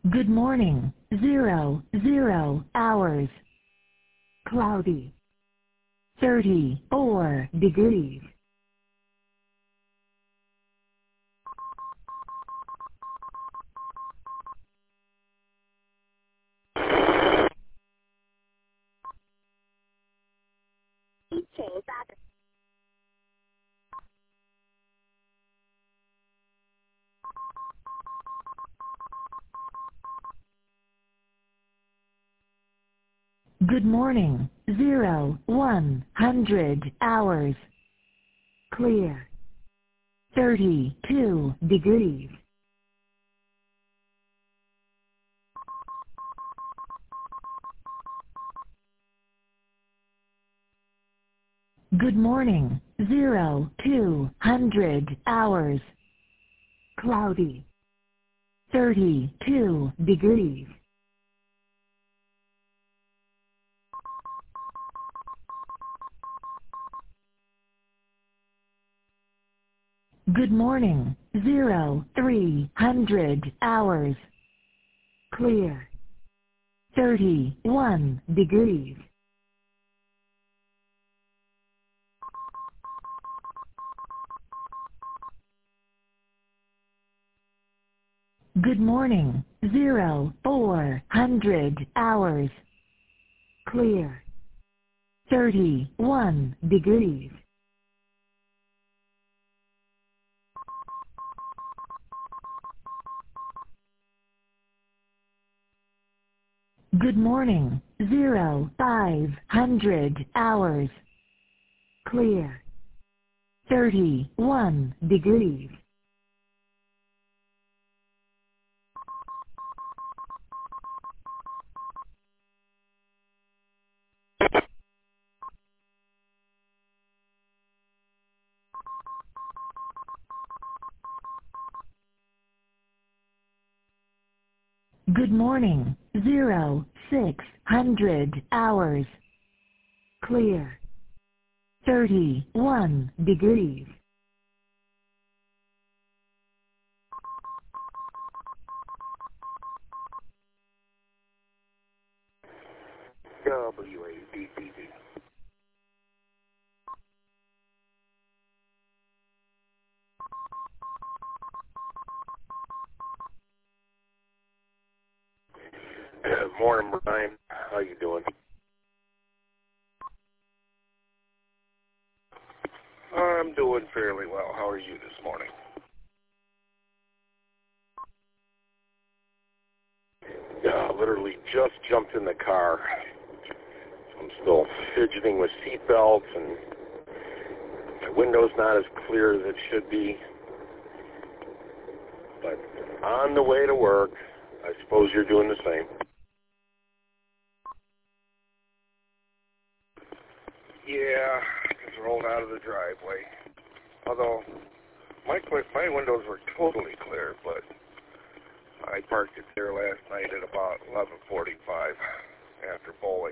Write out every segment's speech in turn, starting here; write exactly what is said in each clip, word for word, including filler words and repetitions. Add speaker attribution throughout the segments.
Speaker 1: Good morning. Zero, zero hours. Cloudy. thirty-four degrees. Good morning. Zero, one hundred hours. Clear. thirty-two degrees. Good morning. Zero, two hundred hours. Cloudy. thirty-two degrees. Good morning. Zero, three hundred hours. Clear. thirty-one degrees. Good morning. Zero, four hundred hours. Clear. thirty-one degrees. Good morning. Zero, five hundred hours. Clear. thirty-one degrees. Good morning. Zero, six hundred hours. Clear. thirty-one degrees.
Speaker 2: W A D D D. Morning, Brian. How you doing? I'm doing fairly well. How are you this morning? Yeah, literally just jumped in the car. I'm still fidgeting with seat belts, and my window's not as clear as it should be. But on the way to work, I suppose you're doing the same. Yeah, just rolled out of the driveway. Although my my windows were totally clear, but I parked it there last night at about eleven forty-five after bowling.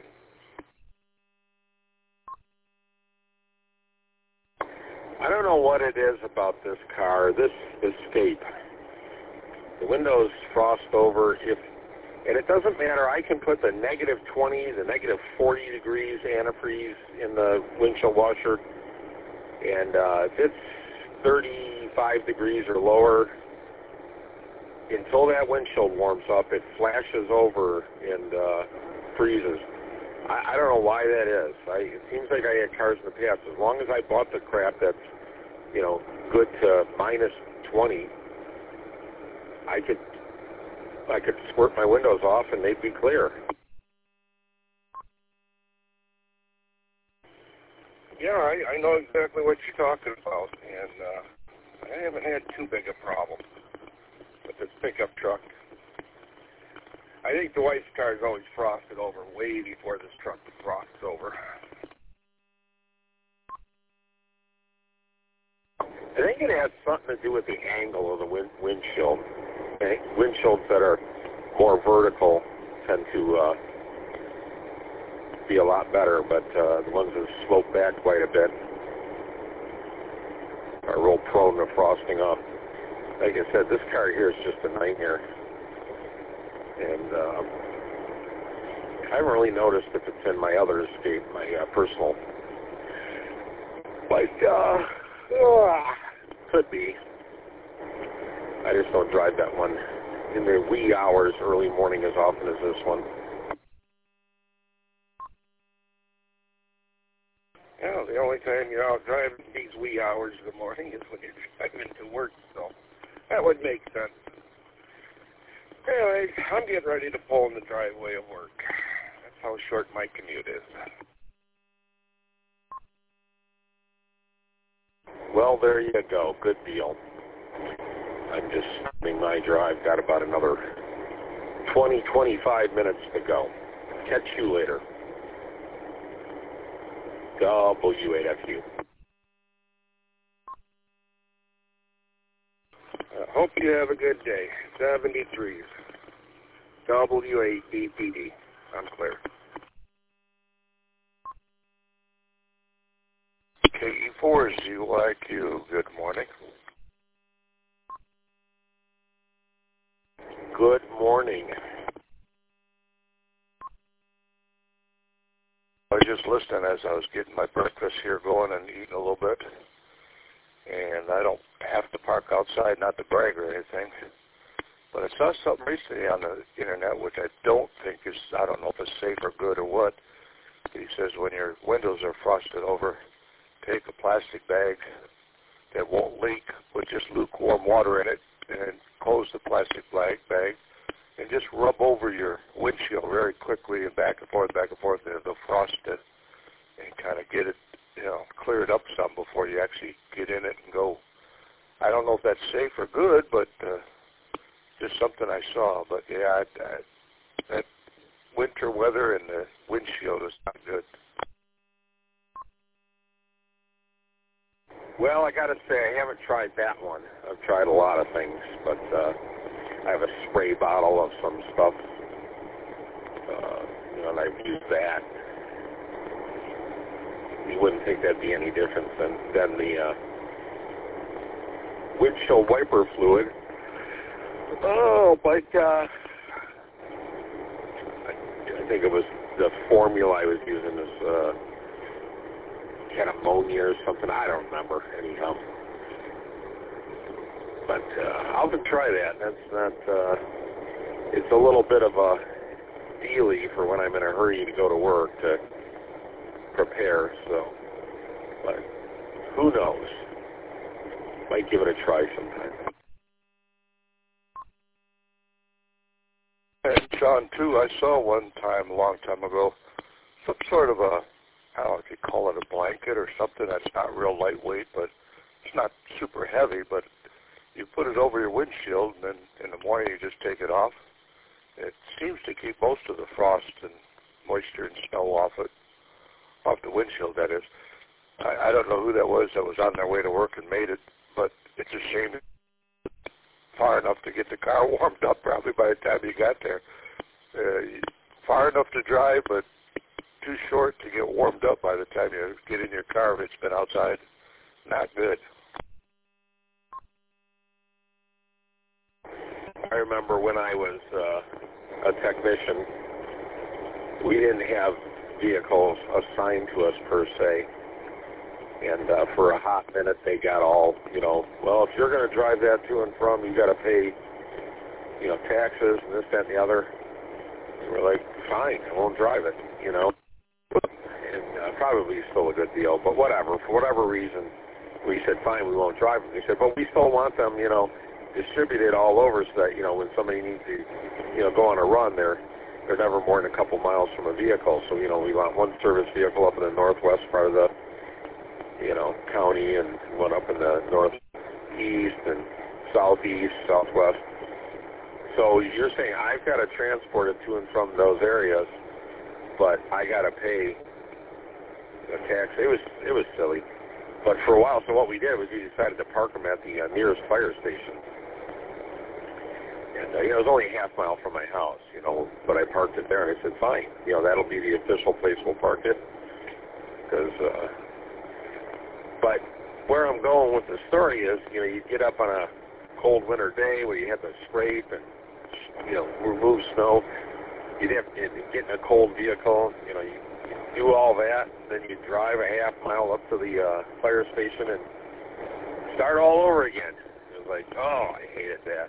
Speaker 2: I don't know what it is about this car, this Escape. The windows frost over, if, and it doesn't matter. I can put the negative twenty, the negative forty degrees antifreeze in the windshield washer, and uh, if it's thirty-five degrees or lower, until that windshield warms up, it flashes over and uh, freezes. I, I don't know why that is. I, it seems like I had cars in the past. As long as I bought the crap that's, you know, good to minus twenty, I could I could squirt my windows off and they'd be clear. Yeah, I, I know exactly what you're talking about, and uh, I haven't had too big a problem with this pickup truck. I think the wife's car is always frosted over way before this truck frosts over. I think it has something to do with the angle of the wind, windshield. Okay? Windshields that are more vertical tend to uh, be a lot better, but uh, the ones that slope back quite a bit are real prone to frosting up. Like I said, this car here is just a nightmare. And uh, I haven't really noticed if it's in my other escape, my uh, personal. But, uh, uh, could be. I just don't drive that one in the wee hours, early morning as often as this one. Yeah, the only time you're out driving these wee hours of the morning is when you're driving to work, so that would make sense. Anyway, I'm getting ready to pull in the driveway of work. That's how short my commute is. Well, there you go. Good deal. I'm just starting my drive. Got about another twenty, twenty-five minutes to go. Catch you later. W eight F U. I hope you have a good day. seventy-threes. W eight B P D. I'm clear. K E four Z Y Q. Good morning. Good morning. I was just listening as I was getting my breakfast here going and eating a little bit. And I don't have to park outside, not to brag or anything. But I saw something recently on the internet which I don't think is, I don't know if it's safe or good or what. He says when your windows are frosted over, take a plastic bag that won't leak with just lukewarm water in it and close the plastic bag, bag and just rub over your windshield very quickly and back and forth, back and forth, and it'll frost it and kind of get it, you know, clear it up some before you actually get in it and go. I don't know if that's safe or good, but uh, just something I saw. But yeah, I, I, that winter weather and the windshield is not good. Well, I got to say, I haven't tried that one. I've tried a lot of things, but uh, I have a spray bottle of some stuff, uh, you know, and I've used that. You wouldn't think that'd be any different than, than the uh, windshield wiper fluid. Oh, but uh, I, I think it was the formula I was using is uh, had ammonia or something. I don't remember anyhow. But uh, I'll try that. That's not. Uh, it's a little bit of a dealie for when I'm in a hurry to go to work to prepare. So, but who knows? Might give it a try sometime. And John, too, I saw one time a long time ago some sort of a, I don't know if you call it a blanket or something that's not real lightweight, but it's not super heavy, but you put it over your windshield, and then in the morning you just take it off. It seems to keep most of the frost and moisture and snow off it, off the windshield, that is. I, I don't know who that was that was on their way to work and made it, but it's a shame far enough to get the car warmed up probably by the time you got there. Uh, far enough to drive, but too short to get warmed up by the time you get in your car if it's been outside. Not good. I remember when I was uh, a technician, we didn't have vehicles assigned to us per se. And uh, for a hot minute, they got all, you know, well, if you're going to drive that to and from, you got to pay, you know, taxes and this, that, and the other. And we're like, fine, I won't drive it, you know. And uh, probably still a good deal, but whatever. For whatever reason, we said, fine, we won't drive them. They said, but we still want them, you know, distributed all over so that, you know, when somebody needs to, you know, go on a run, they're, they're never more than a couple miles from a vehicle. So, you know, we want one service vehicle up in the northwest part of the, you know, county, and one up in the northeast and southeast, southwest. So you're saying I've got to transport it to and from those areas, but I got to pay a tax. It was it was silly. But for a while, so what we did was we decided to park them at the uh, nearest fire station. And uh, you know, it was only a half mile from my house, you know, but I parked it there, and I said, fine, you know, that'll be the official place we'll park it. Because, uh, but where I'm going with the story is, you know, you get up on a cold winter day where you have to scrape and, you you know, remove snow. You'd have to get in a cold vehicle, you know, you, you do all that, then you drive a half mile up to the uh, fire station and start all over again. It was like, oh, I hated that.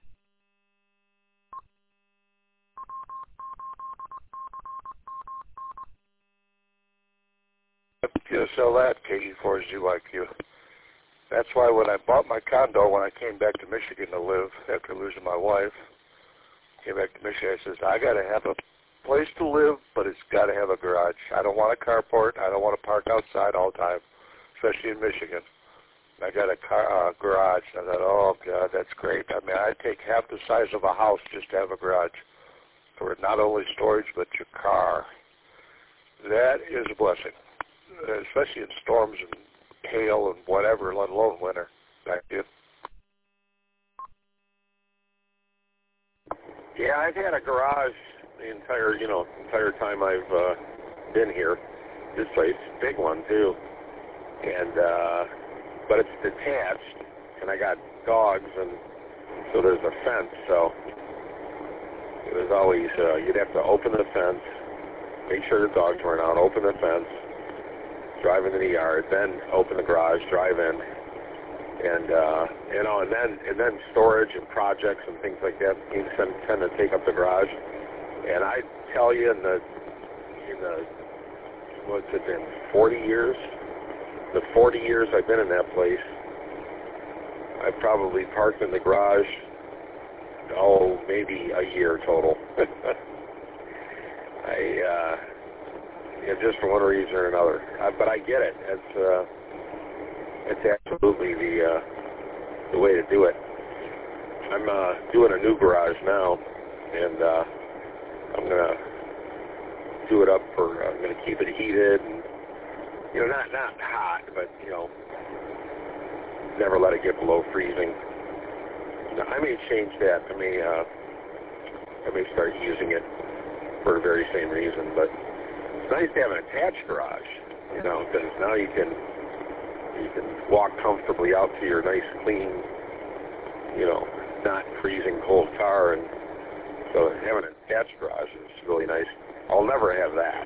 Speaker 3: You sell that, K E four Z Y Q. That's why when I bought my condo, when I came back to Michigan to live after losing my wife, came back to Michigan, I says, I got to have a place to live, but it's got to have a garage. I don't want a carport. I don't want to park outside all the time, especially in Michigan. I got a car, uh, garage. I thought, oh, God, that's great. I mean, I'd take half the size of a house just to have a garage for not only storage, but your car. That is a blessing, especially in storms and hail and whatever, let alone winter. Back in.
Speaker 2: Yeah, I've had a garage the entire, you know, entire time I've uh, been here. This place, big one too, and uh, but it's detached, and I got dogs, and so there's a fence. So it was always uh, you'd have to open the fence, make sure the dogs weren't out, open the fence, drive into the yard, then open the garage, drive in, and uh, you know, and then and then storage and projects and things like that tend, tend to take up the garage. And I tell you, in the in the what's it been, forty years? The forty years I've been in that place, I probably parked in the garage, oh, maybe a year total. I, uh, yeah, just for one reason or another. Uh, but I get it. It's, uh, it's absolutely the, uh, the way to do it. I'm uh, doing a new garage now, and uh, I'm going to do it up for, I'm going to keep it heated, and, you know, not, not hot, but, you know, never let it get below freezing. Now, I may change that. I may, uh, I may start using it for the very same reason, but it's nice to have an attached garage, you know, because now you can, you can walk comfortably out to your nice, clean, you know, not freezing cold car, and so having an attached garage is really nice. I'll never have that.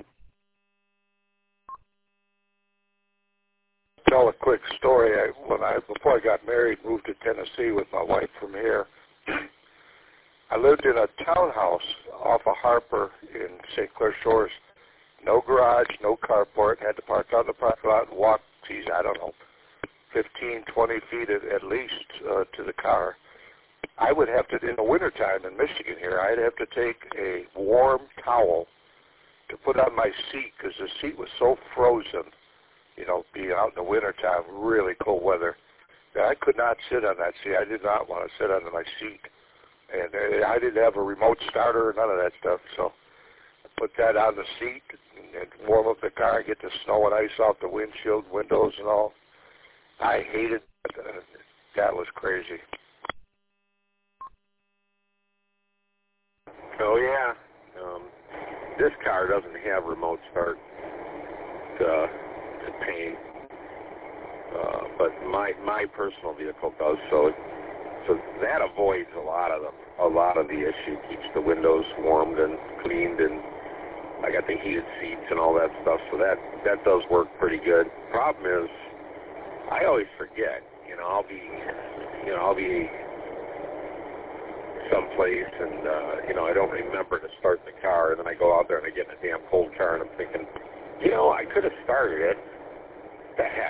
Speaker 3: Tell a quick story. I, when I before I got married, moved to Tennessee with my wife from here. I lived in a townhouse off of Harper in Saint Clair Shores. No garage, no carport. Had to park out in the parking lot and walk, geez, I don't know, fifteen, twenty feet at, at least uh, to the car. I would have to, in the wintertime in Michigan here, I'd have to take a warm towel to put on my seat because the seat was so frozen, you know, being out in the wintertime, really cold weather, that I could not sit on that seat. I did not want to sit on my seat. And uh, I didn't have a remote starter or none of that stuff, so I put that on the seat and, and warm up the car, get the snow and ice off the windshield, windows and all. I hated that. Uh, that was crazy.
Speaker 2: Oh, yeah. Um, this car doesn't have remote start to, to pain, uh, but my my personal vehicle does, so it, so that avoids a lot of them, a lot of the issue. Keeps the windows warmed and cleaned, and I got the heated seats and all that stuff, so that, that does work pretty good. Problem is, I always forget, you know, I'll be, you know, I'll be someplace, and, uh, you know, I don't remember to start the car, and then I go out there and I get in a damn cold car, and I'm thinking, you know, I could have started it. The heck?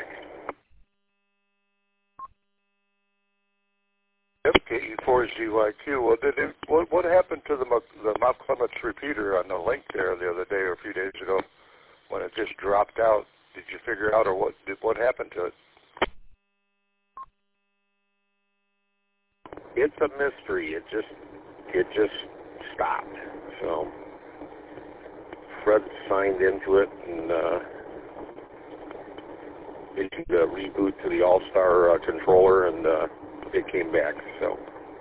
Speaker 3: K E four Z Y Q. Well, did it, what, what happened to the, the Mount Clements repeater on the link there the other day or a few days ago when it just dropped out? Did you figure out, or what did, what happened to it?
Speaker 2: It's a mystery. It just it just stopped. So Fred signed into it and uh, issued a reboot to the All-Star uh, controller, and uh, it came back. So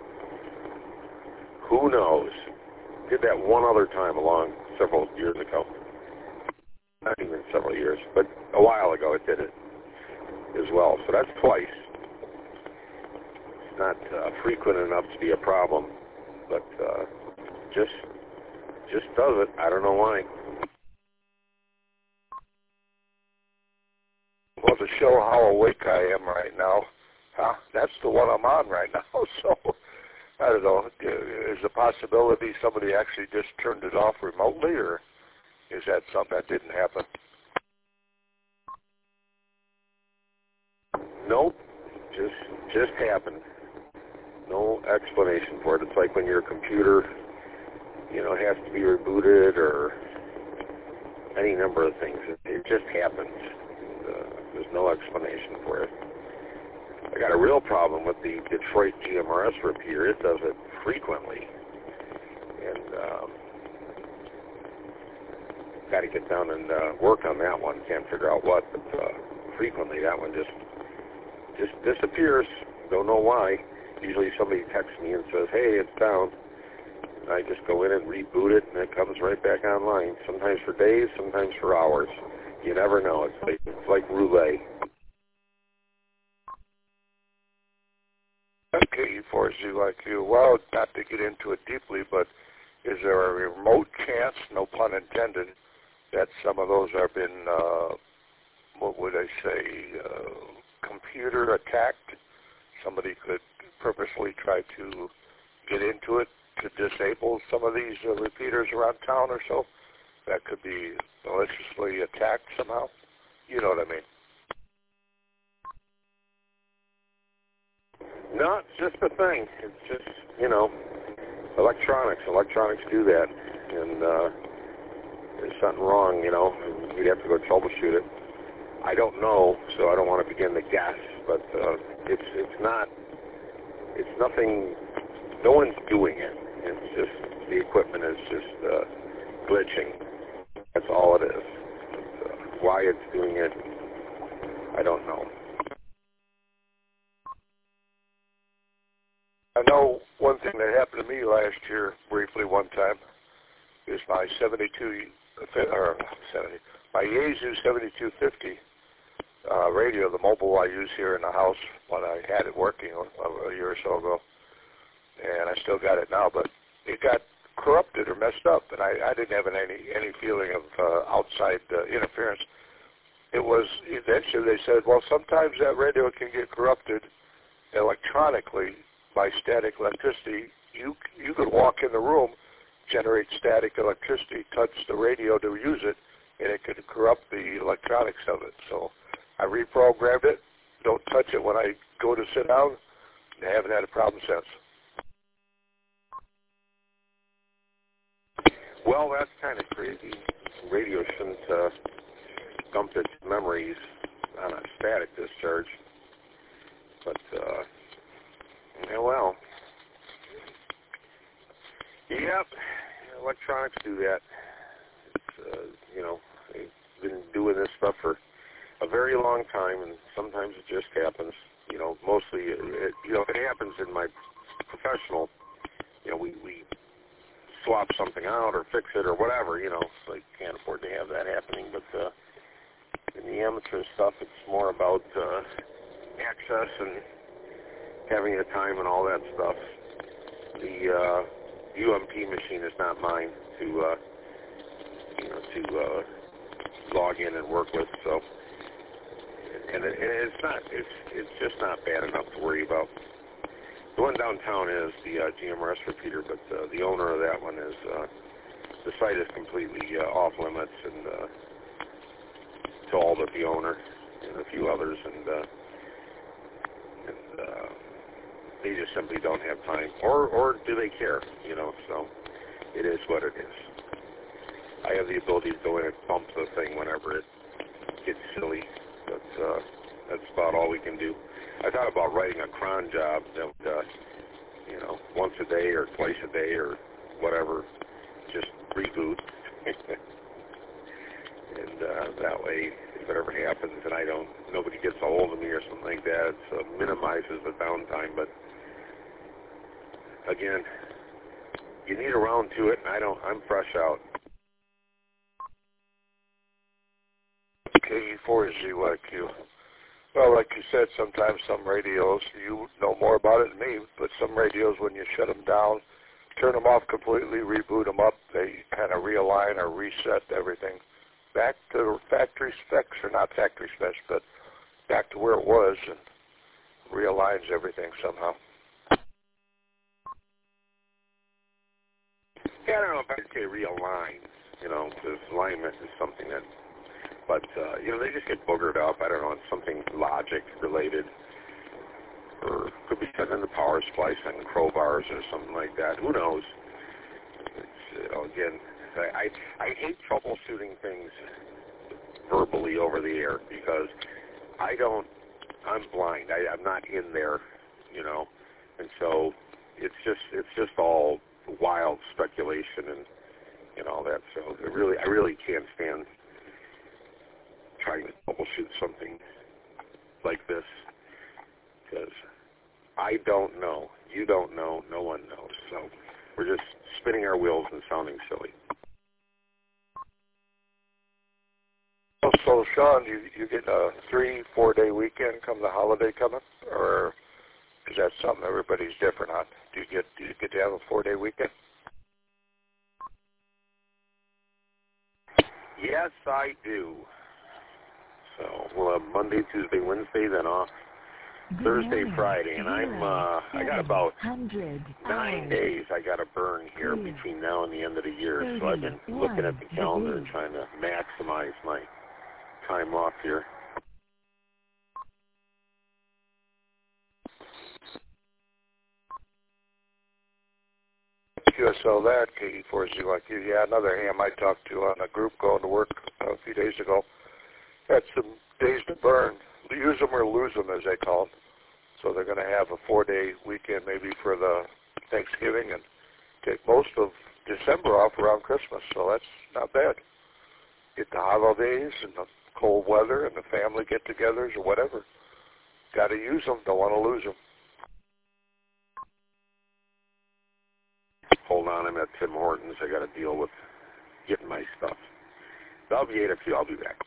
Speaker 2: who knows? Did that one other time along several years ago. Not even several years, but a while ago it did it as well. So that's twice. Not uh, frequent enough to be a problem. but uh, just just does it. I don't know why.
Speaker 3: Well, to show how awake I am right now, huh? That's the one I'm on right now. So, I don't know. Is the possibility somebody actually just turned it off remotely, or is that something that didn't happen?
Speaker 2: Nope. Just just happened. No explanation for it. It's like when your computer, you know, has to be rebooted or any number of things. It, it just happens. Uh, there's no explanation for it. I got a real problem with the Detroit G M R S repeater. It does it frequently. And um, got to get down and uh, work on that one. Can't figure out what, but uh, frequently that one just just disappears. Don't know why. Usually somebody texts me and says, hey, it's down. And I just go in and reboot it, and it comes right back online. Sometimes for days, sometimes for hours. You never know. It's like, it's like roulette.
Speaker 3: Okay, for Z like you. Well, not to get into it deeply, but is there a remote chance, no pun intended, that some of those have been, uh, what would I say, uh, computer attacked? Somebody could purposely try to get into it to disable some of these uh, repeaters around town or so? That could be maliciously attacked somehow? You know what I mean?
Speaker 2: No, it's just a thing. It's just, you know, electronics. Electronics do that. And uh, there's something wrong, you know. We'd have to go troubleshoot it. I don't know, so I don't want to begin to guess. But uh, it's it's not, it's nothing, no one's doing it. It's just, the equipment is just uh, glitching. That's all it is. But, uh, why it's doing it, I don't know.
Speaker 3: I know one thing that happened to me last year, briefly one time, is my seventy-two, or seventy, my Yaesu seventy-two fifty uh, radio, the mobile I use here in the house when I had it working a, a year or so ago, and I still got it now, but it got corrupted or messed up, and I, I didn't have any any feeling of uh, outside uh, interference. It was, eventually they said, well, sometimes that radio can get corrupted electronically by static electricity. You you could walk in the room, generate static electricity, touch the radio to use it, and it could corrupt the electronics of it. So I reprogrammed it. Don't touch it when I go to sit down. I haven't had a problem since.
Speaker 2: Well, that's kind of crazy. Radio shouldn't uh, dump its memories on a static discharge. But, uh, yeah, well, yep, electronics do that. It's, uh, you know, they've been doing this stuff for a very long time, and sometimes it just happens. You know, mostly, it, it, you know, if it happens in my professional, you know, we, we swap something out or fix it or whatever, you know, so I can't afford to have that happening. But uh, in the amateur stuff, it's more about uh, access and having the time and all that stuff. The uh, U M P machine is not mine to, uh, you know, to uh, log in and work with. So, and, it, and it's not, it's it's just not bad enough to worry about. The one downtown is the uh, G M R S repeater, but uh, the owner of that one is, uh, the site is completely uh, off limits and uh, to all but the owner and a few others, and, uh, and uh, they just simply don't have time, or or do they care, you know, so it is what it is. I have the ability to go in and bump the thing whenever it gets silly, but uh, that's about all we can do. I thought about writing a cron job that would, uh, you know, once a day or twice a day or whatever, just reboot. And uh, that way, if it ever happens and I don't, nobody gets a hold of me or something like that, it uh, minimizes the downtime. But again, you need a round to it, and I don't, I'm fresh out.
Speaker 3: K E four Z Y Q. Well, like you said, sometimes some radios, you know more about it than me, but some radios, when you shut them down, turn them off completely, reboot them up. They kind of realign or reset everything back to factory specs, or not factory specs, but back to where it was, and realigns everything somehow.
Speaker 2: Yeah, I don't know if I'd say realign, you know, because alignment is something that, but, uh, you know, they just get boogered up. I don't know, it's something logic related, or could be sent in the power splice on crowbars or something like that. Who knows? It's, you know, again, I, I, I hate troubleshooting things verbally over the air, because I don't, I'm blind. I, I'm not in there, you know, and so it's just, it's just all wild speculation and, and all that. So it really, I really can't stand trying to troubleshoot something like this, because I don't know. You don't know. No one knows. So we're just spinning our wheels and sounding silly.
Speaker 3: So, Sean, you you get a three, four-day weekend come the holiday coming, or is that something everybody's different on? Do you get do you get to have a four-day weekend?
Speaker 2: Yes, I do. So we'll have Monday, Tuesday, Wednesday, then off Thursday, Friday, and I'm uh, I got about nine days I got to burn here between now and the end of the year. So I've been looking at the calendar and trying to maximize my time off here.
Speaker 3: Q S L that, K E four Z like you. Yeah, another ham I talked to on a group going to work a few days ago. Had some days to burn. Use them or lose them, as they call them. So they're going to have a four-day weekend maybe for the Thanksgiving and take most of December off around Christmas. So that's not bad. Get the holidays and the cold weather and the family get-togethers or whatever. Got to use them. Don't want to lose them.
Speaker 2: Hold on, I'm at Tim Hortons. I got to deal with getting my stuff. I'll be eight of you. I'll be back.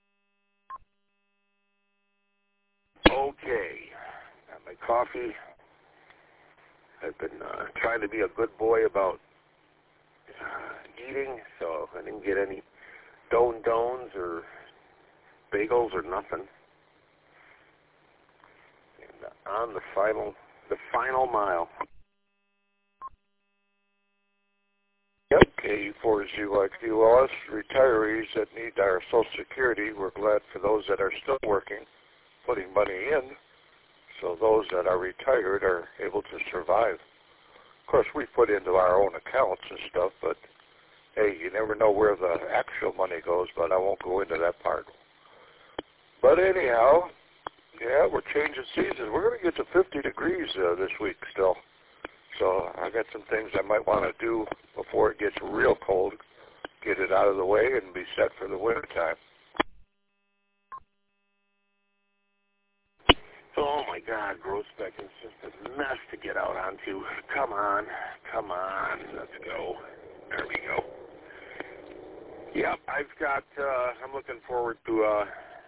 Speaker 2: Okay, got my coffee. I've been uh, trying to be a good boy about uh, eating, so I didn't get any don dones or bagels or nothing. And uh, on the final, the final mile.
Speaker 3: Yep, K E four Z like you. Well, us retirees that need our Social Security, we're glad for those that are still working, putting money in, so those that are retired are able to survive. Of course, we put into our own accounts and stuff, but hey, you never know where the actual money goes, but I won't go into that part. But anyhow, yeah, we're changing seasons. We're going to get to fifty degrees uh, this week still. So I got some things I might want to do before it gets real cold, get it out of the way and be set for the winter time.
Speaker 2: Oh my God, Groesbeck is just a mess to get out onto. Come on, come on, let's go. There we go. Yep, I've got, uh, I'm looking forward to uh,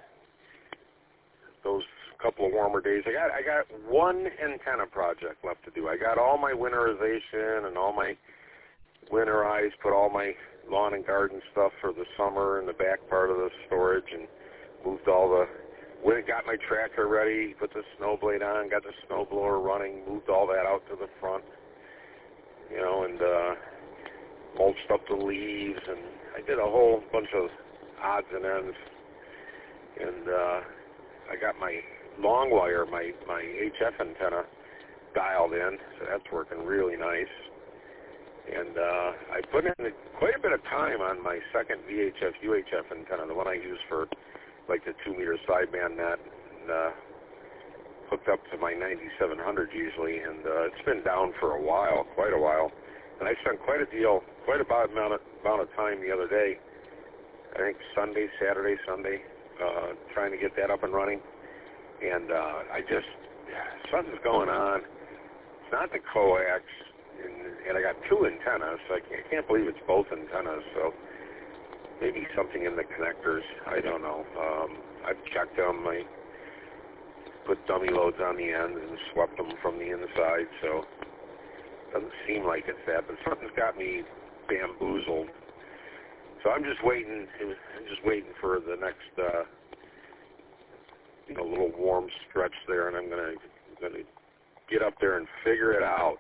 Speaker 2: those couple of warmer days. I got I got one antenna project left to do. I got all my winterization and all my winterized, put all my lawn and garden stuff for the summer in the back part of the storage, and moved all the, when got my tractor ready, put the snow blade on, got the snow blower running, moved all that out to the front, you know, and uh, mulched up the leaves, and I did a whole bunch of odds and ends, and uh, I got my long wire, my, my H F antenna dialed in, so that's working really nice. And uh, I put in quite a bit of time on my second V H F U H F antenna, the one I use for like the two meter sideband net, and, uh, hooked up to my ninety-seven hundred usually, and uh, it's been down for a while, quite a while. And I spent quite a deal, quite about amount of, amount of time the other day, I think Sunday, Saturday, Sunday, uh, trying to get that up and running. And uh, I just, something's going on. It's not the coax, and, and I got two antennas, so I can't, I can't believe it's both antennas, so maybe something in the connectors, I don't know. Um, I've checked them, I put dummy loads on the ends and swept them from the inside, so Doesn't seem like it's that, but something's got me bamboozled. So I'm just waiting. I'm just waiting for the next, uh, you know, little warm stretch there, and I'm gonna gonna get up there and figure it out.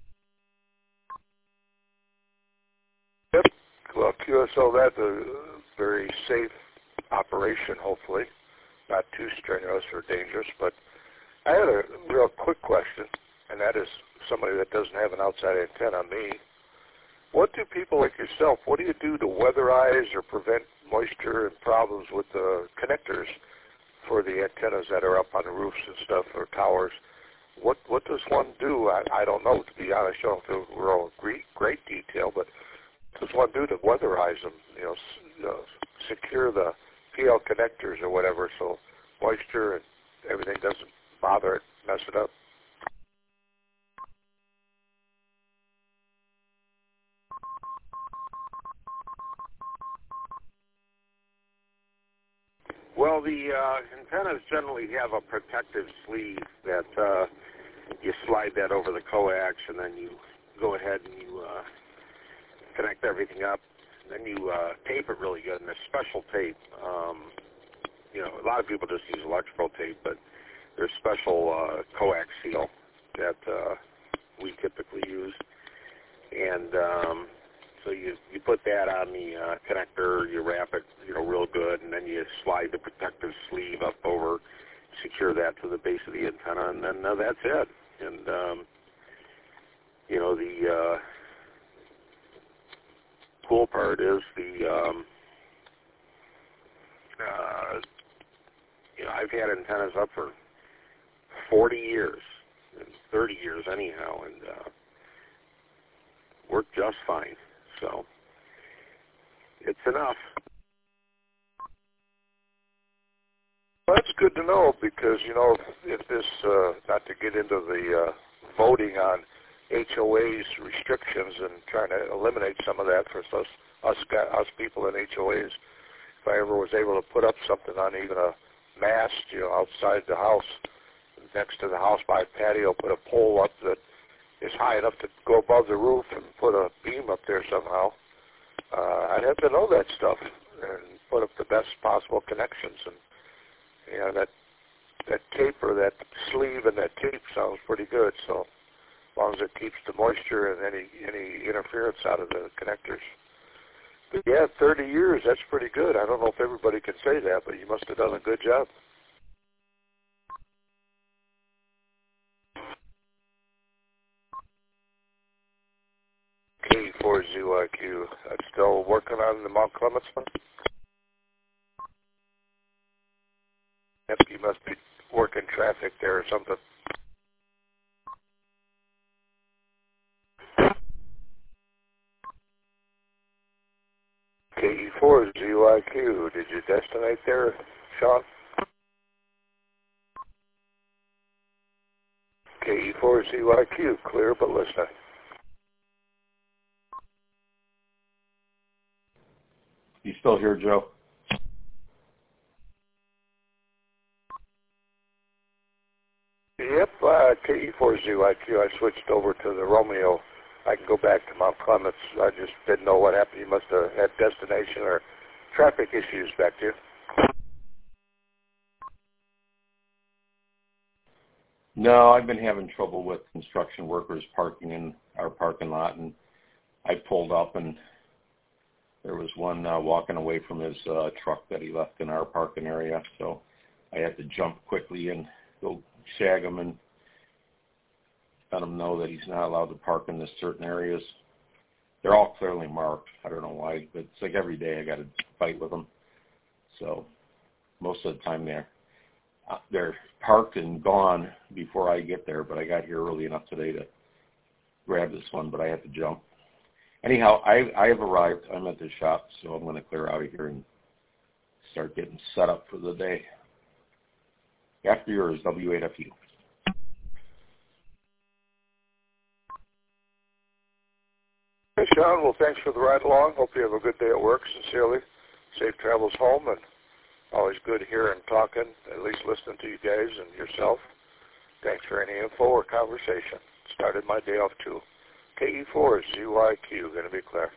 Speaker 3: Yep. Well, Q S O, that's a very safe operation. Hopefully, not too strenuous or dangerous. But I had a real quick question, and that is somebody that doesn't have an outside antenna. Me. What do people like yourself, what do you do to weatherize or prevent moisture and problems with the connectors for the antennas that are up on the roofs and stuff or towers? What what does one do? I, I don't know, to be honest. I don't know real great, great detail, but what does one do to weatherize them, you know, s- you know, secure the P L connectors or whatever so moisture and everything doesn't bother it, mess it up?
Speaker 2: Well, the uh, antennas generally have a protective sleeve that uh, you slide that over the coax, and then you go ahead and you uh, connect everything up. And then you uh, tape it really good, and there's special tape. Um, you know, a lot of people just use electrical tape, but there's special uh, coax seal that uh, we typically use. And um, so you, you put that on the uh, connector, you wrap it, you know, real good, and then you slide the protective sleeve up over, secure that to the base of the antenna, and then uh, that's it. And, um, you know, the uh, cool part is the, um, uh, you know, I've had antennas up for forty years, and thirty years anyhow, and uh, work just fine. So it's enough.
Speaker 3: Well, that's good to know because, you know, if this, uh, not to get into the uh, voting on H O A's restrictions and trying to eliminate some of that for us, us, us people in H O As, if I ever was able to put up something on even a mast, you know, outside the house, next to the house by a patio, put a pole up that is high enough to go above the roof and put a beam up there somehow, uh, I'd have to know that stuff and put up the best possible connections. And you know, that that tape or that sleeve and that tape sounds pretty good. So as long as it keeps the moisture and any any interference out of the connectors. But yeah, thirty years, that's pretty good. I don't know if everybody can say that, but you must have done a good job. K four Z Y Q. I'm still working on the Mount Clements one. Yep, you must be working traffic there or something. K E four Z Y Q. Did you destinate there, Sean? K E four Z Y Q. Clear but listening.
Speaker 4: You still here, Joe?
Speaker 3: Yep, uh, K E four Z Y Q. I switched over to the Romeo. I can go back to Mount Clements. I just didn't know what happened. You must have had destination or traffic issues back there.
Speaker 4: No, I've been having trouble with construction workers parking in our parking lot, and I pulled up, and there was one uh, walking away from his uh, truck that he left in our parking area, so I had to jump quickly and go shag him and let him know that he's not allowed to park in the certain areas. They're all clearly marked. I don't know why, but it's like every day I got to fight with them. So most of the time they're uh, they're parked and gone before I get there. But I got here early enough today to grab this one, but I had to jump. Anyhow, I I have arrived. I'm at the shop, so I'm going to clear out of here and start getting set up for the day. After yours, W eight F U.
Speaker 3: Hey, Sean. Well, thanks for the ride along. Hope you have a good day at work. Sincerely, safe travels home, and always good hearing, talking, at least listening to you guys and yourself. Thanks for any info or conversation. Started my day off, too. K E four Z Y Q, going to be clear.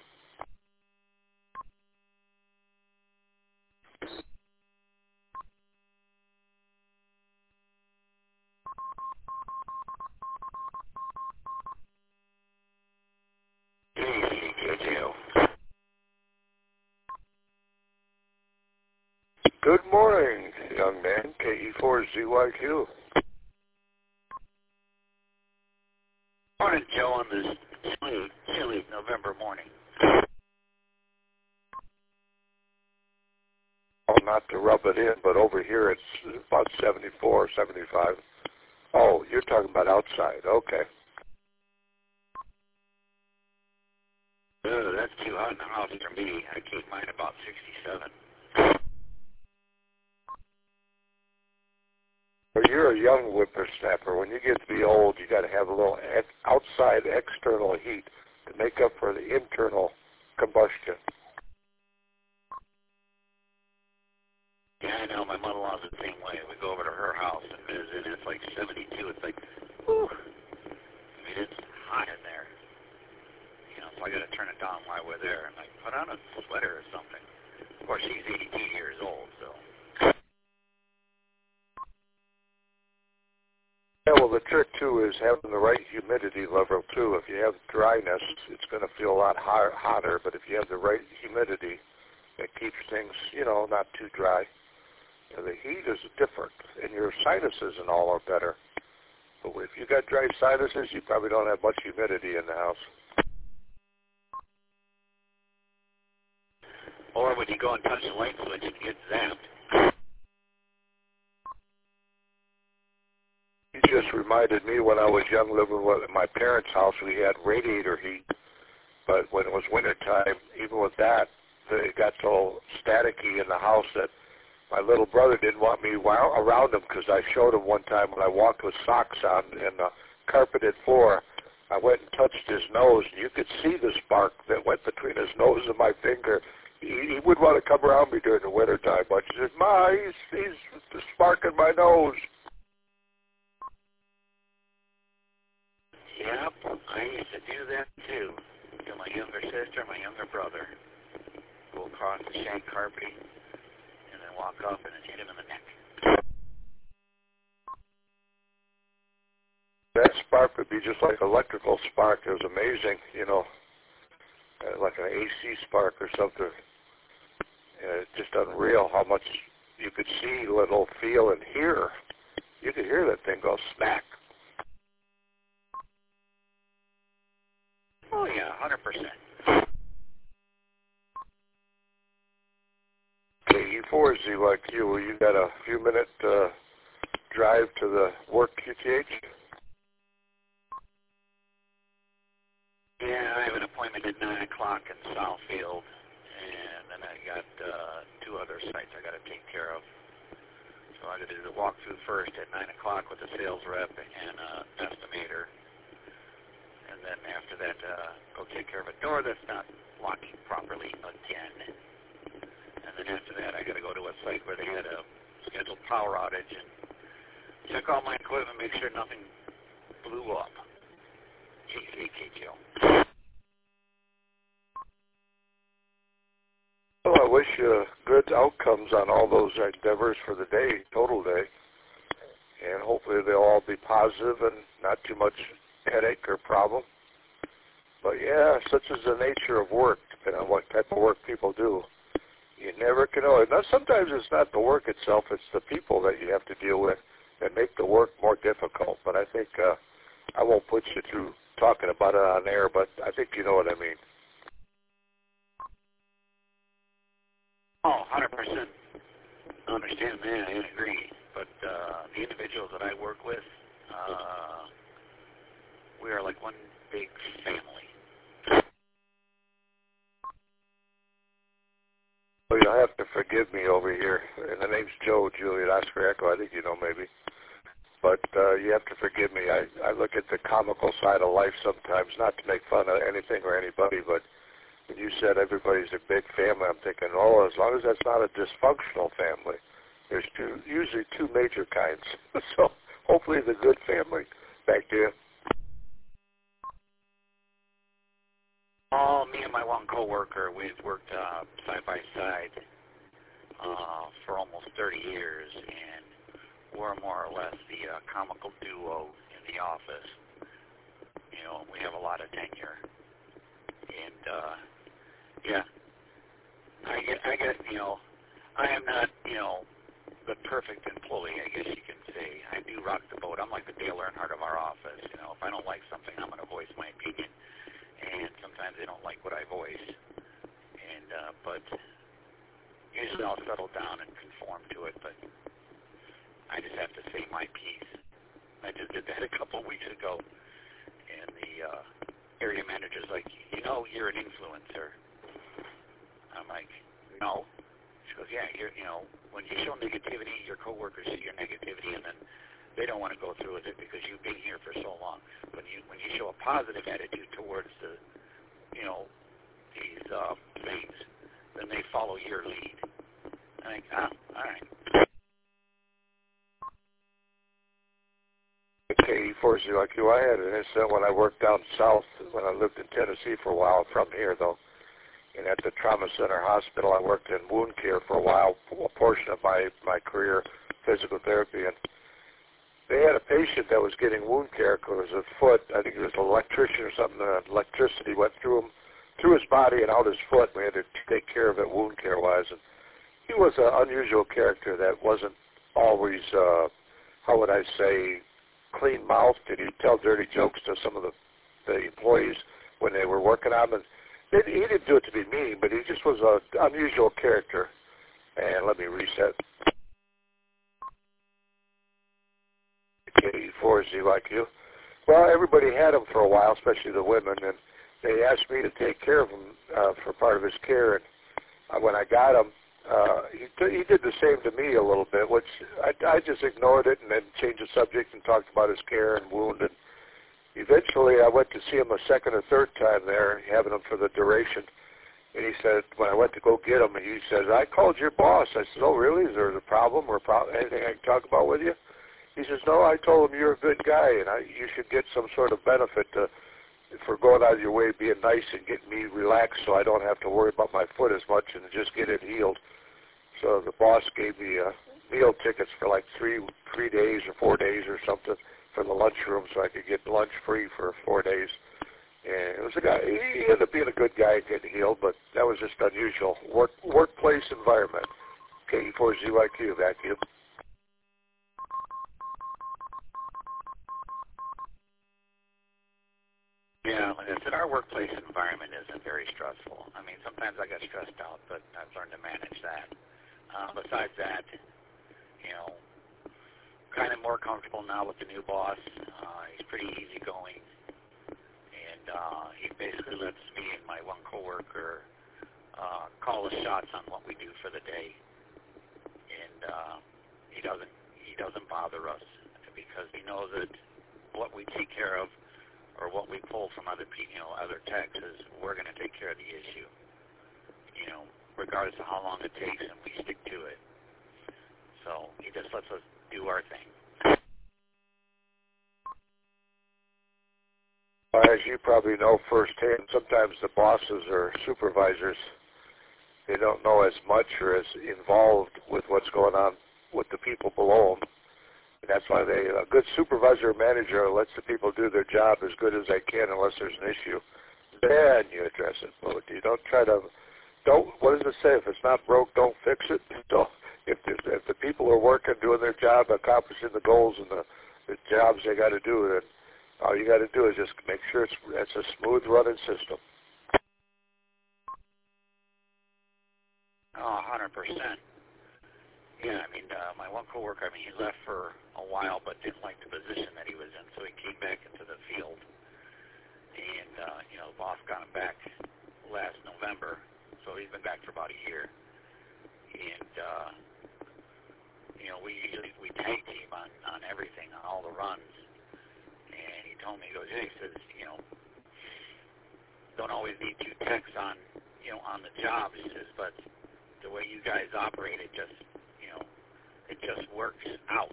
Speaker 3: Good morning, young man. K E four Z Y Q.
Speaker 5: Morning, Joe, on this chilly, chilly November morning.
Speaker 3: Oh, not to rub it in, but over here it's about seventy-four, seventy-five. Oh, you're talking about outside. Okay.
Speaker 5: Oh, that's too hot in the house for me. I keep mine about sixty-seven.
Speaker 3: Well, you're a young whippersnapper. When you get to be old, you got to have a little ex- outside external heat to make up for the internal combustion.
Speaker 5: Yeah, I know. My mother-in-law's the same way. We go over to her house and visit, and it's like seventy-two. It's like, whew. I mean, it's hot in there. You know, so I got to turn it down while we're there, and like put on a sweater or something. Of course, she's eighty-two years old, so.
Speaker 3: Yeah, well, the trick, too, is having the right humidity level, too. If you have dryness, it's going to feel a lot higher, hotter, but if you have the right humidity, it keeps things, you know, not too dry. And the heat is different, and your sinuses and all are better. But if you got dry sinuses, you probably don't have much humidity in the house.
Speaker 5: Or when you go and touch the light switch, it gets zapped.
Speaker 3: You just reminded me when I was young living with my parents' house, we had radiator heat. But when it was wintertime, even with that, it got so staticky in the house that my little brother didn't want me around him because I showed him one time when I walked with socks on in the carpeted floor. I went and touched his nose, and you could see the spark that went between his nose and my finger. He, he wouldn't want to come around me during the wintertime, but he said, Ma, he's, he's sparking my nose.
Speaker 5: Yep, I used to do that too. To my younger sister, my younger brother. Go across the shag carpeting, and then walk up and then hit him in the neck.
Speaker 3: That spark would be just like electrical spark. It was amazing, you know, uh, like an A C spark or something. Uh, just unreal how much you could see, little feel, and hear. You could hear that thing go smack.
Speaker 5: Oh, yeah, one hundred percent.
Speaker 3: K E four Z Y Q, well, you got a few minute uh, drive to the work Q T H?
Speaker 5: Yeah, I have an appointment at nine o'clock in Southfield, and then I got uh, two other sites I got to take care of. So I got to do the walkthrough first at nine o'clock with the sales rep and uh, estimator. And then after that, uh, go take care of a door that's not locking properly again. And then after that, I got to go to a site where they had a scheduled power outage and check all my equipment, make sure nothing blew up. K C K J O.
Speaker 3: Well, I wish you good outcomes on all those endeavors for the day, total day. And hopefully they'll all be positive and not too much headache or problem. But yeah, such is the nature of work, depending on what type of work people do. You never can know. Now, sometimes it's not the work itself, it's the people that you have to deal with that make the work more difficult. But I think uh, I won't put you through talking about it on air, but I think you know what I mean.
Speaker 5: Oh, one hundred percent understand that and agree. But uh, the individuals that I work with, uh, we are like one big family.
Speaker 3: Well, you'll have to forgive me over here. And the name's Joe, Juliet, Oscar Echo. I think you know maybe. But uh, you have to forgive me. I, I look at the comical side of life sometimes, not to make fun of anything or anybody, but when you said everybody's a big family, I'm thinking, oh, as long as that's not a dysfunctional family. There's two, usually two major kinds. So hopefully the good family. Back to you.
Speaker 5: Oh, me and my one coworker, we've worked uh, side by side uh, for almost thirty years, and we're more or less the uh, comical duo in the office. You know, we have a lot of tenure, and uh, yeah, I get, I get, you know, I am not, you know, the perfect employee, I guess you can say. I do rock the boat. I'm like the Dale Earnhardt of our office. You know, if I don't like something, I'm going to voice my opinion. And sometimes they don't like what I voice. And uh, but usually I'll settle down and conform to it. But I just have to say my piece. I just did that a couple of weeks ago. And the uh, area manager's like, you know, you're an influencer. I'm like, no. She goes, yeah, you're, you know, when you show negativity, your coworkers see your negativity, and then they don't want to go through with it because you've been here for so long. When you when you show a positive attitude towards the, you know, these uh, things, then they follow your lead. I think, ah, all right.
Speaker 3: Katie Forsey, like you, I had an incident when I worked down south, when I lived in Tennessee for a while, from here though. And at the Trauma Center Hospital, I worked in wound care for a while, a portion of my, my career, physical therapy. And they had a patient that was getting wound care because his foot, I think it was an electrician or something, uh, electricity went through him, through his body and out his foot. We had to take care of it wound care-wise. And he was an unusual character that wasn't always, uh, how would I say, clean-mouthed, and he'd tell dirty jokes to some of the, the employees when they were working on him. And he didn't do it to be mean, but he just was an unusual character. And let me reset. Katie Forsey, like you. Well, everybody had him for a while, especially the women, and they asked me to take care of him uh, for part of his care. And uh, when I got him, uh, he, he did the same to me a little bit, which I, I just ignored it and then changed the subject and talked about his care and wound. And eventually, I went to see him a second or third time there, having him for the duration. And he said, when I went to go get him, he says, I called your boss. I said, oh, really? Is there a problem or pro- anything I can talk about with you? He says, no, I told him you're a good guy, and I, you should get some sort of benefit to, for going out of your way, being nice and getting me relaxed so I don't have to worry about my foot as much and just get it healed. So the boss gave me uh, meal tickets for like three three days or four days or something for the lunchroom so I could get lunch free for four days. And it was a guy, he ended up being a good guy and getting healed, but that was just unusual. Work, workplace environment. K four Z Y Q, vacuum.
Speaker 5: Yeah, like I said, our workplace environment isn't very stressful. I mean, sometimes I get stressed out, but I've learned to manage that. Uh, besides that, you know, kind of more comfortable now with the new boss. Uh, he's pretty easygoing, and uh, he basically lets me and my one coworker uh, call the shots on what we do for the day, and uh, he doesn't he doesn't bother us because he knows that what we take care of or what we pull from other people, you know, other techs, is we're going to take care of the issue, you know, regardless of how long it takes, and we stick to it. So he just lets us do our thing.
Speaker 3: As you probably know firsthand, sometimes the bosses or supervisors, they don't know as much or as involved with what's going on with the people below them. And that's why they, a good supervisor or manager lets the people do their job as good as they can unless there's an issue. Then you address it. But you don't try to, don't, what does it say? If it's not broke, don't fix it. So if the, if the people are working, doing their job, accomplishing the goals and the, the jobs they got to do, then all you got to do is just make sure it's, it's a smooth running system.
Speaker 5: Oh, one hundred percent. Yeah, I mean, uh, my one coworker, I mean, he left for a while but didn't like the position that he was in, so he came back into the field. And, uh, you know, the boss got him back last November, so he's been back for about a year. And, uh, you know, we usually, we tag team on, on everything, on all the runs. And he told me, he goes, yeah, he says, you know, don't always need two techs on, you know, on the job, he says, but the way you guys operate, it just, you know, it just works out.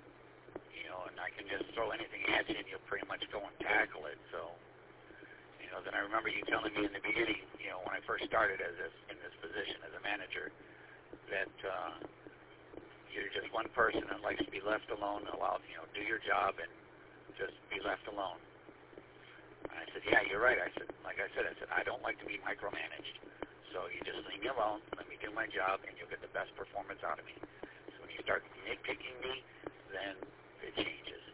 Speaker 5: You know, and I can just throw anything at you and you'll pretty much go and tackle it. So, you goes, and I remember you telling me in the beginning, you know, when I first started as a, in this position as a manager, that uh, you're just one person that likes to be left alone, allowed, you know, do your job and just be left alone. And I said, yeah, you're right. I said, like I said, I said, I don't like to be micromanaged. So you just leave me alone, let me do my job, and you'll get the best performance out of me. So when you start nitpicking me, then it changes.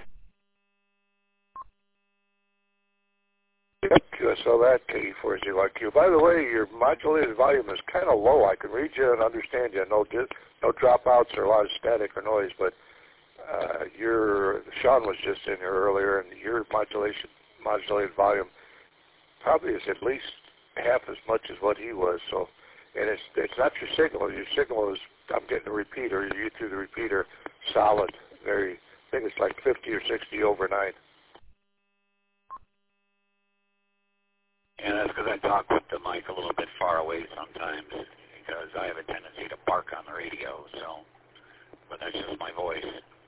Speaker 3: Yep, I saw that, K four Z Y Q. By the way, your modulated volume is kind of low. I can read you and understand you. No, no dropouts or a lot of static or noise, but uh, your Sean was just in here earlier, and your modulation modulated volume probably is at least half as much as what he was. So, and it's it's not your signal. Your signal is I'm getting a repeater. You through the repeater, solid. Very. I think it's like fifty or sixty overnight.
Speaker 5: And that's because I talk with the mic a little bit far away sometimes because I have a tendency to bark on the radio. So, but that's just my voice.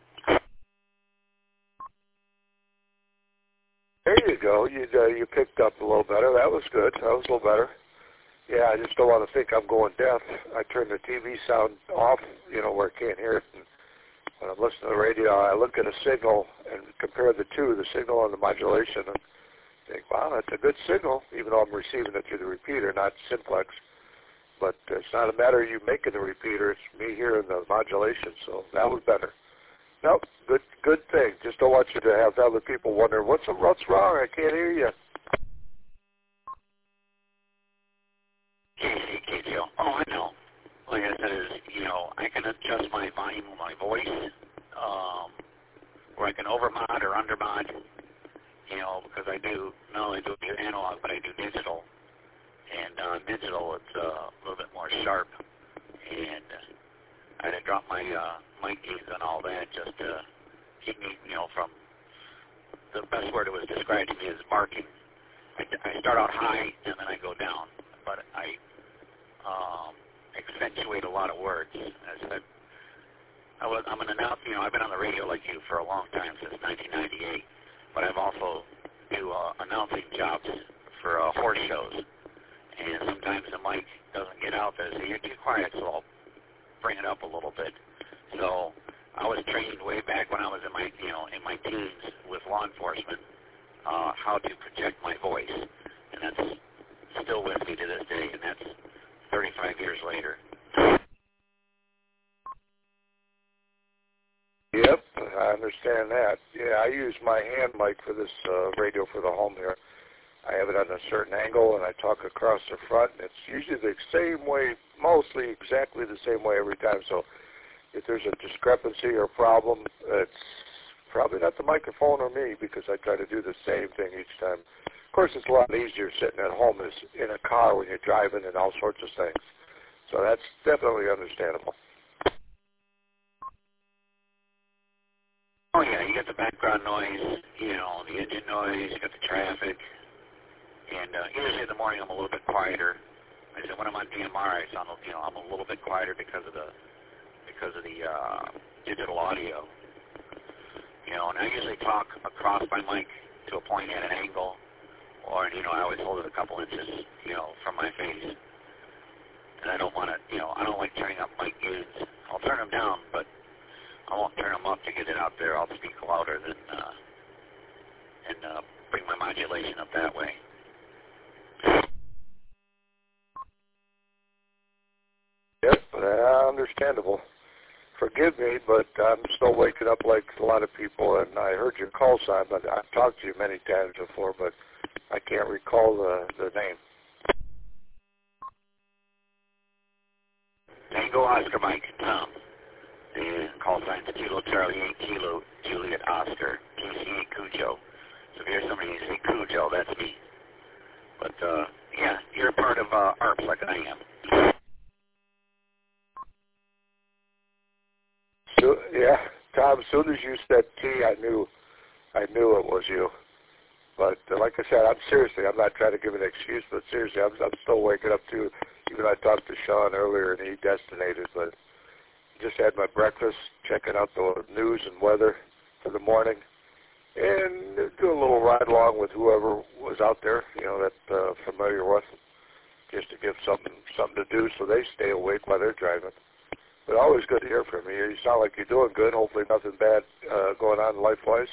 Speaker 3: There you go. You uh, you picked up a little better. That was good. That was a little better. Yeah, I just don't want to think I'm going deaf. I turn the T V sound off, you know, where I can't hear it. And when I'm listening to the radio, I look at a signal and compare the two, the signal and the modulation, and think, wow, that's a good signal, even though I'm receiving it through the repeater, not simplex. But it's not a matter of you making the repeater. It's me hearing the modulation, so that was better. Nope, good good thing. Just don't want you to have other people wonder, what's, what's wrong? I can't hear you.
Speaker 5: Casey, Casey, oh, I know. Like I said, is, you know, I can adjust my volume of my voice, um, where I can overmod or undermod, you know, because I do, not only do analog, but I do digital. And uh, digital, it's uh, a little bit more sharp. And I had to drop my uh, mic gains and all that just to keep me, you know, from, the best word it was described to me is barking. I, I start out high and then I go down, but I um, accentuate a lot of words. I said, I was, I'm an announcer, you know, I've been on the radio like you for a long time, since nineteen ninety-eight, but I've also do uh, announcing jobs for uh, horse shows, and sometimes the mic doesn't get out there, so you're too quiet, so I'll bring it up a little bit. So I was trained way back when I was in my, you know, in my teens with law enforcement, uh, how to project my voice, and that's still with me to this day, and that's thirty-five years later.
Speaker 3: Yep, I understand that. Yeah, I use my hand mic for this uh, radio for the home here. I have it on a certain angle, and I talk across the front. And it's usually the same way, mostly exactly the same way every time. So if there's a discrepancy or problem, it's probably not the microphone or me, because I try to do the same thing each time. Of course, it's a lot easier sitting at home as in a car when you're driving and all sorts of things. So that's definitely understandable.
Speaker 5: Oh, yeah, you got the background noise, you know, the engine noise, you got the traffic. And uh, usually in the morning I'm a little bit quieter. I said when I'm on D M R, I sound, you know, I'm a little bit quieter because of the because of the uh, digital audio. You know, and I usually talk across my mic to a point at an angle, or, you know, I always hold it a couple inches, you know, from my face. And I don't want to, you know, I don't like turning up mic gains. I'll turn them down, but I won't turn them up to get it out there. I'll speak louder than, uh, and uh, bring my modulation up that way.
Speaker 3: Yep, uh, understandable. Forgive me, but I'm still waking up like a lot of people, and I heard your call sign, but I've talked to you many times before, but I can't recall the, the name.
Speaker 5: Tango Oscar Mike, Tom. And call sign to Kilo Charlie eight Kilo Juliet Oscar, T C A Cujo. So if you hear somebody say Cujo, that's me. But, uh, yeah, you're a part of uh, A R P like I am.
Speaker 3: So, yeah, Tom, as soon as you said T, I knew I knew it was you. But uh, like I said, I'm seriously, I'm not trying to give an excuse, but seriously, I'm, I'm still waking up too. Even I talked to Sean earlier, and he destinated, but just had my breakfast, checking out the news and weather for the morning, and do a little ride along with whoever was out there, you know, that uh, familiar with, just to give something something to do so they stay awake while they're driving. But always good to hear from you. You sound like you're doing good. Hopefully nothing bad uh, going on life-wise.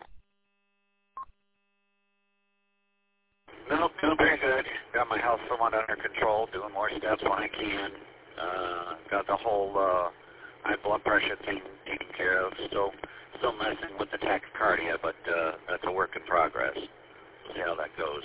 Speaker 5: No, doing very good. Got my health somewhat under control, doing more steps when I can. Uh, got the whole uh, high blood pressure thing taken care of. Still, still messing with the tachycardia, but uh, that's a work in progress. We'll see how that goes.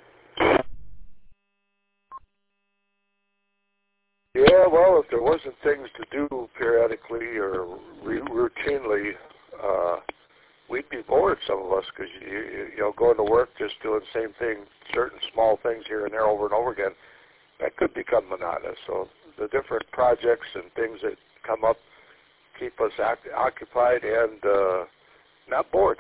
Speaker 3: Yeah, well, if there wasn't things to do periodically or re- routinely, uh, we'd be bored, some of us, because you, you, you know, going to work just doing the same thing, certain small things here and there over and over again, that could become monotonous. So the different projects and things that come up keep us act- occupied and uh, not bored.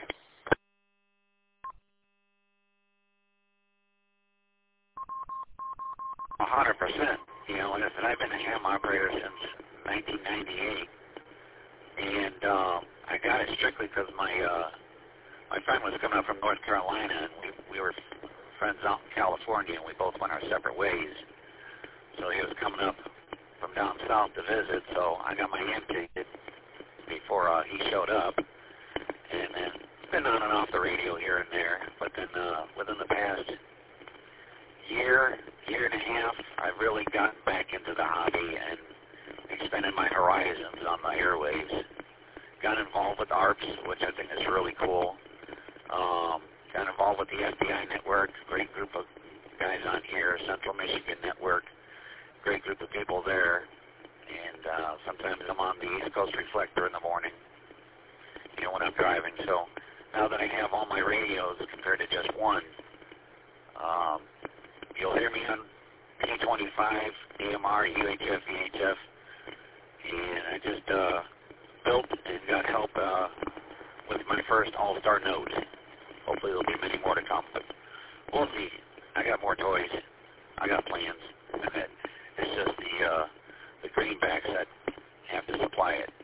Speaker 5: A hundred percent. You know, and I've been a ham operator since nineteen ninety-eight, and um, I got it strictly because my uh, my friend was coming up from North Carolina, and we we were friends out in California, and we both went our separate ways. So he was coming up from down south to visit, so I got my ham ticket before uh, he showed up, and then been on and off the radio here and there. But then uh, within the past year, year and a half, I've really gotten back into the hobby and expanded my horizons on the airwaves. Got involved with A R P S, which I think is really cool. Um, got involved with the F B I network, great group of guys on here, Central Michigan Network, great group of people there. And uh, sometimes I'm on the East Coast Reflector in the morning, you know, when I'm driving. So now that I have all my radios compared to just one, um, you'll hear me on P twenty-five, A M R, U H F, V H F, and I just uh, built and got help uh, with my first All-Star node. Hopefully there'll be many more to come, but we'll see. I got more toys. I got plans. It's just the uh, the greenbacks that have to supply it.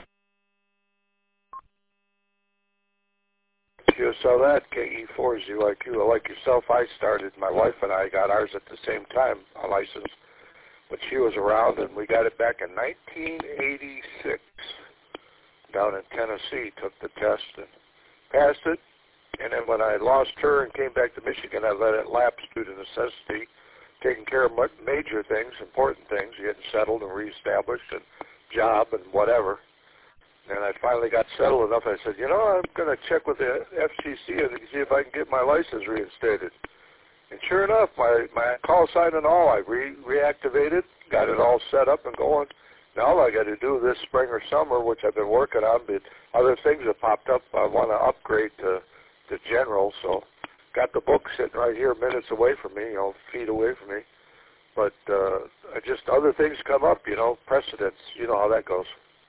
Speaker 3: You saw that, K E four Z I Q. Like yourself, I started, my wife and I got ours at the same time, a license, but she was around, and we got it back in nineteen eighty-six down in Tennessee, took the test and passed it, and then when I lost her and came back to Michigan, I let it lapse due to necessity, taking care of major things, important things, getting settled and reestablished, and job and whatever. And I finally got settled enough, I said, you know, I'm going to check with the F C C and see if I can get my license reinstated. And sure enough, my, my call sign and all, I re- reactivated, got it all set up and going. Now all I got to do this spring or summer, which I've been working on, but other things have popped up. I want to upgrade to, to general, so got the book sitting right here minutes away from me, you know, feet away from me. But uh, just other things come up, you know, precedents. You know how that goes.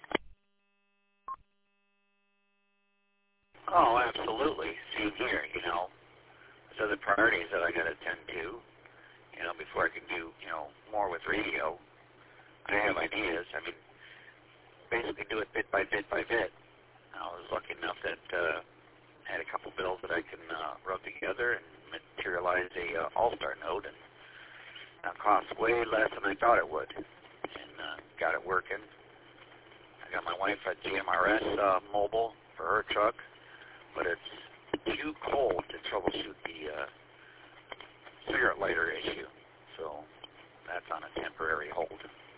Speaker 5: Oh, absolutely. Same here, you know. There's other priorities that I got to attend to, you know, before I can do, you know, more with radio. I have ideas. I mean, basically do it bit by bit by bit. I was lucky enough that uh, I had a couple bills that I can uh, rub together and materialize a uh, all-star node, and it cost way less than I thought it would, and uh, got it working. I got my wife at G M R S uh, mobile for her truck, but it's too cold to troubleshoot the uh, cigarette lighter issue, so that's on a temporary hold.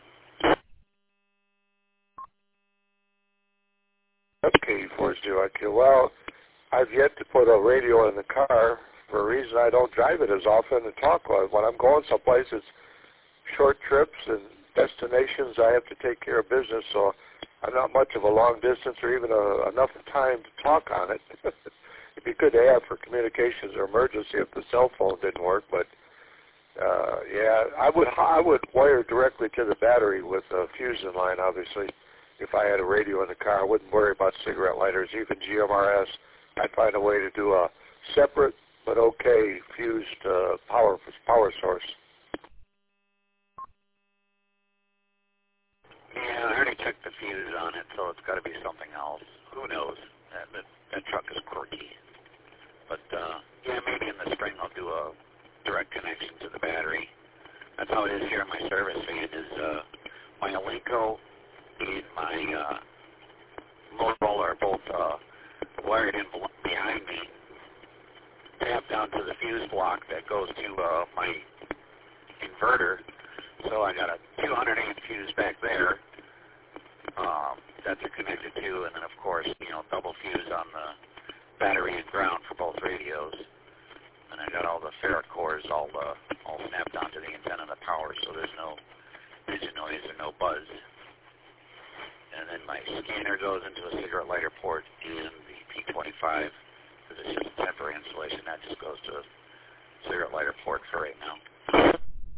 Speaker 3: Okay, four zero I Q. Well, I've yet to put a radio in the car for a reason I don't drive it as often and talk about it. When I'm going someplace, it's short trips and destinations. I have to take care of business, so I'm not much of a long distance or even a, enough time to talk on it. It'd be good to have for communications or emergency if the cell phone didn't work, but uh, yeah, I would I would wire directly to the battery with a fusion line, obviously. If I had a radio in the car, I wouldn't worry about cigarette lighters, even G M R S. I'd find a way to do a separate but okay fused uh, power power source.
Speaker 5: Yeah, I already checked the fuse on it, so it's got to be something else. Who knows? That, that, that truck is quirky. But, uh, yeah, maybe in the spring I'll do a direct connection to the battery. That's how it is here in my service van is uh, my Alinco and my uh, Motorola are both uh, wired in behind me, tapped down to the fuse block that goes to uh, my inverter. So I got a two hundred amp fuse back there um, that they're connected to, and then of course, you know, double fuse on the battery and ground for both radios. And I got all the ferrite cores all uh, all snapped onto the antenna and the power, so there's no engine noise or no buzz. And then my scanner goes into a cigarette lighter port in the P twenty-five, because it's just temporary installation. That just goes to a cigarette lighter port for right now.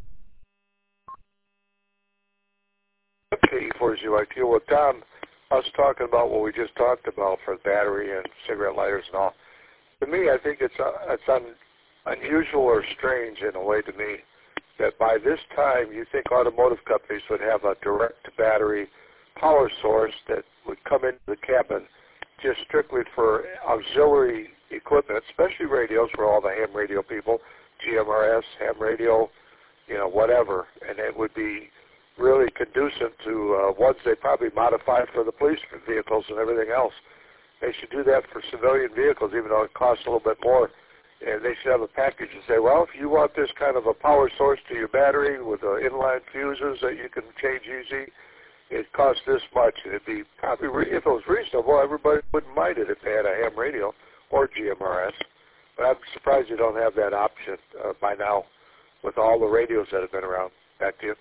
Speaker 3: Okay, for Z Y Q. Well, Tom, us talking about what we just talked about for battery and cigarette lighters and all, to me, I think it's uh, it's un, unusual or strange in a way to me that by this time you think automotive companies would have a direct battery power source that would come into the cabin just strictly for auxiliary equipment, especially radios for all the ham radio people, G M R S, ham radio, you know, whatever, and it would be really conducive to uh, ones they probably modify for the police vehicles and everything else. They should do that for civilian vehicles, even though it costs a little bit more. And they should have a package and say, well, if you want this kind of a power source to your battery with uh, inline fuses that you can change easy, it costs this much. It'd be probably, re- if it was reasonable, everybody wouldn't mind it if they had a ham radio or G M R S. But I'm surprised you don't have that option uh, by now with all the radios that have been around. Back to you.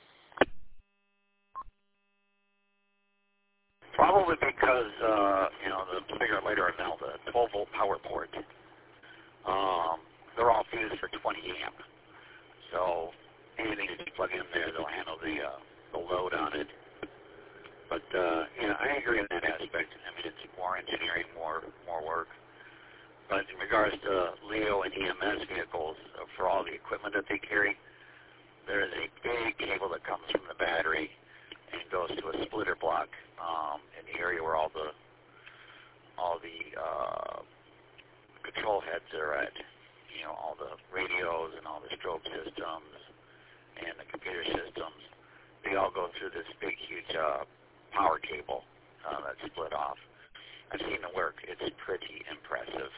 Speaker 5: Probably because, uh, you know, the cigarette lighter are now the twelve volt power port. Um, they're all fused for twenty amp. So anything that you plug in there, they'll handle the, uh, the load on it. But, uh, you know, I agree in that aspect. I mean, it's more engineering, more more work. But in regards to Leo and E M S vehicles, uh, for all the equipment that they carry, there is a big cable that comes from the battery and goes to a splitter block um, in the area where all the all the uh, control heads are at. You know, all the radios and all the strobe systems and the computer systems. They all go through this big, huge uh, power cable uh, that's split off. I've seen it work. It's pretty impressive.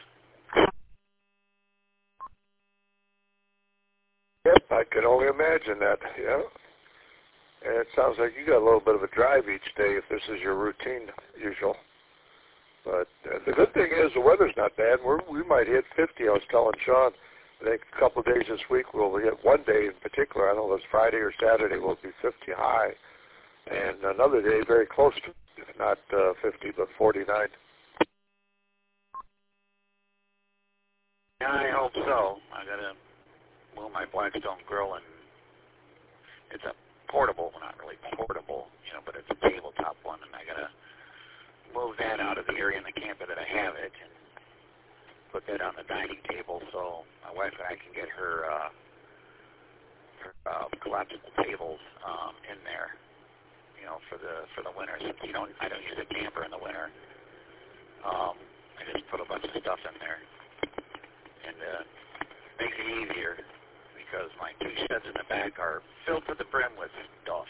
Speaker 3: Yep, I can only imagine that. Yeah. And it sounds like you got a little bit of a drive each day if this is your routine usual. But uh, the good thing is the weather's not bad. We're, we might hit fifty. I was telling Sean, I think a couple of days this week we'll hit one day in particular. I don't know if it's Friday or Saturday will be fifty high. And another day very close to, not uh, fifty, but forty-nine.
Speaker 5: Yeah, I hope so. I got to move my Blackstone grill, and it's a portable, well, not really portable, you know, but it's a tabletop one, and I got to move that out of the area in the camper that I have it and put that on the dining table so my wife and I can get her, uh, her uh, collapsible tables um, in there, you know, for the for the winter. Since you don't, I don't use a camper in the winter. Um, I just put a bunch of stuff in there, and uh, makes it easier because my two sheds in the back are filled to the brim with stuff.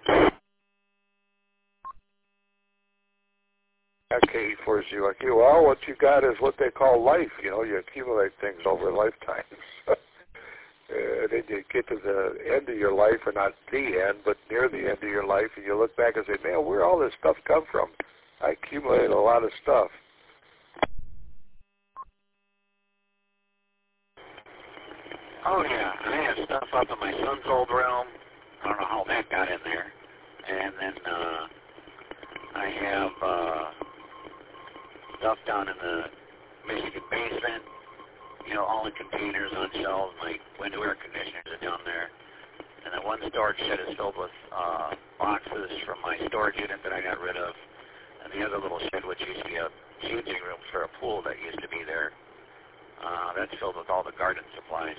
Speaker 3: Okay, for Z Y Q. Well, what you got is what they call life. You know, you accumulate things over lifetimes. And then you get to the end of your life, or not the end, but near the end of your life, and you look back and say, man, where all this stuff come from? I accumulated a lot of stuff.
Speaker 5: Oh, yeah. I have stuff up in my son's old room. I don't know how that got in there. And then uh, I have uh, stuff down in the Michigan basement, you know, all in containers on shelves. My window air conditioners are down there. And then one storage shed is filled with uh, boxes from my storage unit that I got rid of. And the other little shed, which used to be a changing room for a pool that used to be there, uh, that's filled with all the garden supplies.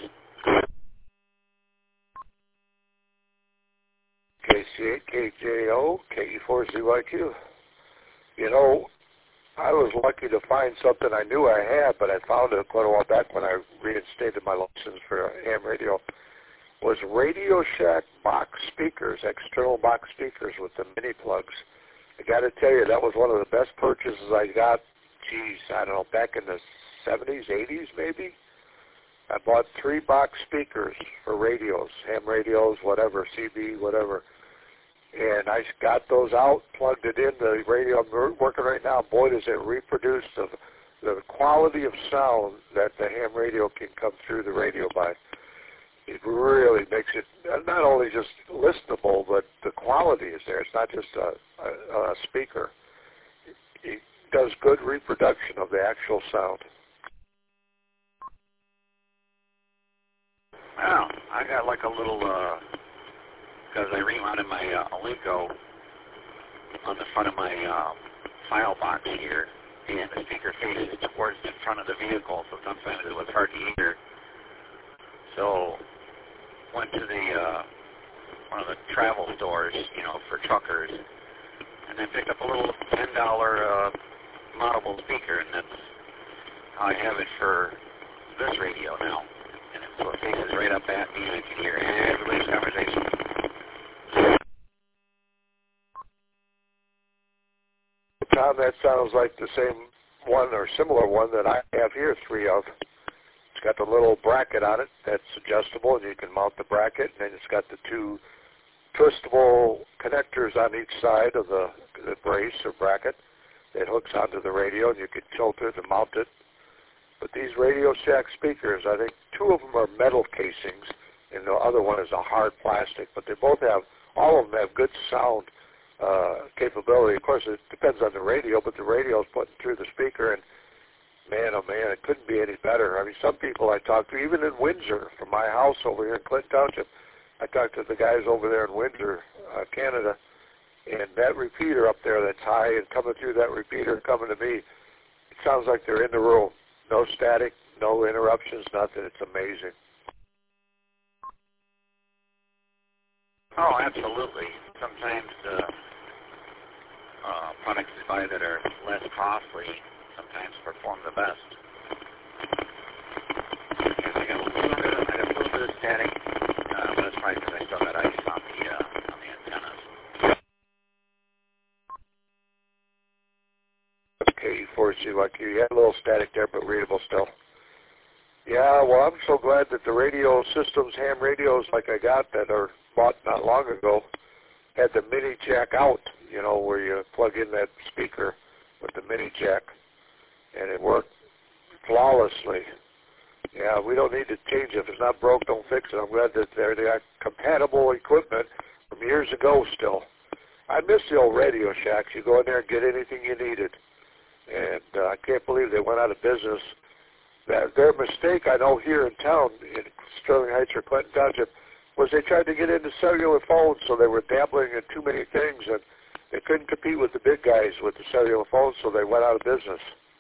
Speaker 3: K C eight K J O, K E four Z Y Q. You know, I was lucky to find something I knew I had, but I found it quite a while back when I reinstated my license for ham radio, was Radio Shack box speakers, external box speakers with the mini plugs. I got to tell you, that was one of the best purchases I got, geez, I don't know, back in the seventies, eighties maybe. I bought three box speakers for radios, ham radios, whatever, C B, whatever. And I got those out, plugged it in the radio I'm working right now. Boy, does it reproduce the, the quality of sound that the ham radio can come through the radio by. It really makes it not only just listenable, but the quality is there. It's not just a, a, a speaker. It does good reproduction of the actual sound.
Speaker 5: Wow, I got like a little, because uh, I remounted my uh, Olinko on the front of my uh, file box here, and the speaker faces towards the front of the vehicle, so sometimes it was hard to hear. So went to the uh, one of the travel stores, you know, for truckers, and then picked up a little ten dollar uh, mountainable speaker, and that's how I have it for this radio now. And so it faces right up at me, and I can hear everybody's conversation.
Speaker 3: Tom, that sounds like the same one or similar one that I have here, three of. It's got the little bracket on it that's adjustable, and you can mount the bracket, and then it's got the two twistable connectors on each side of the, the brace or bracket that hooks onto the radio, and you can tilt it and mount it. But these Radio Shack speakers, I think two of them are metal casings, and the other one is a hard plastic, but they both have, all of them have good sound uh, capability. Of course, it depends on the radio, but the radio is putting through the speaker, and man, oh man, it couldn't be any better. I mean, some people I talked to, even in Windsor, from my house over here in Clinton Township, I talked to the guys over there in Windsor, uh, Canada, and that repeater up there that's high and coming through that repeater coming to me, it sounds like they're in the room. No static, no interruptions, nothing. It's amazing.
Speaker 5: Oh, absolutely. Sometimes the uh, products you buy that are less costly sometimes perform the best. I got a little bit, I got a little bit of static, uh, but it's probably because I still got ice on the uh, on the antennas.
Speaker 3: K four C Y Q. You had a little static there, but readable still. Yeah, well, I'm so glad that the radio systems, ham radios like I got that are bought not long ago, had the mini jack out, you know, where you plug in that speaker with the mini jack, and it worked flawlessly. Yeah, we don't need to change it. If it's not broke, don't fix it. I'm glad that they're, they got compatible equipment from years ago still. I miss the old Radio Shacks. You go in there and get anything you needed. And uh, I can't believe they went out of business. That, their mistake, I know, here in town, in Sterling Heights or Clinton Township, was they tried to get into cellular phones, so they were dabbling in too many things, and they couldn't compete with the big guys with the cellular phones, so they went out of business.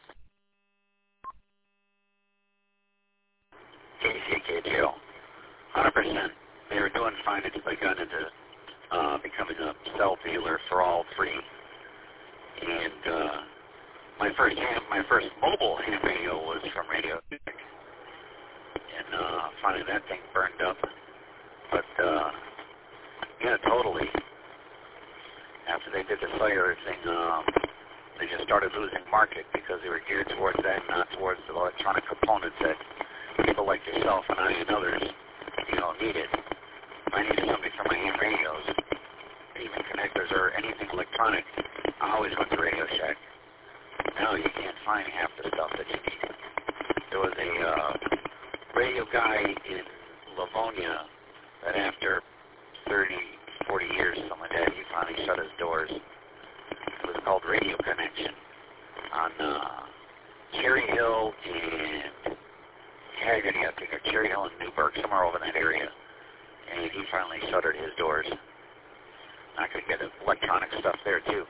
Speaker 5: K C K J O, one hundred percent. They were doing fine until they got into uh, becoming a cell dealer for all three. And uh, my first ham, my first mobile ham radio was from Radio Shack, and uh, finally that thing burned up. But uh, yeah, totally. After they did the cellular thing, um, they just started losing market because they were geared towards that, not towards the electronic components that people like yourself and I and others, you know, needed. If I needed something for my ham radios, even connectors or anything electronic, I always went to Radio Shack. Now you can't find half the stuff that you need. There was a uh, radio guy in Livonia that after thirty, forty years, something like that, he finally shut his doors. It was called Radio Connection on uh, Cherry Hill and Hagerty, I think, or Cherry Hill and Newburgh, somewhere over in that area. And he finally shuttered his doors. I could get electronic stuff there, too.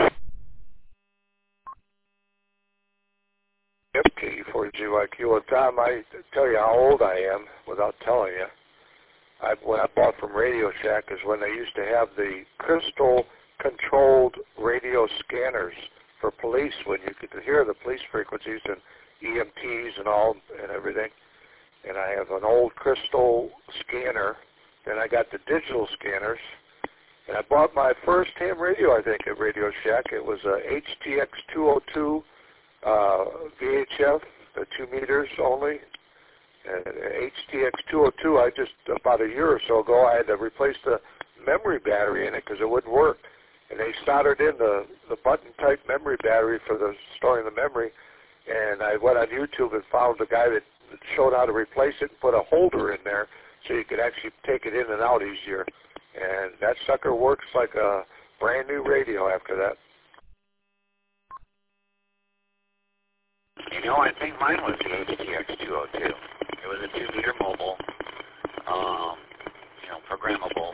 Speaker 3: Yep, K four G Y Q. Well, Tom, I tell you how old I am without telling you. I, what I bought from Radio Shack is when they used to have the crystal-controlled radio scanners for police when you could hear the police frequencies and E M Ts and all and everything. And I have an old crystal scanner. Then I got the digital scanners. And I bought my first ham radio, I think, at Radio Shack. It was a H T X two oh two uh, V H F, the two meters only. And H T X two oh two, I just, about a year or so ago, I had to replace the memory battery in it because it wouldn't work. And they soldered in the, the button-type memory battery for the storing the memory. And I went on YouTube and found a guy that showed how to replace it and put a holder in there so you could actually take it in and out easier. And that sucker works like a brand new radio after that.
Speaker 5: You know, I think mine was the H T X two oh two. It was a two-meter mobile, um, you know, programmable.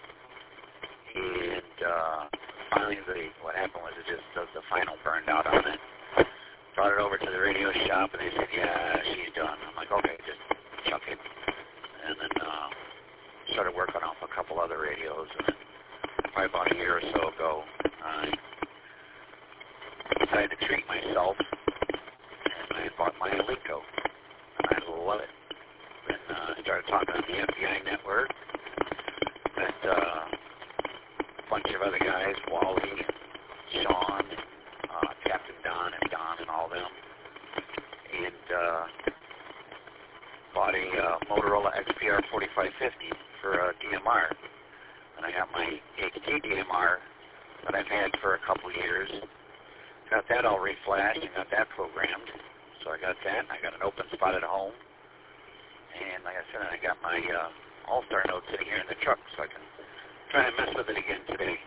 Speaker 5: And uh, finally, the, what happened was it just the, the final burned out on it. Brought it over to the radio shop, and they said, yeah, she's done. I'm like, okay, just chuck it. And then uh, started working off a couple other radios. And then probably about a year or so ago, I decided to treat myself, and I bought my Alico. And I love it. Then uh, I started talking on the F B I network. Met uh, a bunch of other guys, Wally and Sean, uh, Captain Don and Don and all them. And uh, bought a uh, Motorola X P R forty-five fifty for a D M R. And I got my H D D M R that I've had for a couple years. Got that all reflashed and got that programmed. So I got that. I got an open spot at home. And like I said, I got my uh, All-Star Note sitting here in the truck, so I can try and mess with it again today.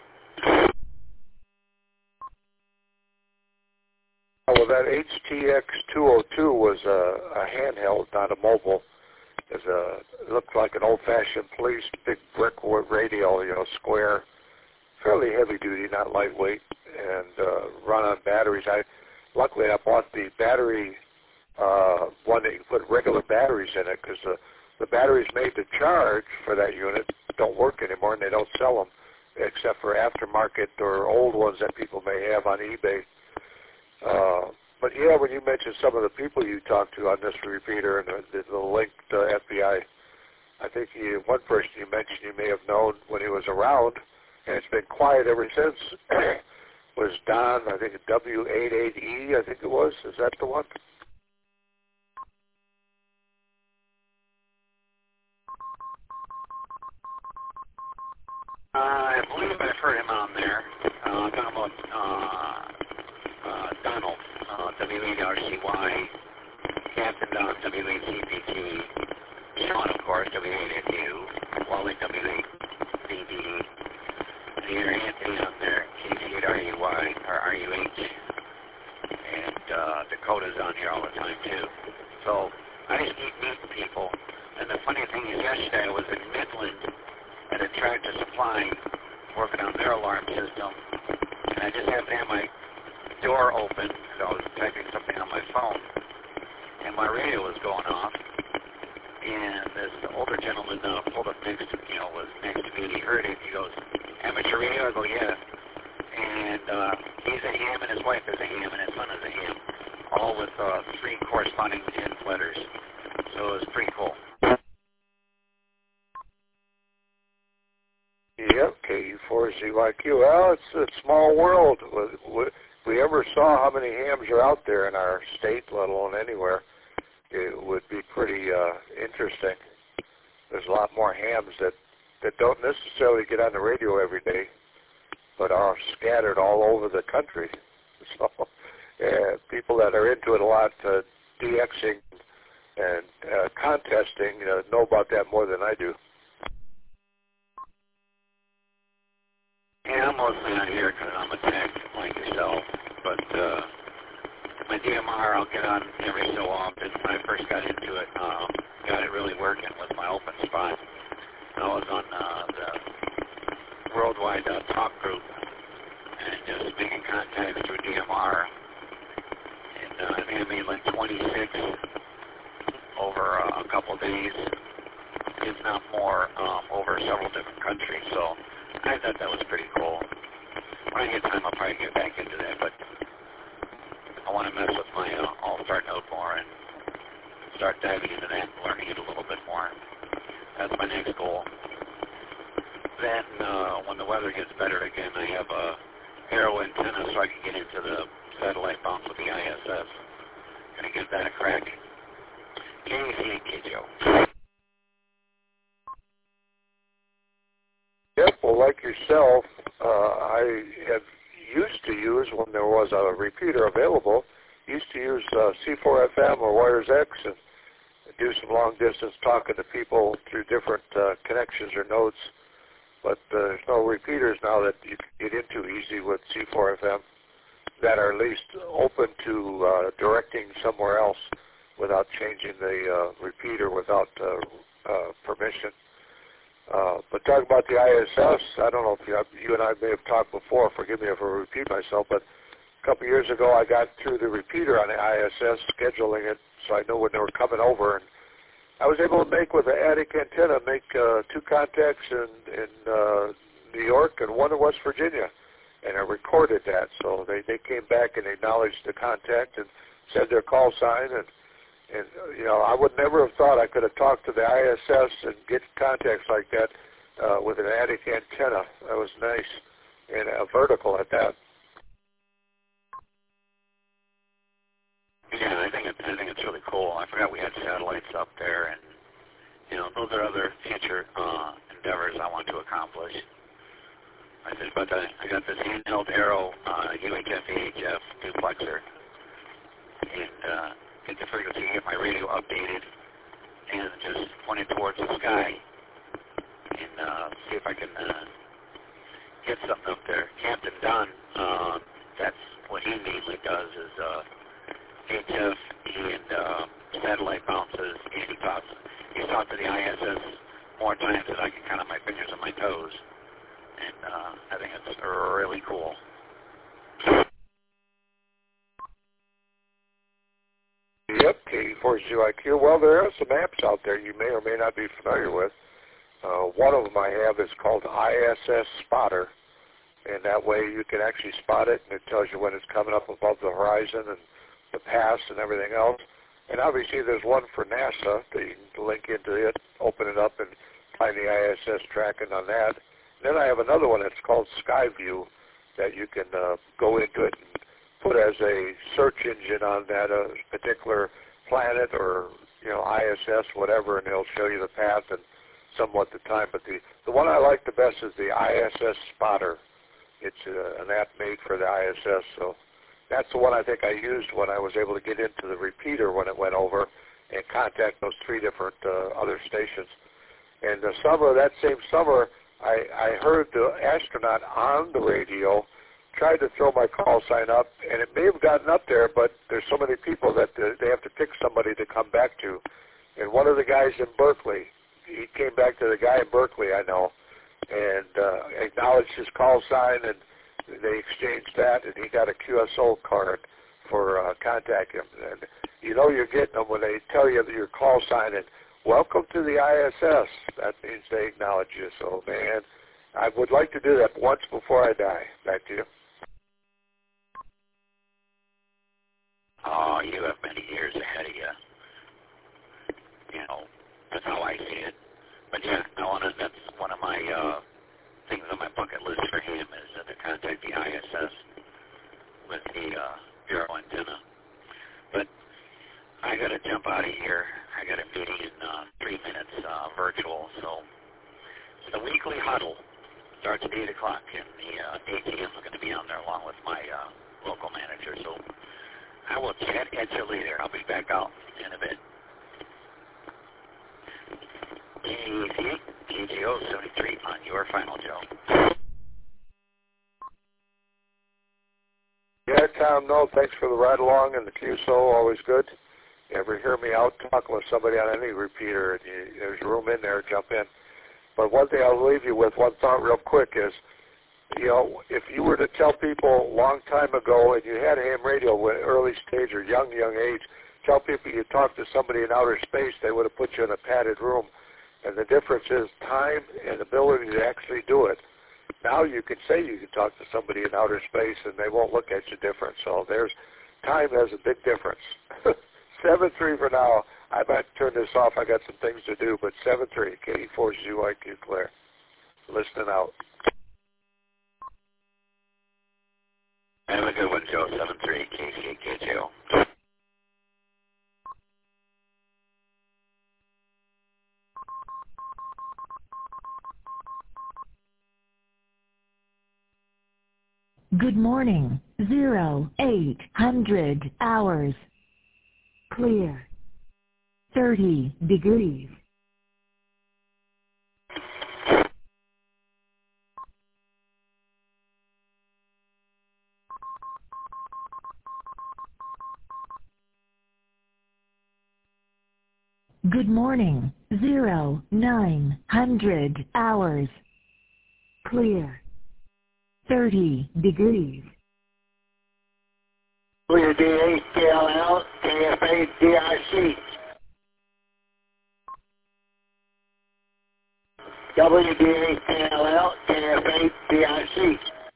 Speaker 3: Well, that H T X two oh two was a, a handheld, not a mobile. It, was a, it looked like an old-fashioned police big brick radio, you know, square, fairly heavy-duty, not lightweight, and uh, run on batteries. I luckily I bought the battery uh, one that you put regular batteries in it because the the batteries made to charge for that unit don't work anymore, and they don't sell them except for aftermarket or old ones that people may have on eBay. Uh, but yeah, when you mentioned some of the people you talked to on this repeater and the, the link to F B I, I think you, one person you mentioned you may have known when he was around, and it's been quiet ever since, was Don, I think W eighty-eight E, I think it was. Is that the one?
Speaker 5: Uh, I believe I've heard him on there. Uh, I'm talking about uh, uh, Donald, uh, W eight R C Y, Captain Don, W eight C P T, Sean, of course, W eight F U, Wally, W eight D D, and here Anthony on there, K C eight R U Y, or R U H, and uh, Dakota's on here all the time, too. So I just keep meeting people, and the funny thing is yesterday I was in Midland at a Tractor Supply working on their alarm system, and I just happened to have my door open because I was typing something on my phone, and my radio was going off, and this older gentleman uh, pulled up next to, you know, was next to me, and he heard it. He goes, amateur radio? I go, yeah. And uh, he's a ham, and his wife is a ham, and his son is a ham, all with uh, three corresponding ten letters. So it was pretty cool.
Speaker 3: Yep, K U four Z Y Q. Well, it's a small world. If we ever saw how many hams are out there in our state, let alone anywhere, it would be pretty uh, interesting. There's a lot more hams that, that don't necessarily get on the radio every day, but are scattered all over the country. So uh, people that are into it a lot, uh, DXing and uh, contesting, uh, know about that more than I do.
Speaker 5: Yeah, I'm mostly not here because I'm a tech like yourself, but uh, my D M R I'll get on every so often. When I first got into it, um, got it really working with my open spot. I was on uh, the worldwide uh, talk group and just making contacts through D M R. And uh, I think I made like twenty-six over uh, a couple days, if not more, um, over several different countries. So I thought that was pretty cool. When I get time, I'll probably get back into that. But I want to mess with my uh, all-star note more and start diving into that and learning it a little bit more. That's my next goal. Then uh, when the weather gets better again, I have a aero antenna so I can get into the satellite bounce with the I S S. Gonna give that a crack. K C K Joe.
Speaker 3: Yep, well, like yourself, uh, I have used to use, when there was a repeater available, used to use uh, C four F M or Wires X and do some long-distance talking to people through different uh, connections or nodes. But uh, there's no repeaters now that you can get into easy with C four F M that are at least open to uh, directing somewhere else without changing the uh, repeater without uh, uh, permission. Uh, but talking about the I S S, I don't know if you, you and I may have talked before, forgive me if I repeat myself, but a couple of years ago I got through the repeater on the I S S, scheduling it so I knew when they were coming over, and I was able to make with an attic antenna, make uh, two contacts in, in uh, New York and one in West Virginia, and I recorded that, so they, they came back and acknowledged the contact and said their call sign, and And, you know, I would never have thought I could have talked to the I S S and get contacts like that uh, with an attic antenna. That was nice, and a vertical at that.
Speaker 5: Yeah, I think it's, I think it's really cool. I forgot we had satellites up there, and, you know, those are other future uh, endeavors I want to accomplish. I said, but I, I got this handheld Aero uh, U H F A H F duplexer, and uh, get the frequency, get my radio updated, and just point it towards the sky, and uh, see if I can uh, get something up there. Captain Dunn, uh, that's what he mainly does is uh, H F and uh, satellite bounces, and he talks, he's talked to the I S S more times than I can count on my fingers and my toes, and uh, I think it's really cool.
Speaker 3: Yep, K four Z I Q. Well, there are some apps out there you may or may not be familiar with. Uh, one of them I have is called I S S Spotter, and that way you can actually spot it, and it tells you when it's coming up above the horizon and the pass and everything else. And obviously there's one for NASA that you can link into it, open it up, and find the I S S tracking on that. And then I have another one that's called Skyview that you can uh, go into it and put as a search engine on that uh, particular planet or, you know, I S S, whatever, and it'll show you the path and somewhat the time. But the, the one I like the best is the I S S Spotter. It's uh, an app made for the I S S, so that's the one I think I used when I was able to get into the repeater when it went over and contact those three different uh, other stations. And the summer, that same summer, I, I heard the astronaut on the radio tried to throw my call sign up, and it may have gotten up there, but there's so many people that they have to pick somebody to come back to. And one of the guys in Berkeley, he came back to the guy in Berkeley I know, and uh, acknowledged his call sign, and they exchanged that, and he got a Q S O card for uh, contacting him. And you know you're getting them when they tell you that your call sign and welcome to the I S S. That means they acknowledge you. So, man, I would like to do that once before I die. Back to you.
Speaker 5: Oh, you have many years ahead of you. You know, that's how I see it. But yeah, I want to, that's one of my uh, things on my bucket list for him is uh, to contact the I S S with the uh, Aero antenna. But I got to jump out of here. I got a meeting in uh, three minutes uh, virtual. So the weekly huddle starts at eight o'clock, and the uh, A T M is going to be on there along with my uh, local manager. So I will chat at you later. I'll be back out in a bit. K G O seventy-three on your final, Joe.
Speaker 3: Yeah, Tom, no, thanks for the ride along and the Q S O, always good. You ever hear me out talking with somebody on any repeater, and you, there's room in there, jump in. But one thing I'll leave you with, one thought real quick is, you know, if you were to tell people a long time ago, and you had ham radio when early stage or young, young age, tell people you talked to somebody in outer space, they would have put you in a padded room. And the difference is time and ability to actually do it. Now you can say you can talk to somebody in outer space, and they won't look at you different. So there's time has a big difference. seven three for now. I might turn this off. I got some things to do, but seven three, K E four Z Y Q Claire. Listening out.
Speaker 5: Have a good one, Joe. seven three K C K J O.
Speaker 1: Good morning. Zero eight hundred hours. Clear. Thirty degrees. Good morning. Zero nine hundred hours. Clear. Thirty degrees.
Speaker 6: W D A K L L K F A D I C. W D A K L L K F A D I C.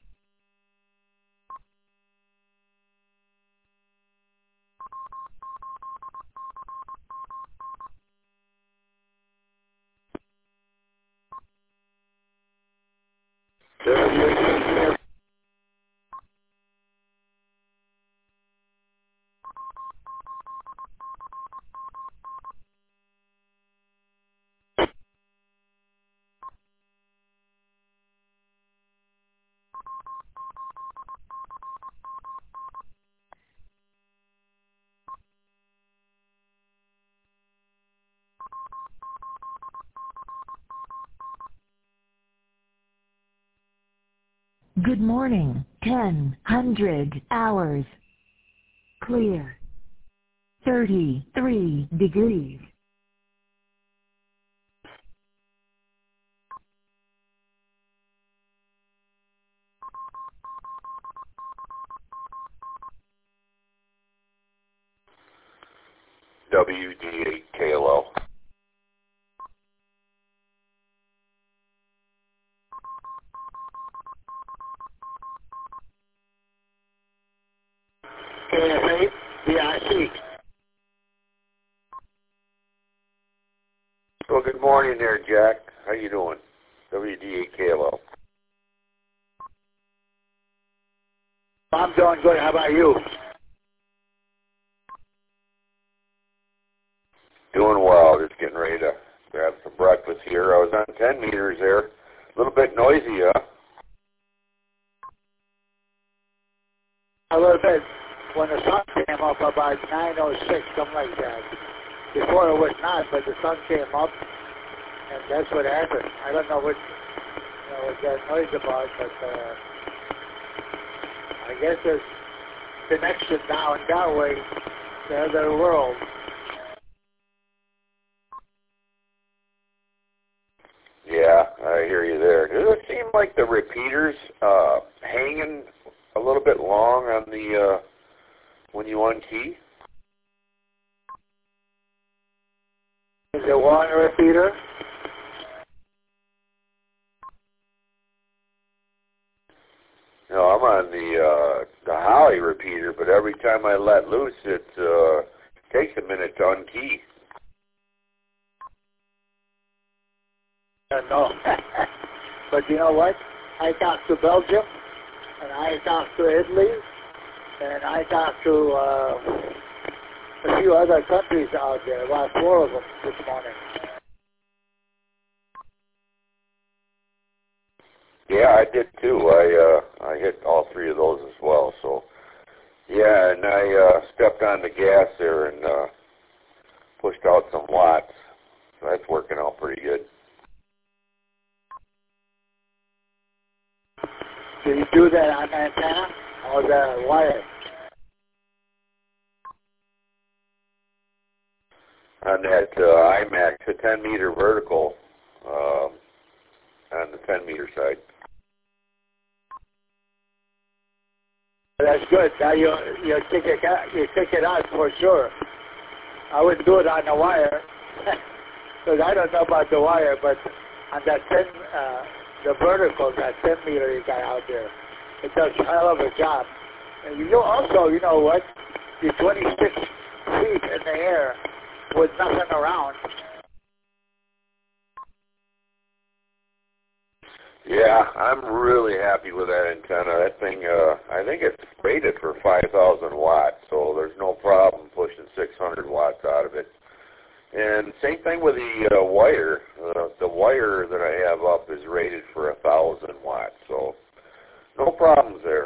Speaker 1: Good morning. Ten hundred hours. Clear. Thirty-three degrees.
Speaker 2: W D eight K L L.
Speaker 6: K F A D I C.
Speaker 2: Well, good morning there, Jack. How you doing? W D eight K L L.
Speaker 6: I'm doing good. How about you?
Speaker 2: Doing well. Just getting ready to grab some breakfast here. I was on ten meters there. A little bit noisy, huh?
Speaker 6: A little bit. When the sun came up about nine oh six, something like that. Before it was not, but the sun came up, and that's what happened. I don't know what, you know, what that noise about, but uh, I guess there's connection down that way to the other world.
Speaker 2: Yeah, I hear you there. Does it seem like the repeaters uh, hanging a little bit long on the uh, when you unkey?
Speaker 6: Is it one repeater?
Speaker 2: No, I'm on the uh, the Holly repeater, but every time I let loose, it uh, takes a minute to unkey.
Speaker 6: I don't know. But you know what? I talked to Belgium, and I talked to Italy, and I talked to uh, a few other countries out there, about four of them this morning.
Speaker 2: Yeah, I did too. I uh, I hit all three of those as well. So yeah, and I uh, stepped on the gas there and uh, pushed out some watts. So that's working out pretty good.
Speaker 6: Did you do that on the antenna or the wire?
Speaker 2: On that uh, IMAX, a ten meter vertical uh, on the ten meter side.
Speaker 6: That's good. Now you you kick it out, you kick it out for sure. I wouldn't do it on the wire because I don't know about the wire, but on that ten, uh, the vertical, that ten meter you got out there, it does a hell of a job. And you know, also, you know what? you're twenty-six feet in the air with nothing around.
Speaker 2: Yeah, I'm really happy with that antenna. That thing, uh, I think it's rated for five thousand watts, so there's no problem pushing six hundred watts out of it. And same thing with the uh, wire. Uh, the wire that I have up is rated for one thousand watts, so no problems there.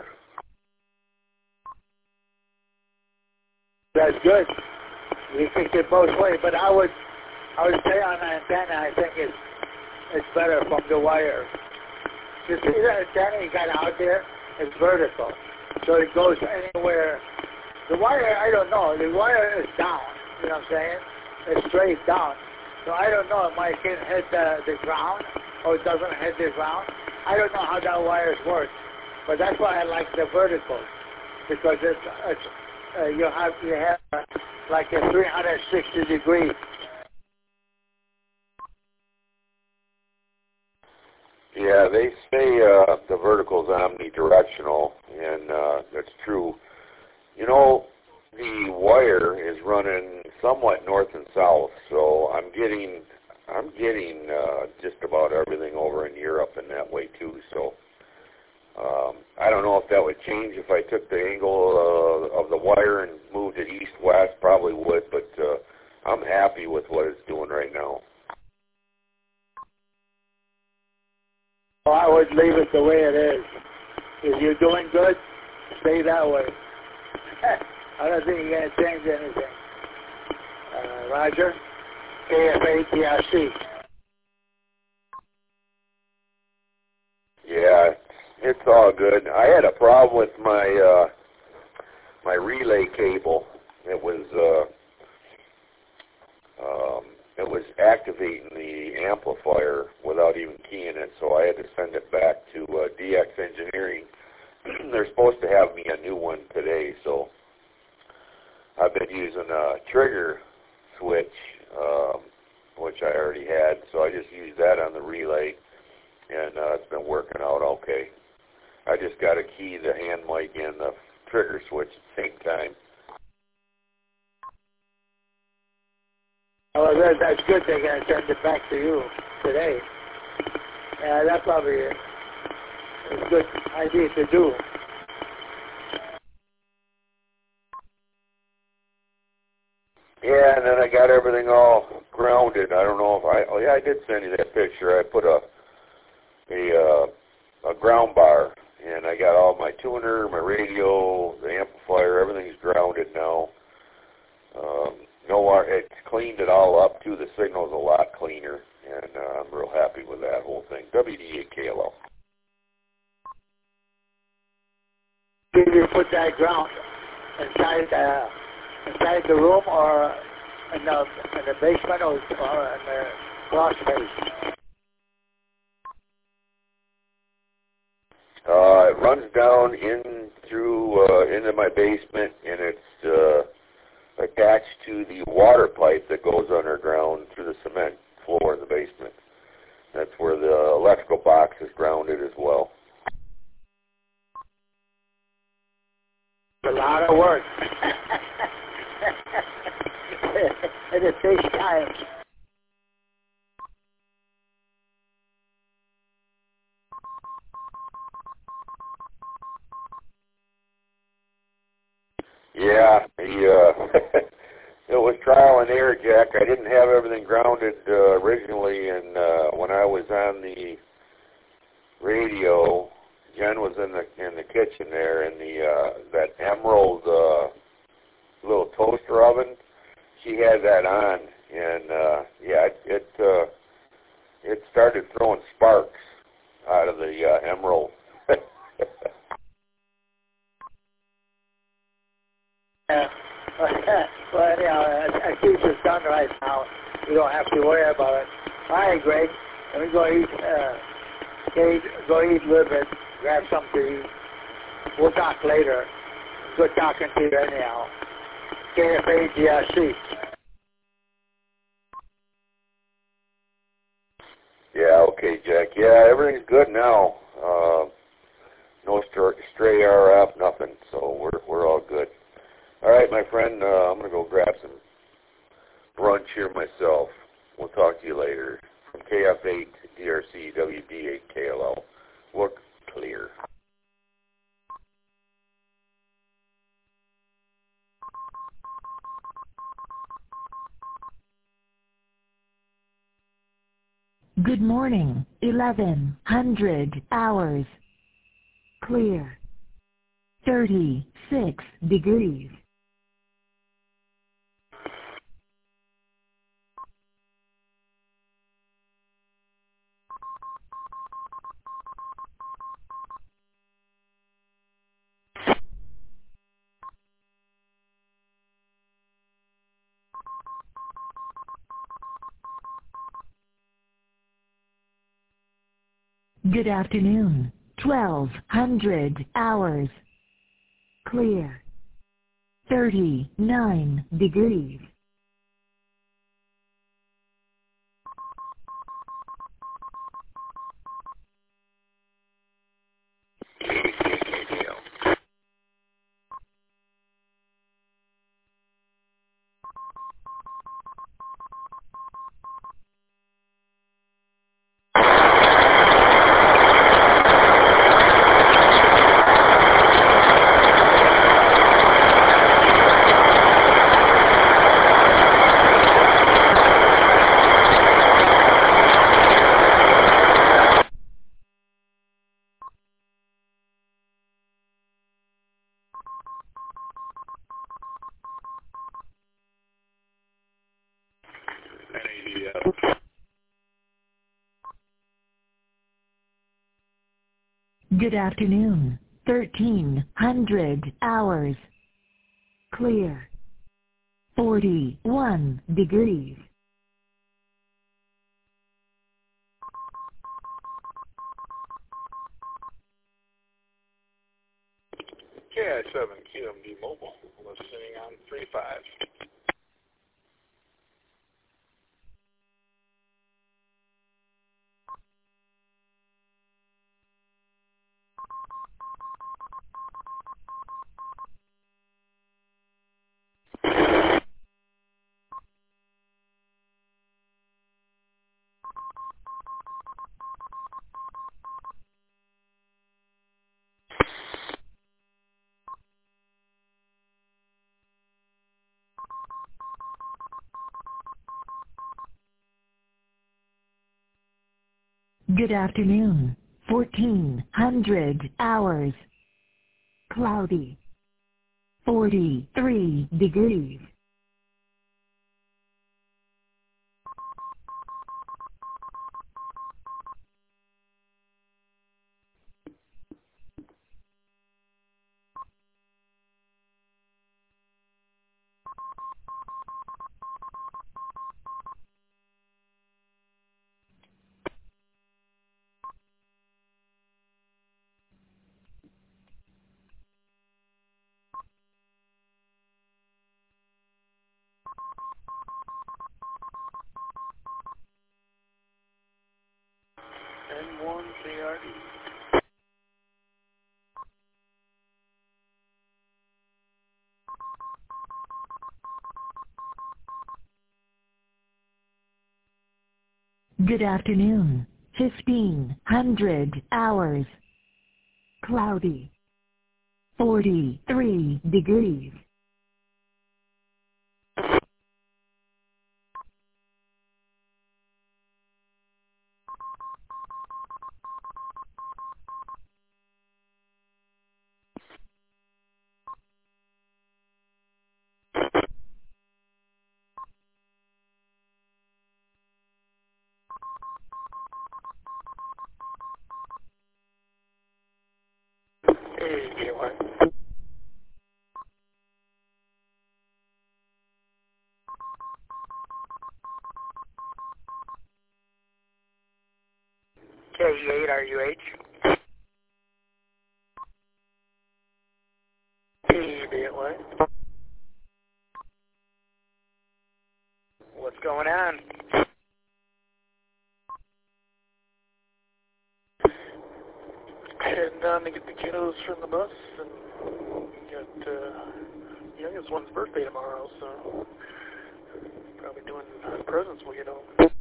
Speaker 6: That's good. You think it both ways, but I would, I would say on the antenna, I think it's, it's better from the wire. You see that antenna you got out there? It's vertical, so it goes anywhere. The wire, I don't know. The wire is down. You know what I'm saying? It's straight down. So I don't know if it can hit the, the ground or it doesn't hit the ground. I don't know how that wires work, but that's why I like the vertical, because it's, it's uh, you have you have uh, like a three hundred sixty degree.
Speaker 2: Yeah, they say uh, the vertical is omnidirectional, and uh, that's true. You know, the wire is running somewhat north and south, so I'm getting I'm getting uh, just about everything over in Europe in that way too. So um, I don't know if that would change if I took the angle uh, of the wire and moved it east-west. Probably would, but uh, I'm happy with what it's doing right now.
Speaker 6: Well, I would leave it the way it is. If you're doing good, stay that way. I don't think you're going to change anything. Uh, Roger, K F A T R C.
Speaker 2: Yeah, it's all good. I had a problem with my uh, my relay cable. It was uh, um, it was activating the amplifier without even keying it, so I had to send it back to uh, D X Engineering. They're supposed to have me a new one today, so I've been using a trigger switch, um, which I already had, so I just used that on the relay, and uh, it's been working out okay. I just got to key the hand mic and the trigger switch at the same time.
Speaker 6: Oh, that, that's good. They're going to send it back to you today. Yeah, that probably is a good idea to do.
Speaker 2: Yeah, and then I got everything all grounded. I don't know if I. Oh yeah, I did send you that picture. I put a a uh, a ground bar, and I got all my tuner, my radio, the amplifier. Everything's grounded now. Um, no, it cleaned it all up too. The signal's a lot cleaner, and uh, I'm real happy with that whole thing. W D eight K L O.
Speaker 6: Did you put that ground inside the inside the room, or in the in the basement, or, or in the crawl space?
Speaker 2: Uh, it runs down in through uh, into my basement, and it's uh, attached to the water pipe that goes underground through the cement floor in the basement. That's where the electrical box is grounded as well.
Speaker 6: A lot of work. And it takes time.
Speaker 2: Yeah, the, uh, it was trial and error, Jack. I didn't have everything grounded uh, originally, and uh, when I was on the radio, Jen was in the in the kitchen there, and the uh, that Emerald uh, little toaster oven, she had that on, and uh, yeah, it it, uh, it started throwing sparks out of the uh, Emerald.
Speaker 6: Yeah. Well, anyhow, I keep this done right now. You don't have to worry about it. All right, Greg. Let me go eat. Uh, Kate, go eat a little bit. Grab something to eat. We'll talk later. Good talking to you anyhow. K F A G R C.
Speaker 2: Yeah, okay, Jack. Yeah, everything's good now. Uh, no stray R F, nothing. So we're we're all good.
Speaker 7: All right, my friend, uh, I'm going to go grab some brunch here myself. We'll talk to you later. From K F eight D R C W D eight K L L. Look clear.
Speaker 1: Good morning, eleven hundred hours. Clear. thirty-six degrees. Good afternoon, twelve hundred hours. Clear. thirty-nine degrees. Good afternoon, thirteen hundred hours. Clear. forty-one degrees.
Speaker 8: K I seven Q M D Mobile, listening on three five.
Speaker 1: Good afternoon, fourteen hundred hours. Cloudy. forty-three degrees.
Speaker 8: N one K R D.
Speaker 1: Good afternoon, fifteen hundred hours. Cloudy. forty-three degrees.
Speaker 8: Hey, K Y. K E eight R U H. P B at what? What's going on? Heading down to get the kiddos from the bus and got uh,
Speaker 9: youngest one's birthday tomorrow, so probably doing presents when we get home.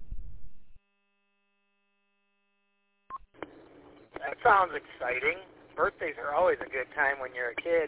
Speaker 10: That sounds exciting. Birthdays are always a good time when you're a kid.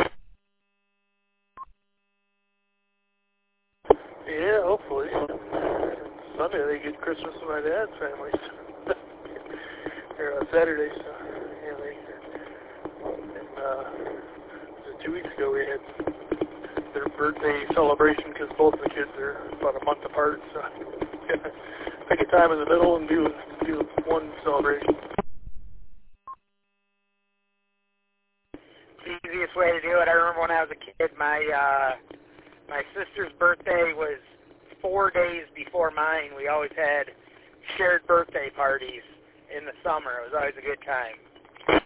Speaker 9: Yeah, hopefully. Sunday they get Christmas with my dad's family. Or uh, Saturday, so yeah, they. And uh, two weeks ago we had their birthday celebration because both of the kids are about a month apart. So yeah, pick a time in the middle and do do one celebration.
Speaker 10: The easiest way to do it. I remember when I was a kid, my uh, my sister's birthday was four days before mine. We always had shared birthday parties in the summer. It was always a good time.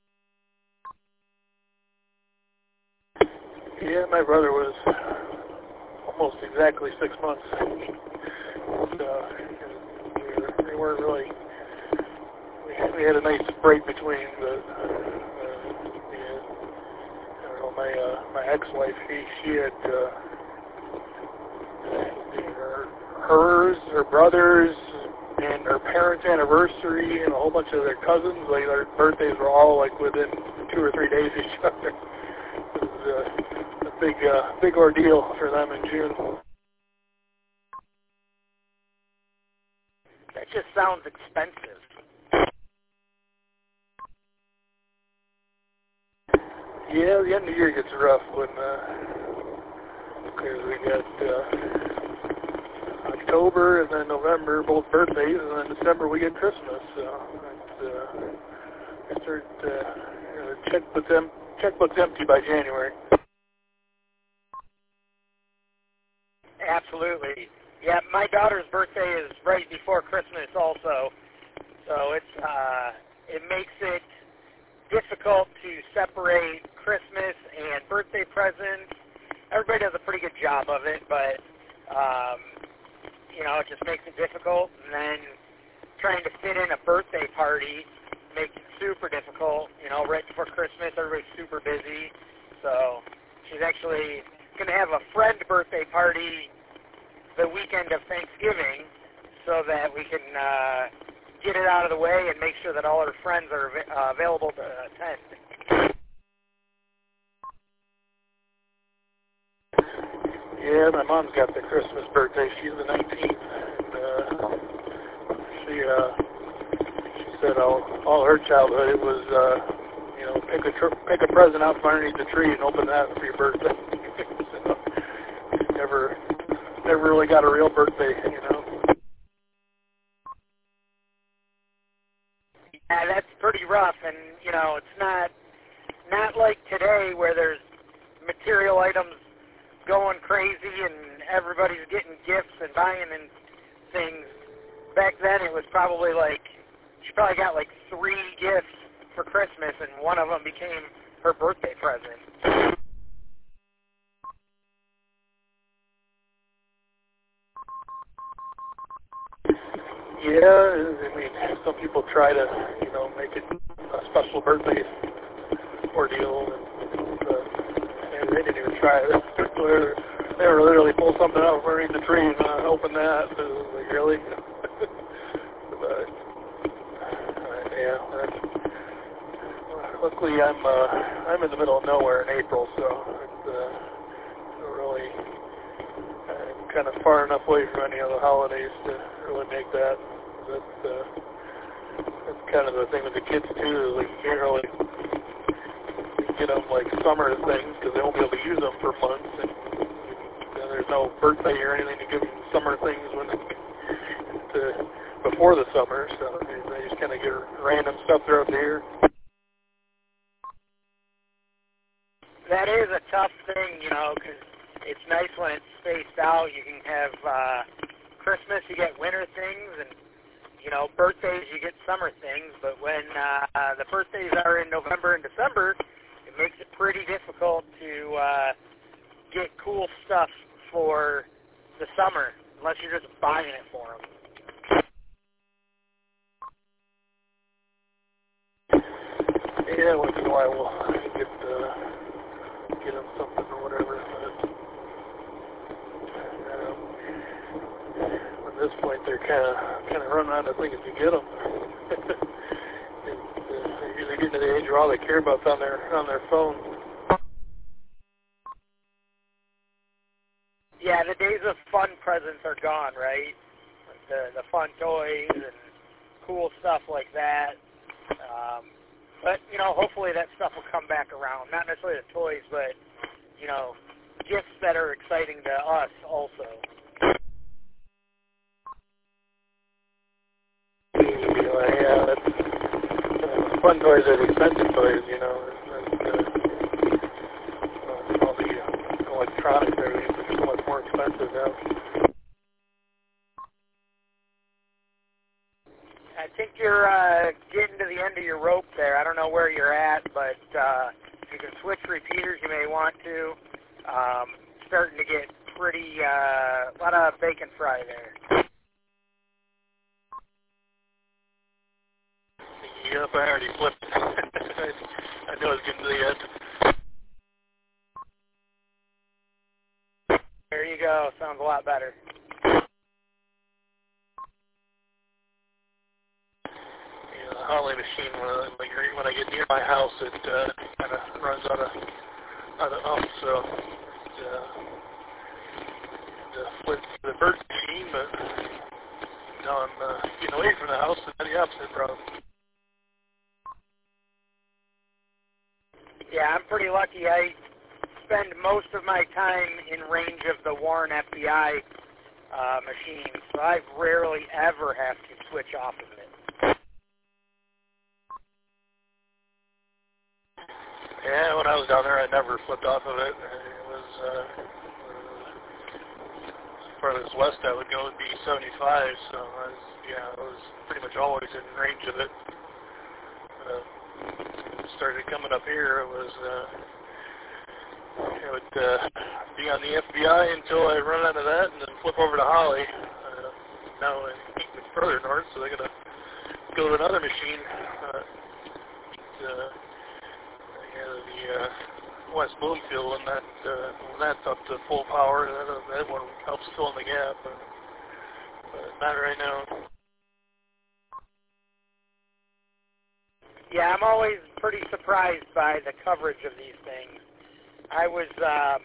Speaker 9: Yeah, my brother was almost exactly six months. So we, were, we weren't really. We had, we had a nice break between the. Uh, the I don't know, my uh, my ex-wife. She she had uh, her, hers, her brothers, and her parents' anniversary, and a whole bunch of their cousins. Like their birthdays were all like within two or three days of each other. It was uh, a big uh, big ordeal for them in June.
Speaker 10: That just sounds expensive.
Speaker 9: Yeah, the end of the year gets rough when uh, because we got uh, October and then November, both birthdays, and then December we get Christmas. So it's, uh, I start uh, you know, checkbook's, em- checkbook's empty by January.
Speaker 10: Absolutely. Yeah, my daughter's birthday is right before Christmas also, so it's uh, it makes it difficult to separate Christmas and birthday presents. Everybody does a pretty good job of it, but um, you know, it just makes it difficult. And then trying to fit in a birthday party makes it super difficult. You know, right before Christmas, everybody's super busy. So she's actually going to have a friend birthday party the weekend of Thanksgiving, so that we can uh, get it out of the way and make sure that all her friends are uh, available to attend.
Speaker 9: Yeah, my mom's got the Christmas birthday. She's the nineteenth. And, uh, she uh, she said all all her childhood it was uh, you know pick a tr- pick a present out from underneath the tree and open that for your birthday. So, never never really got a real birthday, you know.
Speaker 10: Yeah, that's pretty rough, and you know it's not not like today where there's material items going crazy and everybody's getting gifts and buying and things. Back then it was probably like, she probably got like three gifts for Christmas and one of them became her birthday present.
Speaker 9: Yeah, I mean, some people try to, you know, make it a special birthday ordeal, and, uh, and they didn't even try it. They were literally pull something out from underneath the tree and uh, open that. It was like, really? But, uh, yeah, that's, luckily I'm uh, I'm in the middle of nowhere in April, so it's uh, really I'm kind of far enough away from any of the holidays to really make that. That's, uh, that's kind of the thing with the kids too. Like you can't really get them like summer things because they won't be able to use them for months, and, and there's no birthday or anything to give them summer things when they to, before the summer. So they just kind of get random stuff throughout the year.
Speaker 10: That is a tough thing, you know, because it's nice when it's spaced out. You can have uh, Christmas, you get winter things, and, you know, birthdays, you get summer things. But when uh, the birthdays are in November and December, it makes it pretty difficult to uh, get cool stuff for the summer, unless you're just buying it for them.
Speaker 9: Yeah, once in a while we'll get uh, get them something or whatever. But, uh, at this point, they're kind of kind of running out of things to get them. They're getting to the age where all they care about is on their on their phone.
Speaker 10: Yeah, the days of fun presents are gone, right? The the fun toys and cool stuff like that. Um, but, you know, hopefully that stuff will come back around. Not necessarily the toys, but, you know, gifts that are exciting to us also.
Speaker 9: Yeah, that's, uh, fun toys are the expensive toys, you know. And, uh, all the uh, electronics are so much more expensive now.
Speaker 10: I think you're uh, getting to the end of your rope there. I don't know where you're at, but uh, you can switch repeaters. You may want to. Um, starting to get pretty, uh, a lot of bacon fry there.
Speaker 9: Yep, I already flipped. I, I knew I was getting to the end.
Speaker 10: There you go. Sounds a lot better.
Speaker 9: The Holley machine, when I, like, when I get near my house, it uh, kind of runs out of out of ump. So uh, the flip the bird machine, but now I'm uh, getting away from the house, and that's the opposite problem.
Speaker 10: Yeah, I'm pretty lucky. I spend most of my time in range of the Warren F B I uh, machine, so I rarely ever have to switch off of it.
Speaker 9: Yeah, when I was down there, I never flipped off of it. It was, uh, as far as west I would go would be seventy-five, so I was, yeah, I was pretty much always in range of it. Uh, started coming up here, it was, uh, it would uh, be on the F B I until I run out of that and then flip over to Holley. Uh, now I'm even further north, so they're going to go to another machine. Uh, uh, Yeah, the uh, West Bloomfield, and that uh, when that's up to full power, that, that one helps fill in the gap, but, but not right now.
Speaker 10: Yeah, I'm always pretty surprised by the coverage of these things. I was, um,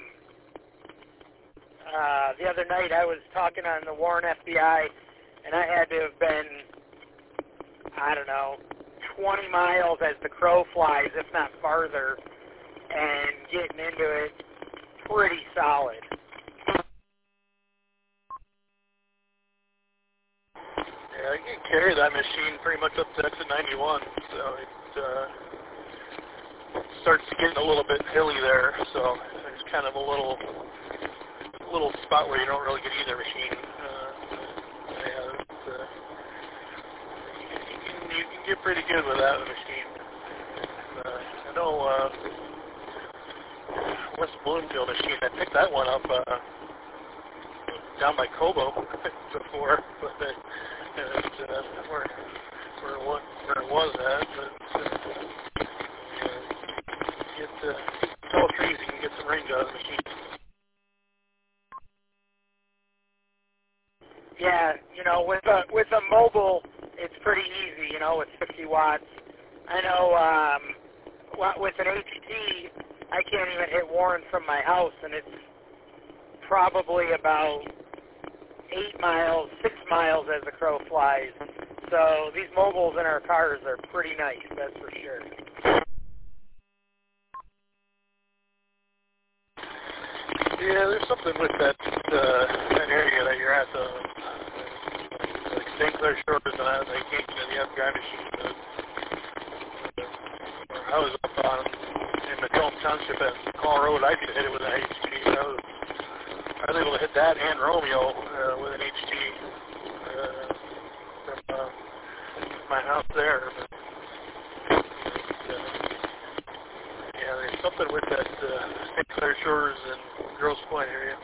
Speaker 10: uh, the other night I was talking on the Warren F B I, and I had to have been, I don't know, twenty miles as the crow flies, if not farther, and getting into it pretty solid.
Speaker 9: Yeah, I can carry that machine pretty much up to exit ninety-one, so it uh, starts getting a little bit hilly there, so there's kind of a little little spot where you don't really get either machine. Uh, yeah, it's, uh, you, can, you can get pretty good with that machine. Uh, I know uh, West Bloomfield machine, I picked that one up uh, down by Cobo before, but uh, and, uh, where, where, it was, where it was at, but uh, get uh, tall trees, you can get some range out of the machine.
Speaker 10: Yeah, you know, with a with a mobile, it's pretty easy. You know, it's fifty watts. I know um, with an H T, I can't even hit Warren from my house, and it's probably about eight miles, six miles as the crow flies. So these mobiles in our cars are pretty nice, that's for sure.
Speaker 9: Yeah, there's something with that uh, that area that you're at, the like Saint Clair Shores, and I, I can't get the F B I machine. But I was up on in Macomb Township at Call Road. I could hit it with an H T. I was, I was able to hit that and Romeo uh, with an H T uh, from uh, my house there. But, uh, yeah, there's something with that uh, Saint Clair Shores and Grosse Pointe area.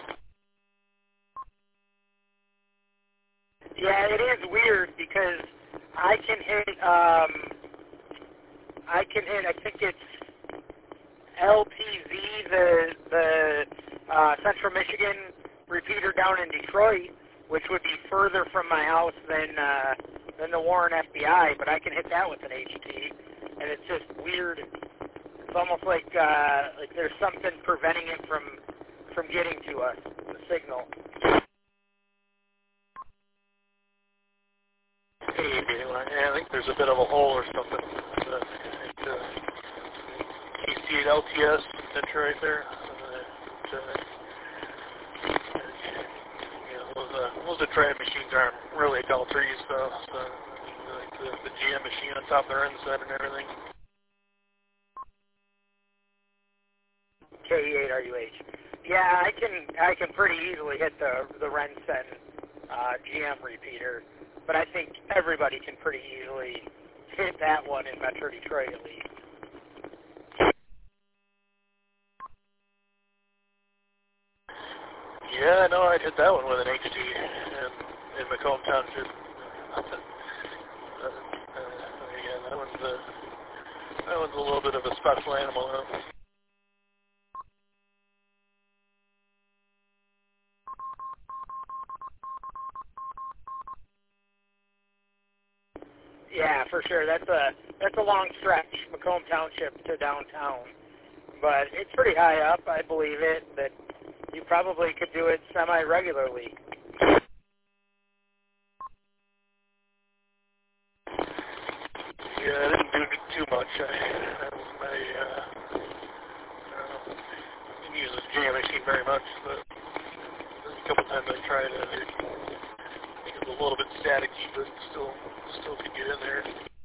Speaker 10: Yeah, it is weird because I can hit, um, I can hit, I think it's L T Z, the the uh, Central Michigan repeater down in Detroit, which would be further from my house than uh, than the Warren F B I, but I can hit that with an H T, and it's just weird. It's almost like uh, like there's something preventing it from from getting to us, the signal.
Speaker 9: Hey, yeah, I think there's a bit of a hole or something. Uh, it, uh, K C eight L T S picture right there. Uh, uh, yeah, those, uh, those Detroit machines aren't really L threes, though. So, like the, the G M machine on top of their inset and everything.
Speaker 10: K E eight R U H. Yeah, I can I can pretty easily hit the the Rensen uh, G M repeater, but I think everybody can pretty easily hit that one in Metro Detroit at least.
Speaker 9: Yeah, no, I'd hit that one with an H T in, in Macomb Township. Uh, uh, yeah, that one's a that one's a little bit of a special animal, huh?
Speaker 10: Yeah, for sure. That's a that's a long stretch, Macomb Township to downtown, but it's pretty high up. I believe it that you probably could do it semi-regularly.
Speaker 9: Yeah, I didn't do too much. I, I, I uh, uh, didn't use the J M machine very much, but a couple times I tried it. I think it was a little bit staticky, but still, still could get in there.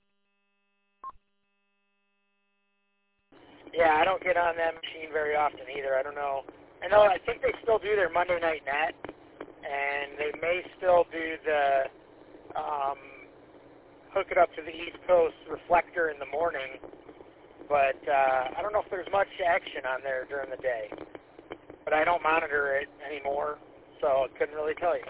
Speaker 10: Yeah, I don't get on that machine very often either. I don't know. I know. I think they still do their Monday Night Net, and they may still do the um, hook it up to the East Coast reflector in the morning. But uh, I don't know if there's much action on there during the day. But I don't monitor it anymore, so I couldn't really tell you.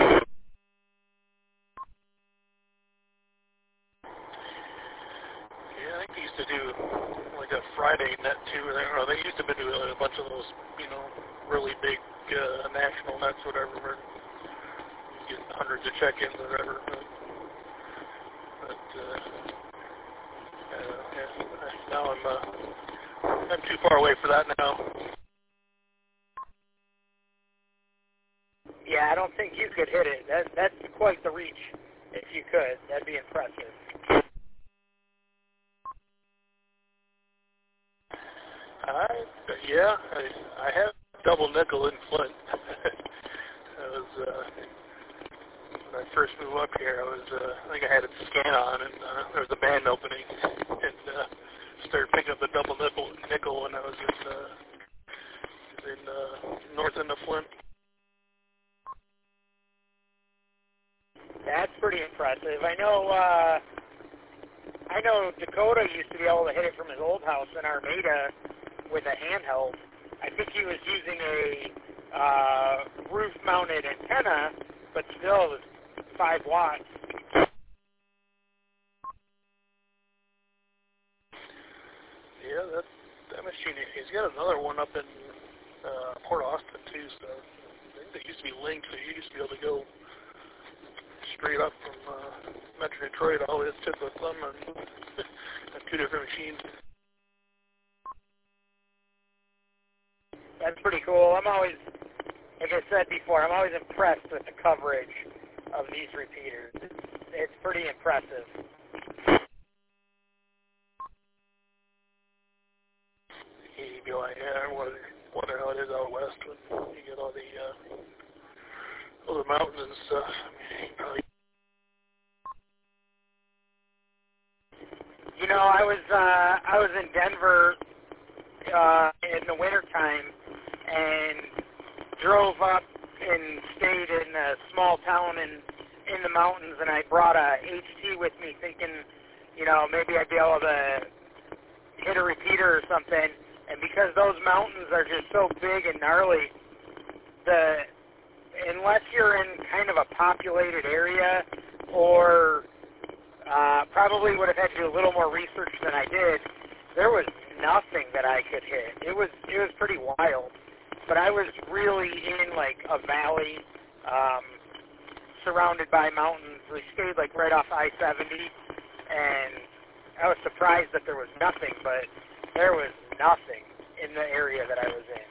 Speaker 9: Yeah, I think they used to do like a Friday net too. Or they, or they used to do a bunch of those, you know, really big uh, national nets, whatever, where you get hundreds of check-ins or whatever. But, but uh, uh, yeah, now I'm uh, I'm too far away for that now.
Speaker 10: Yeah, I don't think you could hit it. That, that's quite the reach. If you could, that'd be impressive.
Speaker 9: I, yeah, I, I have double nickel in Flint. I was, uh, when I first moved up here, I was, uh, I think I had a scan on, and uh, there was a band opening, and uh, started picking up the double nickel, nickel when I was in, uh, in uh, north end of Flint.
Speaker 10: That's pretty impressive. I know, uh, I know Dakota used to be able to hit it from his old house in Armada with a handheld. I think he was using a uh, roof-mounted antenna, but still it was five watts.
Speaker 9: Yeah, that that machine. He's got another one up in uh, Port Austin too. So I think they used to be linked. So you used to be able to go straight up from uh, Metro Detroit all the way to tip of the thumb on, on two different machines.
Speaker 10: That's pretty cool. I'm always, like I said before, I'm always impressed with the coverage of these repeaters. It's, it's pretty impressive.
Speaker 9: You'd be like, yeah, I wonder, wonder how it is out west when you get all the uh, all the mountains and stuff. I mean, you probably.
Speaker 10: You know, I was uh, I was in Denver uh, in the wintertime and drove up and stayed in a small town in in the mountains, and I brought a H T with me, thinking, you know, maybe I'd be able to hit a repeater or something. And because those mountains are just so big and gnarly, the unless you're in kind of a populated area, or uh, probably would have had to do a little more research than I did, there was nothing that I could hit. It was it was pretty wild. But I was really in like a valley, um, surrounded by mountains. We stayed like right off I seventy, and I was surprised that there was nothing, but there was nothing in the area that I was in.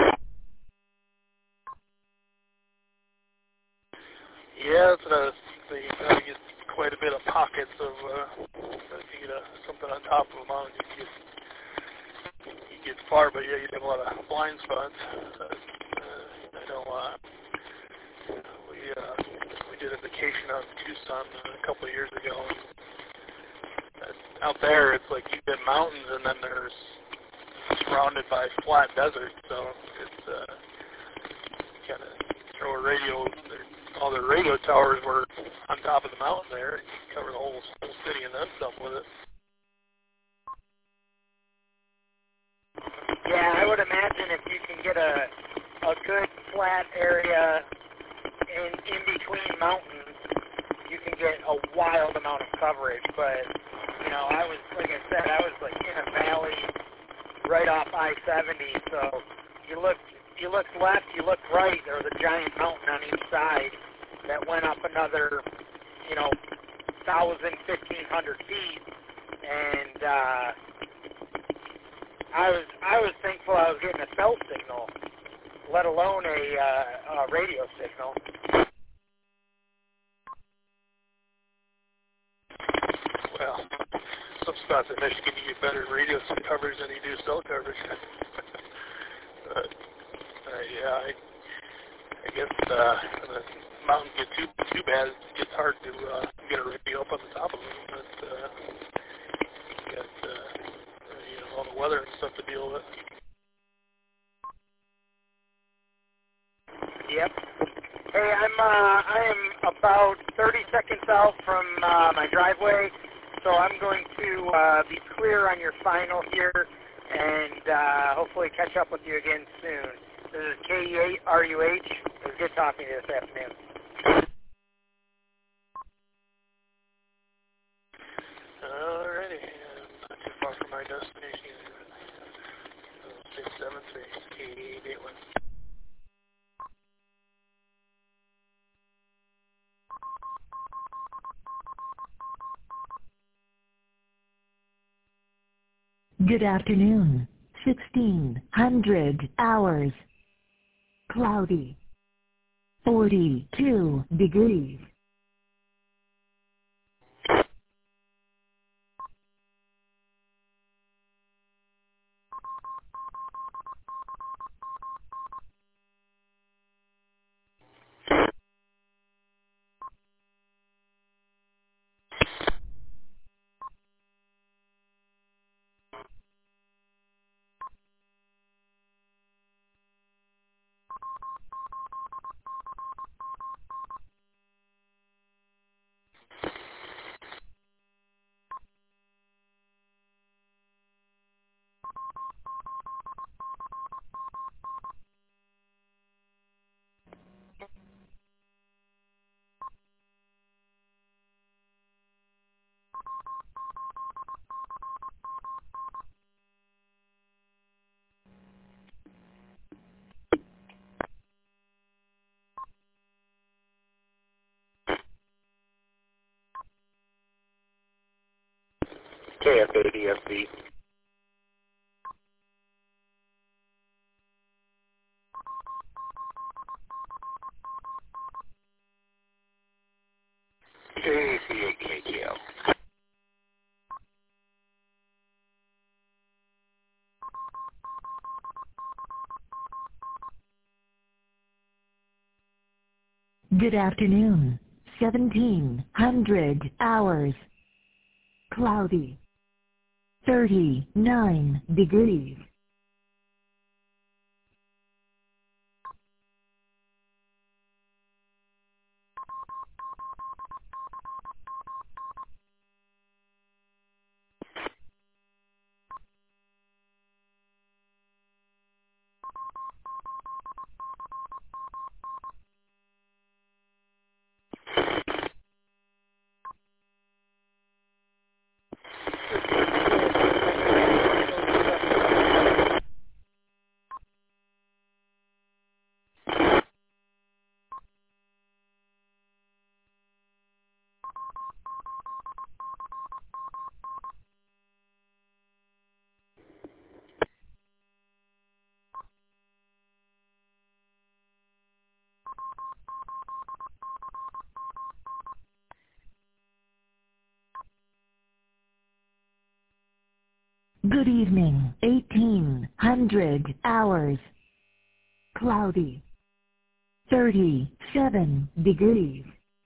Speaker 9: Yeah, that's what I was thinking. I get quite a bit of pockets of, uh, if you get uh, something on top of a mountain, you get, you get far, but yeah, you have a lot of blind spots. Uh, uh, I know uh, we uh, we did a vacation out in Tucson a couple of years ago. And out there, it's like you get mountains, and then there's surrounded by flat desert, so it's uh, kind of throw a radio. All the radio towers were on top of the mountain there. You cover the whole, whole city and then some with it.
Speaker 10: Yeah, I would imagine if you can get a a good flat area in in between mountains, you can get a wild amount of coverage. But you know, I was like I said, I was like in a valley right off I seventy. So you looked you looked left, you looked right. There was a giant mountain on each side that went up another, you know, thousand, fifteen hundred feet, and uh, I was I was thankful I was getting a cell signal, let alone a, uh, a radio signal.
Speaker 9: Well, some spots in Michigan you get better radio coverage than you do cell coverage. but, uh, yeah, I, I guess uh, the mountains get too too bad. It gets hard to uh, get a radio up on the top of them. But uh, you got uh, you know, all the weather and stuff to deal with.
Speaker 10: Yep. Hey, I'm uh, I am about thirty seconds out from uh, my driveway, so I'm going to uh, be clear on your final here, and uh, hopefully catch up with you again soon. This is K E eight R U H. It was good talking to you this afternoon.
Speaker 9: Alrighty, uh, not too far from my destination. six seven three, K E eight eight one.
Speaker 1: Good afternoon. sixteen hundred hours. Cloudy. forty-two degrees.
Speaker 2: K F eighty F B. K A C eight K T L.
Speaker 1: Good afternoon. seventeen hundred hours. Cloudy. thirty-nine degrees. Good evening. eighteen hundred hours. Cloudy. thirty-seven degrees.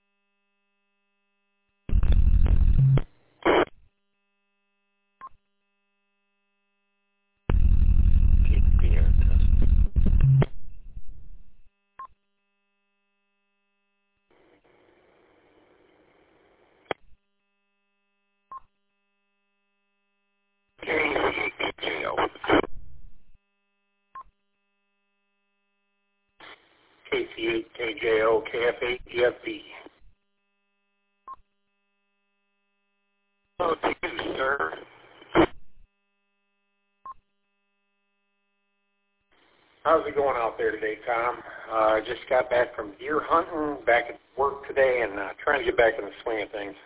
Speaker 2: K C eight K J O, K F eight G F B.
Speaker 5: Hello to you, sir.
Speaker 2: How's it going out there today, Tom? I uh, just got back from deer hunting, back at work today, and uh, trying to get back in the swing of things.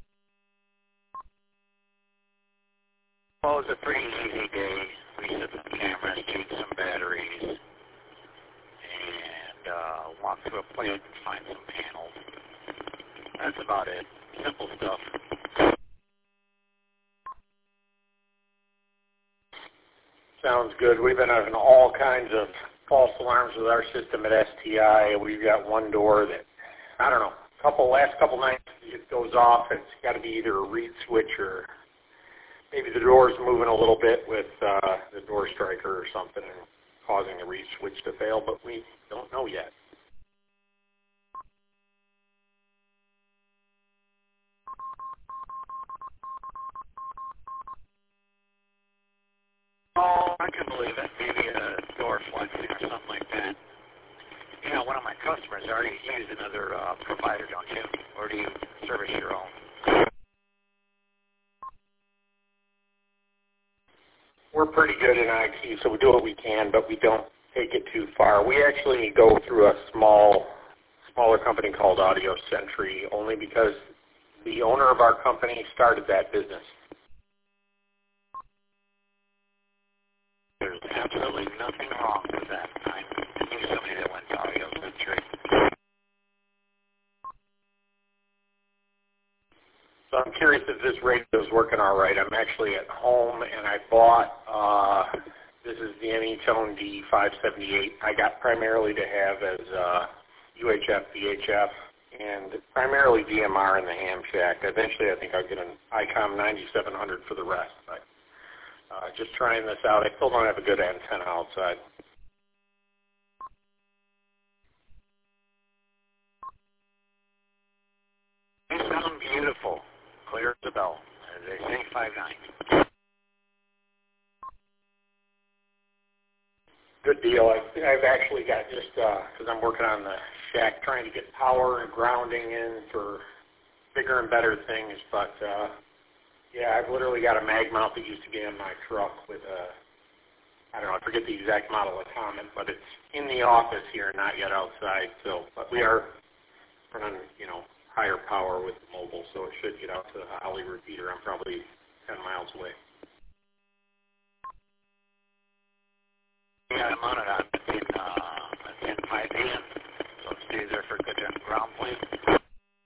Speaker 5: Well, it was a pretty easy day. We set some cameras, changed some batteries, and uh, walk through a plant and find some panels. That's about it. Simple stuff.
Speaker 2: Sounds good. We've been having all kinds of false alarms with our system at S T I. We've got one door that, I don't know, couple last couple nights it goes off. It's got to be either a reed switch or maybe the door's moving a little bit with uh, the door striker or something and causing the reed switch to fail, but we don't know yet.
Speaker 5: Oh, I can believe it. Maybe a door flexing or something like that. You know, one of my customers already used another uh, provider, don't you? Or do you service your own?
Speaker 2: We're pretty good in I T, so we do what we can, but we don't take it too far. We actually go through a small, smaller company called Audio Century, only because the owner of our company started that business.
Speaker 5: There's absolutely nothing wrong with that. I knew somebody that went to Audio Century.
Speaker 2: So I'm curious if this radio is working all right. I'm actually at home, and I bought, uh, this is the Anytone D five seventy-eight. I got primarily to have as uh, U H F, V H F, and primarily D M R in the ham shack. Eventually, I think I'll get an ICOM ninety-seven hundred for the rest, but uh, just trying this out. I still don't have a good antenna outside.
Speaker 5: They sound beautiful. Clear as a bell, as they say, five nine.
Speaker 2: Good deal. I, I've actually got just, because uh, I'm working on the shack, trying to get power and grounding in for bigger and better things, but uh, yeah, I've literally got a mag mount that used to be in my truck with a, I don't know, I forget the exact model atomic, but it's in the office here, not yet outside, so, but we are running, you know, higher power with mobile, so it should get out to the Holly repeater. I'm probably ten miles away.
Speaker 5: Yeah, I'm on it on ten, uh, ten five A M, so it stays there for a good ground plane.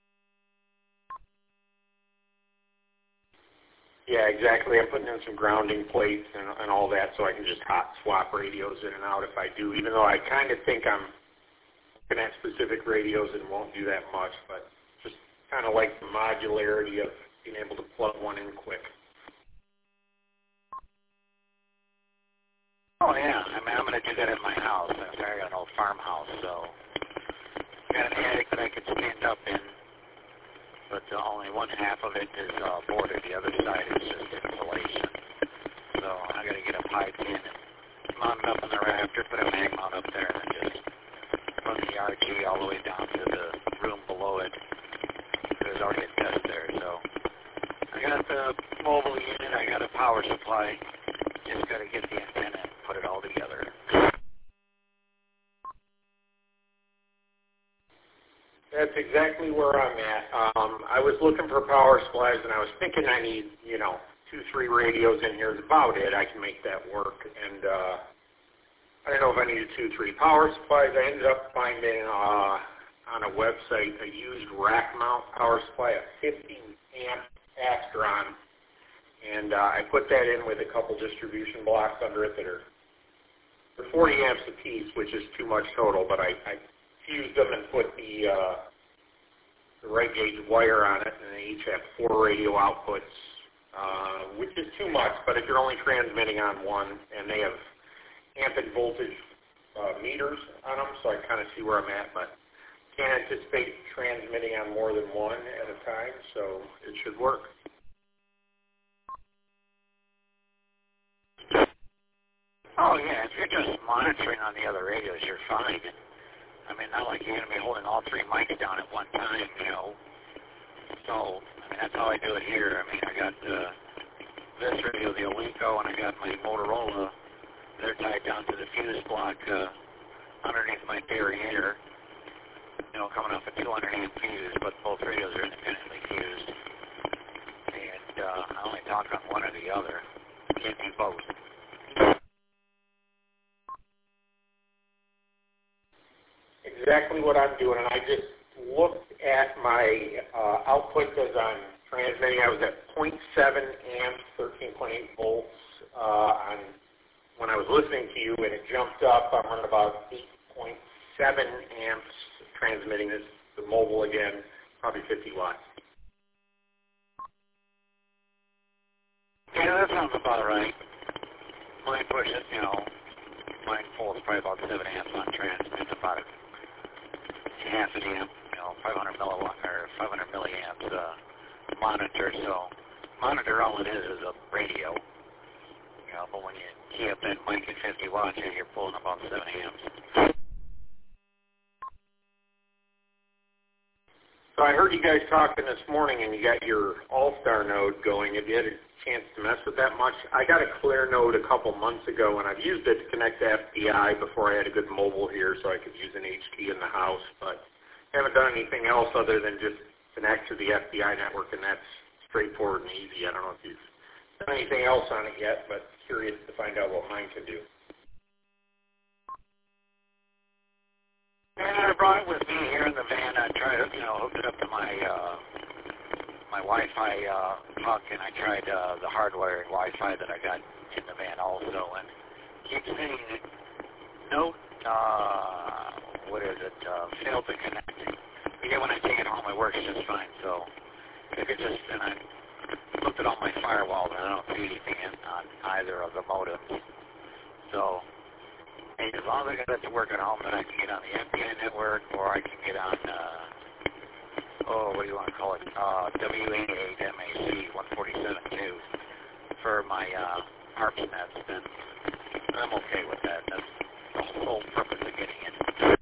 Speaker 2: Yeah, exactly. I'm putting in some grounding plates and, and all that so I can just hot swap radios in and out if I do, even though I kind of think I'm looking at specific radios and won't do that much, but just kind of like the modularity of being able to plug one in quick.
Speaker 5: Oh, yeah. I mean, I'm going to do that at my house. I got an old farmhouse, so I got an attic that I could stand up in, but uh, only one half of it is uh, boarded. The other side is just insulation. So I got to get a pipe in and mount it up in the rafter, put a mag mount up there, and then just run the R G all the way down to the room below it. There's already a test there, so I got the mobile unit. I got a power supply. Just got to get the antenna and put it all together.
Speaker 2: That's exactly where I'm at. Um, I was looking for power supplies, and I was thinking I need, you know, two, three radios in here is about it. I can make that work. And uh, I don't know if I needed two, three power supplies. I ended up finding uh, on a website a used rack mount power supply, a fifty amp Astron. and uh, I put that in with a couple distribution blocks under it that are they're forty amps a piece, which is too much total, but I, I fused them and put the, uh, the right gauge wire on it, and they each have four radio outputs, uh, which is too much, but if you're only transmitting on one, and they have amp and voltage uh, meters on them, so I kind of see where I'm at, but can't anticipate transmitting on more than one at a time, so it should work.
Speaker 5: Oh, yeah, if you're just monitoring on the other radios, you're fine. I mean, not like you're going to be holding all three mics down at one time, you know. So, I mean, that's how I do it here. I mean, I got uh, this radio, the Olinco, and I got my Motorola. They're tied down to the fuse block uh, underneath my Derriere, you know, coming off a two hundred amp fuse, but both radios are independently fused. And uh, I only talk on one or the other. Can't do both.
Speaker 2: Exactly what I'm doing, and I just looked at my uh, output as I'm transmitting. I was at zero point seven amps, thirteen point eight volts uh, on when I was listening to you, and it jumped up. I'm running about eight point seven amps transmitting this the mobile again, probably fifty watts.
Speaker 5: Yeah, that sounds about right. Mine pushes, you know, mine pulls probably about seven amps on transmit, about a half an amp, you know, five hundred milliwatt or five hundred milliamps uh, monitor. So monitor, all it is is a radio. You know, but when you key up that mic at fifty watts, you're pulling about seven amps.
Speaker 2: So I heard you guys talking this morning, and you got your All-Star node going. Have you had a chance to mess with that much? I got a Clear node a couple months ago, and I've used it to connect to F B I before I had a good mobile here, so I could use an H T in the house. But haven't done anything else other than just connect to the F B I network, and that's straightforward and easy. I don't know if you've done anything else on it yet, but curious to find out what mine can do.
Speaker 5: And I brought it with me here in the van. I tried to, you know, hook it up to my uh, my Wi-Fi uh, puck, and I tried uh, the hardwired Wi-Fi that I got in the van also, and keep saying note, uh, what is it, uh, failed to connect. But yeah, when I take it home, it works just fine. So if it just, and I looked at all my firewalls, and I don't see anything in, on either of the modems. So. Hey, as long as I got it to work at home, then I can get on the F B I network, or I can get on, uh, oh, what do you want to call it, uh, W eighty-eight M A C one forty-seven two for my uh, ARPANETs, then I'm okay with that. That's the whole purpose of getting it.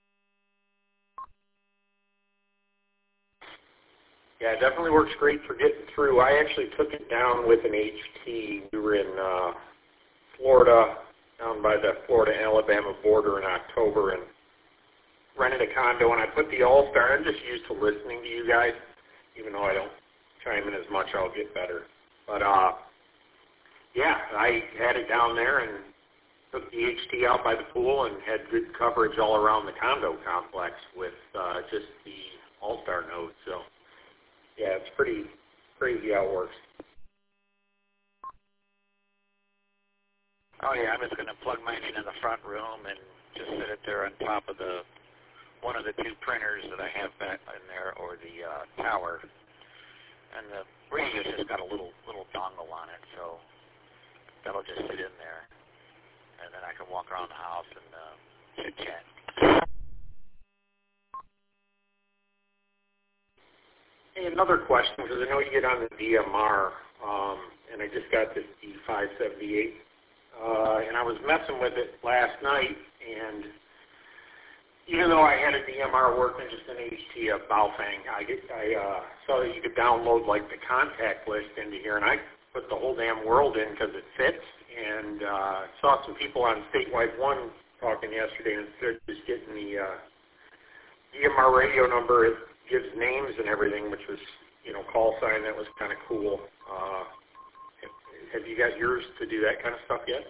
Speaker 2: Yeah, it definitely works great for getting through. I actually took it down with an H T. We were in uh, Florida, down by the Florida-Alabama border in October, and rented a condo, and I put the All-Star. I'm just used to listening to you guys. Even though I don't chime in as much, I'll get better. But, uh, yeah, I had it down there and took the H T out by the pool and had good coverage all around the condo complex with uh, just the All-Star node. So, yeah, it's pretty crazy how it works.
Speaker 5: Oh yeah, I'm just going to plug mine in in the front room and just sit it there on top of the one of the two printers that I have back in there, or the uh, tower. And the radio's just got a little little dongle on it, so that'll just sit in there, and then I can walk around the house and uh, chit chat.
Speaker 2: Hey, another question, because I know you get on the D M R, um, and I just got this D five seventy-eight. Uh, and I was messing with it last night, and even though I had a D M R working, just an H T, a Baofeng, I, get, I uh, saw that you could download like the contact list into here, and I put the whole damn world in because it fits, and uh, saw some people on Statewide One talking yesterday, and instead of just getting the uh, D M R radio number, it gives names and everything, which was, you know, call sign. That was kind of cool. Uh, Have you got yours to do that kind of stuff yet?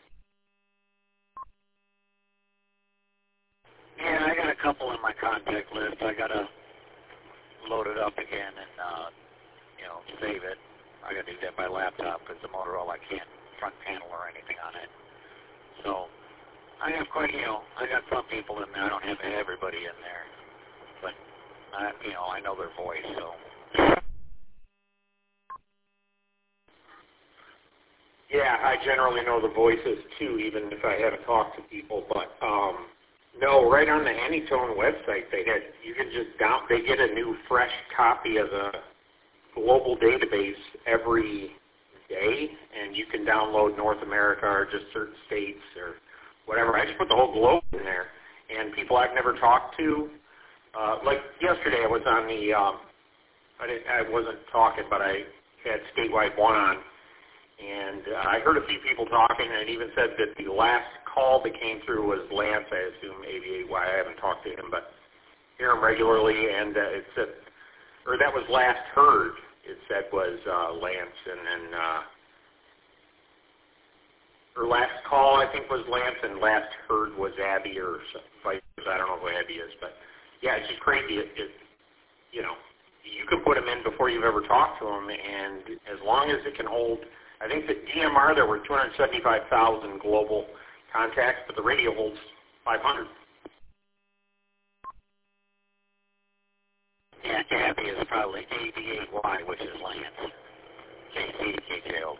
Speaker 5: Yeah, I got a couple in my contact list. I got to load it up again and, uh, you know, save it. I got to do that by laptop because the Motorola I can't front panel or anything on it. So I have quite, you know, I got some people in there. I don't have everybody in there, but I, you know, I know their voice. So
Speaker 2: yeah, I generally know the voices too, even if I haven't talked to people. But um, no, right on the Anytone website, they had you can just down. They get a new fresh copy of the global database every day, and you can download North America or just certain states or whatever. I just put the whole globe in there, and people I've never talked to. Uh, like yesterday, I was on the. Um, I didn't. I wasn't talking, but I had Statewide One on, and uh, I heard a few people talking, and it even said that the last call that came through was Lance. I assume eighty-eight Y. I haven't talked to him, but hear him regularly, and uh, it said, or that was last heard. It said was uh, Lance, and then. Uh, Her last call, I think, was Lance, and last heard was Abby or vice versa. I don't know who Abby is, but yeah, it's just crazy. It, it, you know, you can put them in before you've ever talked to them, and as long as it can hold, I think the D M R there were two hundred seventy-five thousand global contacts, but the radio holds five hundred.
Speaker 5: Yeah, Abby is probably eighty-eight Y, which is Lance. K C, K J O.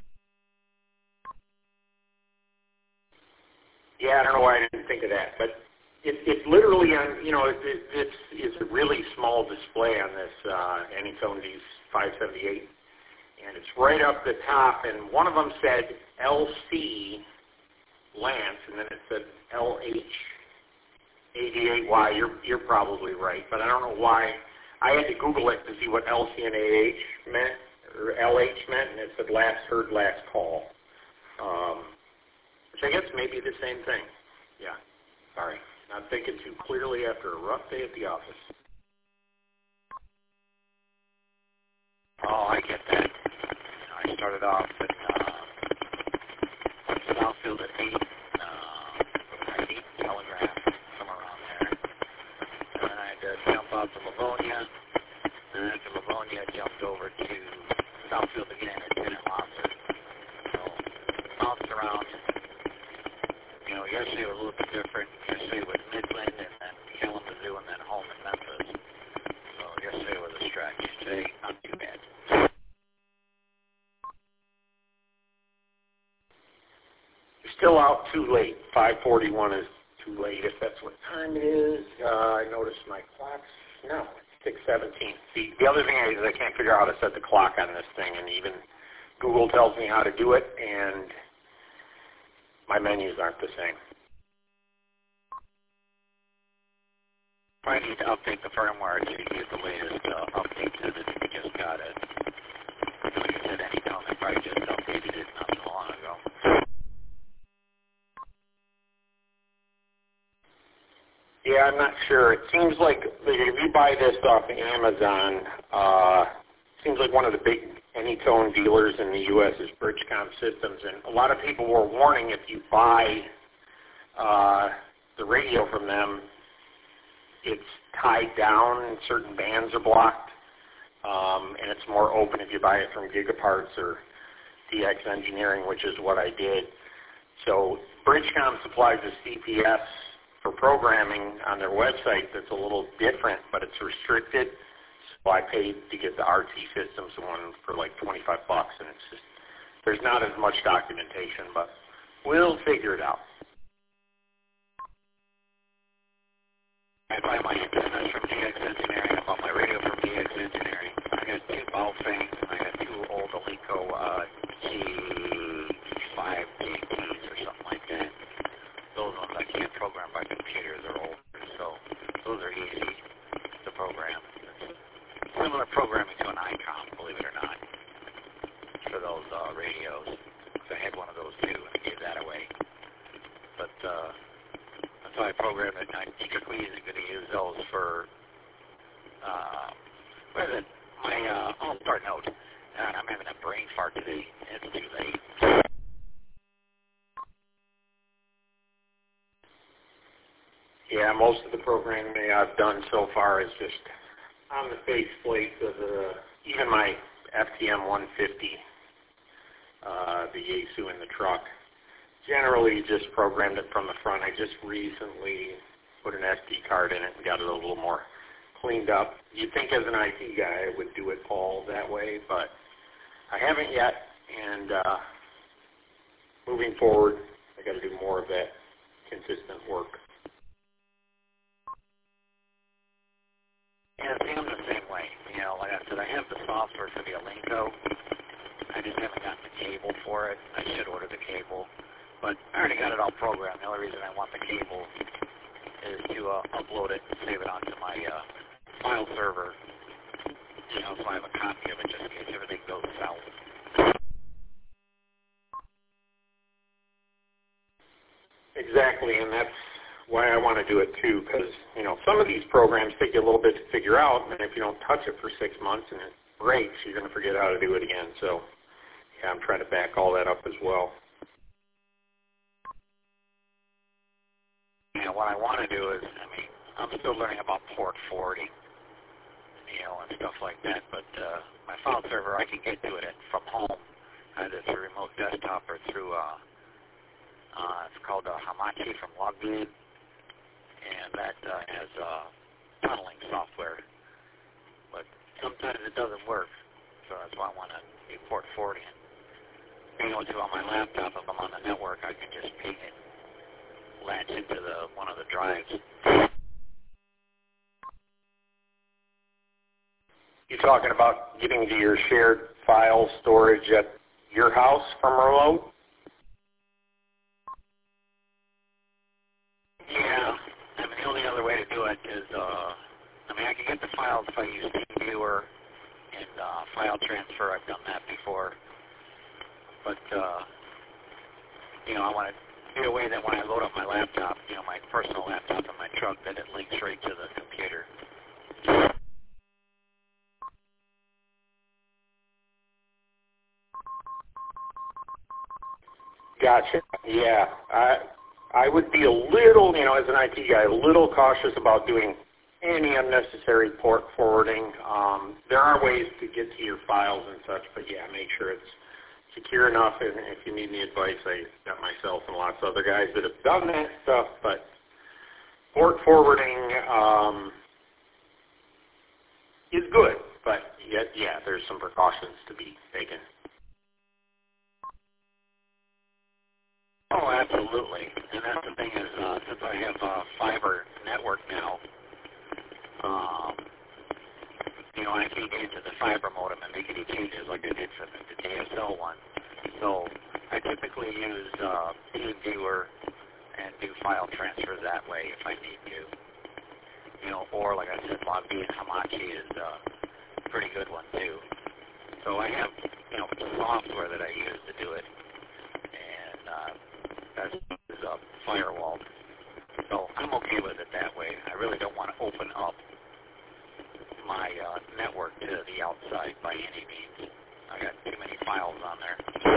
Speaker 2: Yeah, I don't know why I didn't think of that, but it, it's literally on, you know, it, it, it's, it's a really small display on this uh, Anytone D five seventy-eight, and it's right up the top, and one of them said L C Lance, and then it said L H eighty-eight Y. You're, you're probably right, but I don't know why. I had to Google it to see what L C and A H meant, or L H meant, and it said last heard, last call. Um, Which I guess may be the same thing. Yeah, sorry. Not thinking too clearly after a rough day at the office.
Speaker 5: Oh, I get that. I started off at uh, Southfield at eight, uh, at eight Telegraph, somewhere around there. And then I had to jump out to Livonia. And then after Livonia, I jumped over to Southfield again at ten at Monster. So, bounced around. You know, yesterday was a little bit different. Yesterday was Midland and then Kalamazoo and then home in Memphis. So yesterday was a stretch. Today, not too bad.
Speaker 2: You're still out too late. five forty-one is too late if that's what time it is. Uh, I noticed my clock's, no, it's six seventeen. The, the other thing is I can't figure out how to set the clock on this thing, and even Google tells me how to do it, and my menus aren't the same.
Speaker 5: I need to update the firmware to get the latest uh, update to it. We just got it. Like I said, Anytone, I probably just updated it not so long ago.
Speaker 2: Yeah, I'm not sure. It seems like if you buy this off Amazon, uh, it seems like one of the big Anytone dealers in the U S is Bridgecom Systems, and a lot of people were warning if you buy uh, the radio from them, it's tied down and certain bands are blocked, um, and it's more open if you buy it from Gigaparts or D X Engineering, which is what I did. So Bridgecom supplies a C P S for programming on their website that's a little different, but it's restricted. So I paid to get the R T Systems one for like twenty-five bucks, and it's just, there's not as much documentation, but we'll figure it out.
Speaker 5: I buy my antennas from D X Engineering. I bought my radio from D X Engineering. I got two Baofeng. I got two old Alico uh, G five J Ts or something like that. Those ones I can't program by computer. They're older, so those are easy to program. It's similar programming to an ICOM, believe it or not, for those uh, radios. So I had one of those too, and I gave that away. But uh, that's how I programmed it. I typically isn't going to use those for, uh, what is it? My, uh, I'll start note. Uh, I'm having a brain fart today. It's too late.
Speaker 2: Yeah, most of the programming I've done so far is just on the faceplate of the, even my F T M one fifty, uh, the Yaesu in the truck. Generally just programmed it from the front. I just recently put an S D card in it and got it a little more cleaned up. You'd think as an I T guy I would do it all that way, but I haven't yet, and uh, moving forward, I got to do more of that consistent work.
Speaker 5: Yeah, see, I'm the same way. You know, like I said, I have the software for the Alinco. I just haven't gotten the cable for it. I should order the cable, but I already got it all programmed. The only reason I want the cable is to uh, upload it and save it onto my uh, file server, you know, so I have a copy of it just in case everything goes south.
Speaker 2: Exactly, and that's why I want to do it too, because, you know, some of these programs take you a little bit to figure out, and if you don't touch it for six months and it breaks, you're going to forget how to do it again. So, yeah, I'm trying to back all that up as well.
Speaker 5: You know, what I want to do is, I mean, I'm still learning about port forwarding, you know, and stuff like that, but uh, my file server, I can get to it from home, either through remote desktop or through, uh, uh, it's called uh, Hamachi from Logmein, and that uh, has uh, tunneling software, but sometimes it doesn't work, so that's why I want to do port forwarding. Being able to on my laptop, if I'm on the network, I can just ping it, latch into the one of the drives.
Speaker 2: You talking about getting to your shared file storage at your house from remote?
Speaker 5: Yeah, I mean, the only other way to do it is, uh, I mean, I can get the files if I use TeamViewer and uh, file transfer. I've done that before. But, uh, you know, I want to do a way that when I load up my laptop, you know, my personal laptop in my truck, that it links right to the computer.
Speaker 2: Gotcha. Yeah, I I would be a little, you know, as an I T guy, a little cautious about doing any unnecessary port forwarding. Um, there are ways to get to your files and such, but yeah, make sure it's secure enough. And if you need any advice, I got myself and lots of other guys that have done that stuff. But port forwarding um, is good, but yet, yeah, there's some precautions to be taken.
Speaker 5: Oh, absolutely. And that's the thing is, uh, since I have a fiber network now, um, you know, I can get into the fiber modem and make any changes like I did for the, the D S L one. So I typically use uh, TeamViewer and do file transfers that way if I need to. You know, or like I said, Logmein Hamachi is a pretty good one too. So I have, you know, software that I use to do it. And uh, that's a firewall. So I'm okay with it that way. I really don't want to open up my uh, network to the outside by any means. I got too many files on there.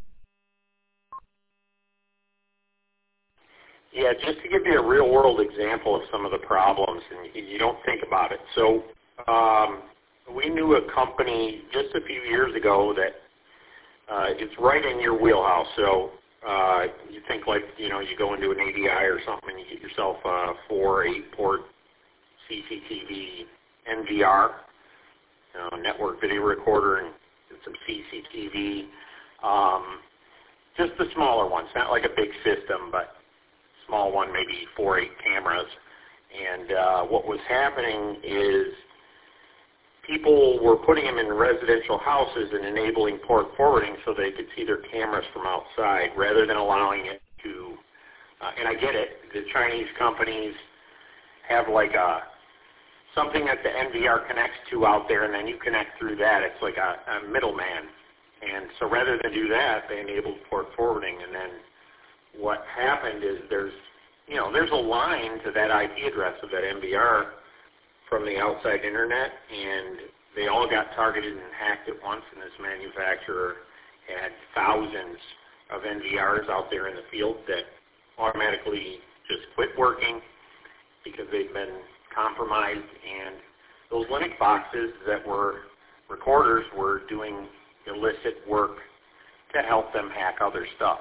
Speaker 2: Yeah, just to give you a real-world example of some of the problems, and you don't think about it. So um, we knew a company just a few years ago that uh, it's right in your wheelhouse. So uh, you think like, you know, you go into an A D I or something and you get yourself a four, eight-port C C T V N V R, you know, network video recorder, and some C C T V. Um, just the smaller ones, not like a big system, but small one, maybe four, eight cameras. And uh, what was happening is people were putting them in residential houses and enabling port forwarding so they could see their cameras from outside rather than allowing it to, uh, and I get it, the Chinese companies have like a, something that the N V R connects to out there, and then you connect through that. It's like a, a middleman. And so rather than do that, they enabled port forwarding. And then what happened is there's, you know, there's a line to that I P address of that N V R from the outside internet, and they all got targeted and hacked at once, and this manufacturer had thousands of N V Rs out there in the field that automatically just quit working because they've been compromised, and those Linux boxes that were
Speaker 11: recorders were doing illicit work to help them hack other stuff.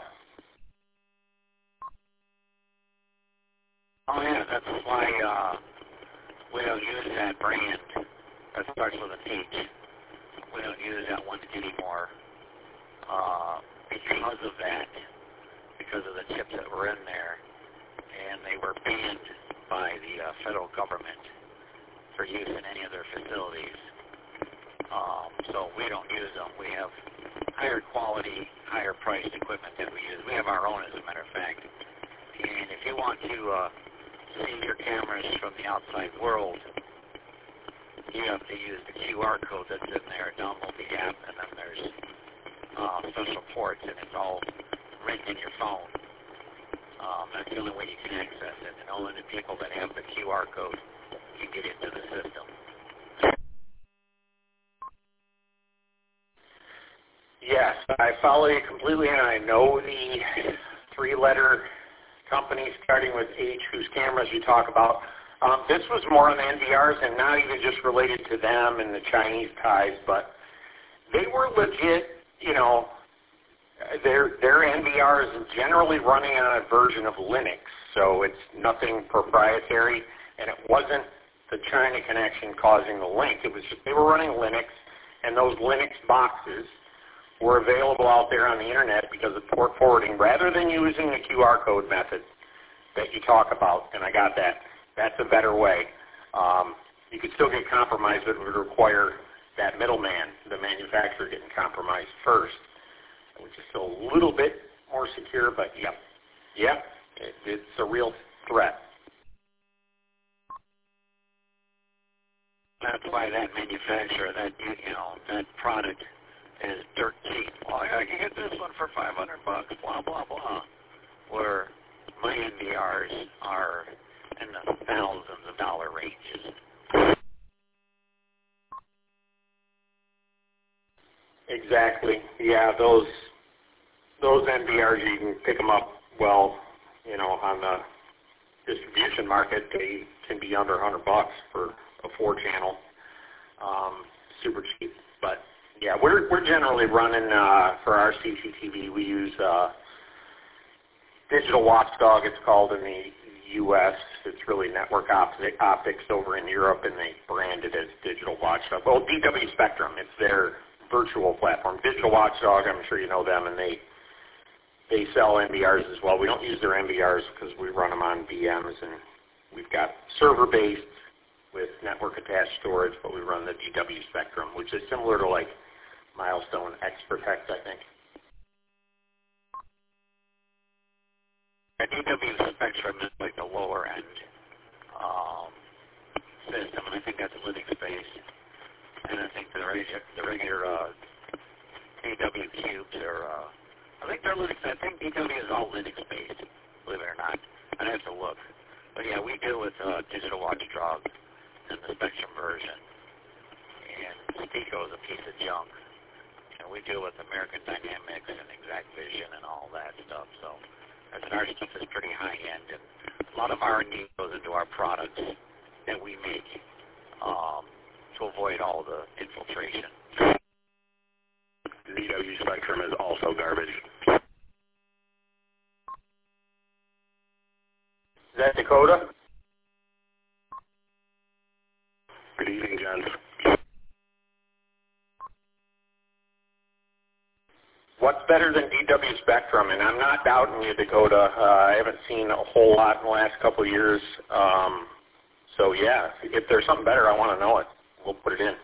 Speaker 5: Oh yeah, that's why uh, we don't use that brand that starts with an H. We don't use that one anymore uh, because of that, because of the chips that were in there, and they were banned by the uh, federal government for use in any of their facilities. Um, so we don't use them. We have higher quality, higher priced equipment that we use. We have our own, as a matter of fact. And if you want to uh, see your cameras from the outside world, you have to use the Q R code that's in there, download the app, and then there's uh, special ports, and it's all written in your phone. Um, that's the only way you can access it, and only the people that have the Q R code can get into the system.
Speaker 11: Yes, I follow you completely, and I know the three-letter company starting with H whose cameras you talk about. Um, this was more on the N V Rs and not even just related to them and the Chinese ties, but they were legit, you know, their, their N V R is generally running on a version of Linux, so it's nothing proprietary, and it wasn't the China connection causing the link. It was just they were running Linux, and those Linux boxes were available out there on the internet because of port forwarding rather than using the Q R code method that you talk about, and I got that. That's a better way. Um, you could still get compromised, but it would require that middleman, the manufacturer, getting compromised first, which is still a little bit more secure, but yep, yep, it, it's a real threat.
Speaker 5: That's why that manufacturer, that you know, that product is dirt cheap. Well, I can get this one for five hundred bucks, blah, blah, blah. Where my N V Rs are in the thousands of dollar ranges.
Speaker 11: Exactly. Yeah, those those N V Rs, you can pick them up, well, you know, on the distribution market. They can be under a hundred bucks for a four channel. Um, super cheap. But yeah, we're we're generally running uh, for our C C T V. We use uh, Digital Watchdog. It's called in the U S It's really Network Optic, Optics over in Europe, and they brand it as Digital Watchdog. Well, D W Spectrum. It's their virtual platform. Digital Watchdog. I'm sure you know them, and they they sell N V Rs as well. We don't use their N V Rs because we run them on V Ms, and we've got server-based with network-attached storage, but we run the D W Spectrum, which is similar to like Milestone X Protect, I think.
Speaker 5: The D W Spectrum is like the lower end um, system, and I think that's Linux-based. And I think the regular, the regular uh, D W cubes are, uh, I think they're Linux. I think D W is all Linux-based, believe it or not. I'd have to look. But yeah, we deal with uh, Digital Watchdog in the Spectrum version, and Stico is a piece of junk. And we deal with American Dynamics and Exact Vision and all that stuff. So I said our stuff is pretty high end, and a lot of R and D goes into our products that we make um, to avoid all the infiltration.
Speaker 2: D W Spectrum is also garbage.
Speaker 11: Is that Dakota?
Speaker 2: Good evening, gents.
Speaker 11: What's better than D W Spectrum? And I'm not doubting you, Dakota. Uh, I haven't seen a whole lot in the last couple of years. Um, so, yeah, if there's something better, I want to know it. We'll put it in.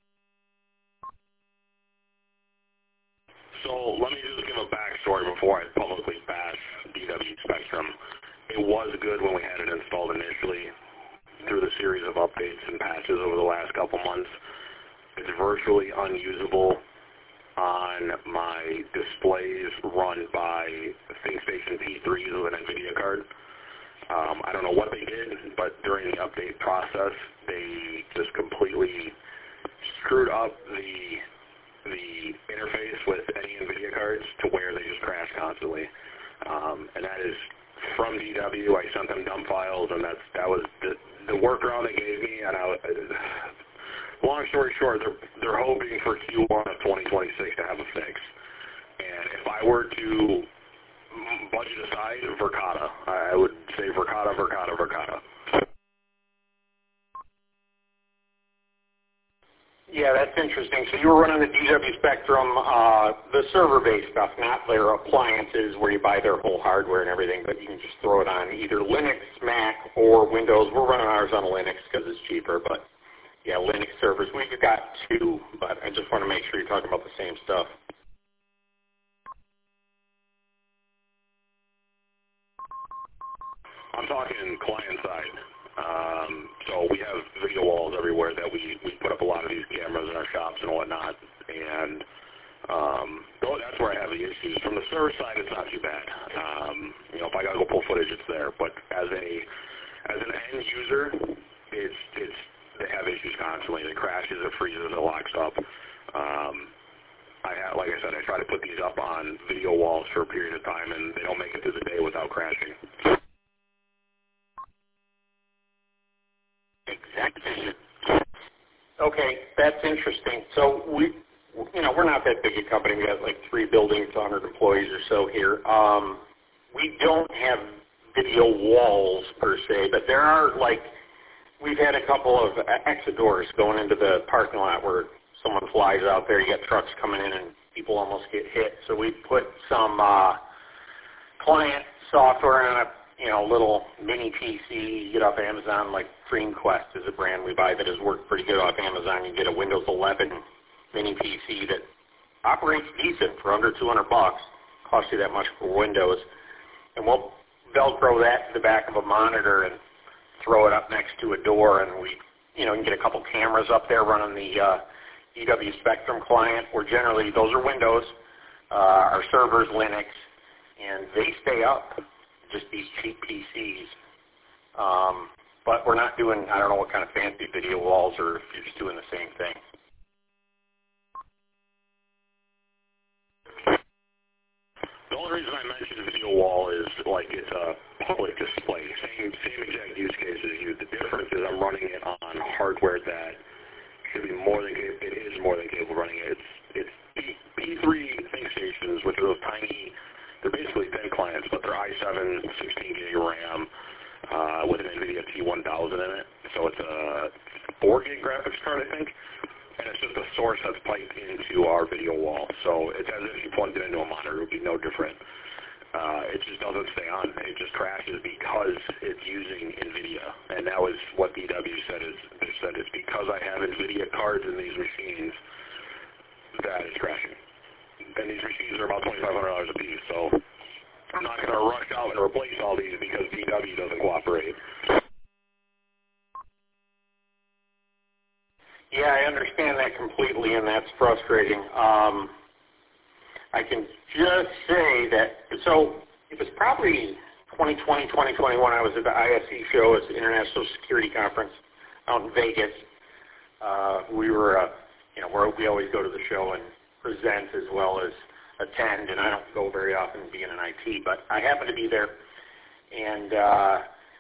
Speaker 2: So let me just give a backstory before I publicly bash D W Spectrum. It was good when we had it installed initially. Through the series of updates and patches over the last couple months, it's virtually unusable on my displays run by ThinkStation P threes with an NVIDIA card. Um, I don't know what they did, but during the update process, they just completely screwed up the the interface with any NVIDIA cards to where they just crash constantly. Um, and that is from D W. I sent them dump files, and that's that was the, the workaround they gave me. And I, long story short, they're they're hoping for Q one of twenty twenty-six to have a fix. And if I were to budget aside Verkada, I would say Verkada, Verkada, Verkada.
Speaker 11: Yeah, that's interesting. So you were running the D W Spectrum, uh, the server-based stuff, not their appliances where you buy their whole hardware and everything, but you can just throw it on either Linux, Mac, or Windows. We're running ours on Linux because it's cheaper, but yeah, Linux servers. We've got two, but I just want to make sure you're talking about the same stuff.
Speaker 2: I'm talking client side. Um, so we have video walls everywhere that we, we put up a lot of these cameras in our shops and whatnot, and um, oh, that's where I have the issues. From the server side, it's not too bad. Um, you know, if I got to go pull footage, it's there. But as a as an end user, it's it's they have issues constantly. It crashes, it freezes, it locks up. Um, I have, like I said, I try to put these up on video walls for a period of time, and they don't make it through the day without crashing.
Speaker 11: Exactly. Okay, that's interesting. So we, you know, we're not that big a company. We have like three buildings, one hundred employees or so here. Um, we don't have video walls per se, but there are like, we've had a couple of exit doors going into the parking lot where someone flies out there. You got trucks coming in and people almost get hit. So we put some uh, client software on a you know, little mini P C you get off Amazon, like DreamQuest is a brand we buy that has worked pretty good off Amazon. You get a Windows eleven mini P C that operates decent for under two hundred bucks. Costs you that much for Windows. And we'll Velcro that to the back of a monitor and throw it up next to a door, and we, you know, you can get a couple cameras up there running the uh, D W Spectrum client, where generally those are Windows, uh, our servers Linux, and they stay up. Just these cheap P Cs. Um, but we're not doing, I don't know what kind of fancy video walls, or if you're just doing the same thing.
Speaker 2: The only reason I mentioned a video wall is like it's a public display. Same same exact use case as you. The difference is I'm running it on hardware that should be more than capable. It is more than capable of running it. It's, it's P three ThinkStations, which are those tiny, they're basically thin clients, but they're i seven, sixteen gig RAM uh, with an NVIDIA T one thousand in it. So it's a four gig graphics card, I think, and it's just a source that's piped into our video wall. So it's as if you plugged it into a monitor. It would be no different. Uh, it just doesn't stay on. It just crashes because it's using NVIDIA. And that was what D W said is, they said it's because I have NVIDIA cards in these machines that it's crashing. And these machines are about twenty-five hundred dollars a piece, so I'm not going to rush out and replace all these because D W doesn't cooperate.
Speaker 11: Yeah, I understand that completely, and that's frustrating. Um, I can just say that, so it was probably twenty twenty, twenty twenty-one, I was at the I S C show, it's the International Security Conference out in Vegas. Uh, we were, uh, you know, we're, we always go to the show and present as well as attend, and I don't go very often being in I T, but I happened to be there, and uh,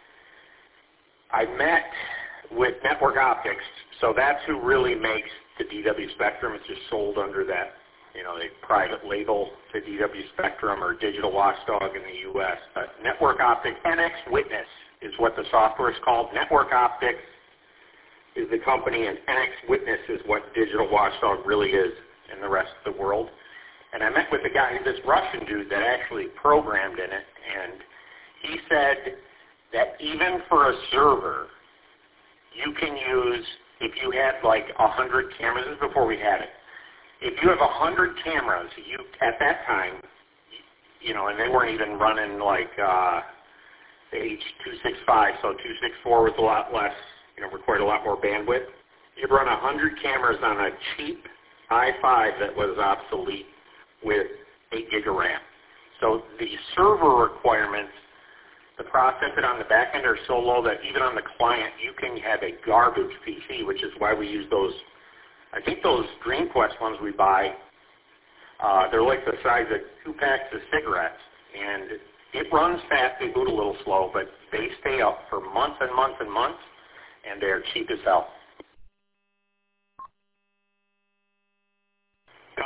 Speaker 11: I met with Network Optics, so that's who really makes the D W Spectrum. It's just sold under that, you know, the private label to D W Spectrum or Digital Watchdog in the U S. But Network Optics, N X Witness is what the software is called. Network Optics is the company, and N X Witness is what Digital Watchdog really is in the rest of the world. And I met with the guy, this Russian dude that actually programmed in it, and he said that even for a server, you can use, if you had like one hundred cameras, this is before we had it, if you have one hundred cameras, you at that time, you know, and they weren't even running like uh, the H two sixty-five, so two sixty-four was a lot less, you know, required a lot more bandwidth. You'd run one hundred cameras on a cheap i five that was obsolete with eight gig of RAM. So the server requirements to process it on the back end are so low that even on the client you can have a garbage P C, which is why we use those, I think those DreamQuest ones we buy, uh, they're like the size of two packs of cigarettes, and it runs fast, they boot a little slow, but they stay up for months and months and months, and they're cheap as hell.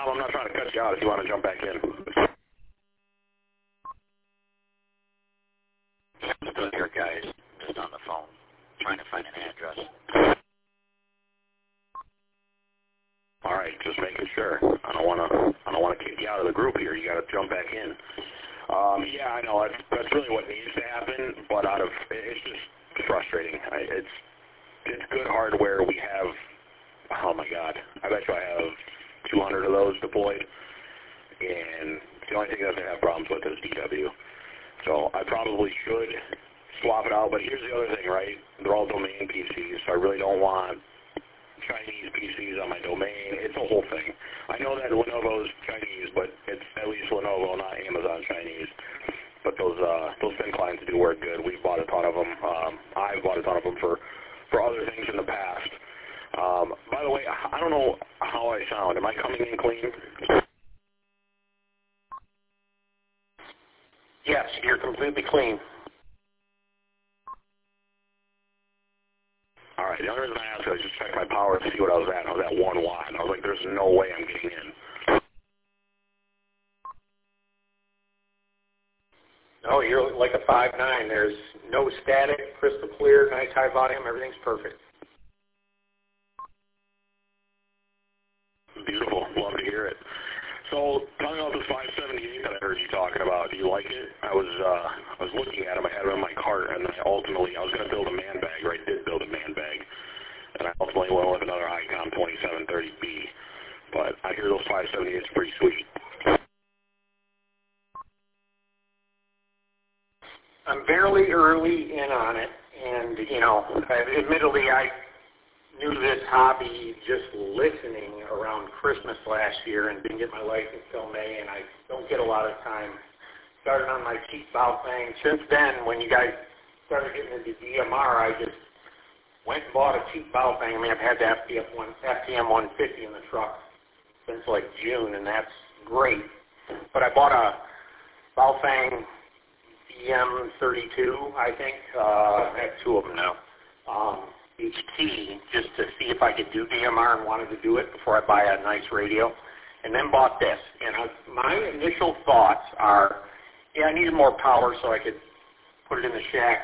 Speaker 2: Tom, I'm not trying to cut you out if you want to jump back in.
Speaker 5: I'm still here, guys. Just on the phone, trying to find an address.
Speaker 2: All right, just making sure. I don't want to. I don't want to kick you out of the group here. You got to jump back in. Um, yeah, I know. That's, that's really what needs to happen. But out of it's just frustrating. I, it's it's good hardware. We have. Oh my God! I bet you I have two hundred of those deployed, and the only thing that they have problems with is D W. So I probably should swap it out. But here's the other thing, right? They're all domain P Cs, so I really don't want Chinese P Cs on my domain. It's a whole thing. I know that Lenovo's Chinese, but it's at least Lenovo, not Amazon Chinese. But those uh, those thin clients do work good. We've bought a ton of them. Um, I've bought a ton of them for, for other things in the past. Um, by the way, I don't know how I sound. Am I coming in clean?
Speaker 11: Yes, you're completely clean.
Speaker 2: All right, the only reason I asked was just check my power to see what I was at. I was at one watt, and I was like, there's no way I'm getting in.
Speaker 11: No, you're like a five nine. There's no static, crystal clear, nice high volume. Everything's perfect.
Speaker 2: Beautiful. Love to hear it. So, talking about this five seventy-eight that I heard you talking about, do you like it? I was uh, I was looking at them. I had them in my cart, and then I ultimately, I was going to build a man bag, or I did build a man bag, and I ultimately went with another ICOM twenty-seven thirty B. But I hear those five seventy-eights are pretty sweet.
Speaker 11: I'm fairly early in on it, and, you know, admittedly, I knew this hobby just listening around Christmas last year and didn't get my license until May, and I don't get a lot of time. Started on my cheap Baofeng. Since then, when you guys started getting into D M R, I just went and bought a cheap Baofeng. I mean, I've had the F T M one fifty in the truck since like June, and that's great. But I bought a Baofeng D M thirty-two, I think. Uh, I have two of them now. Um, H T, just to see if I could do D M R and wanted to do it before I buy a nice radio, and then bought this. And I, my initial thoughts are, yeah, I needed more power so I could put it in the shack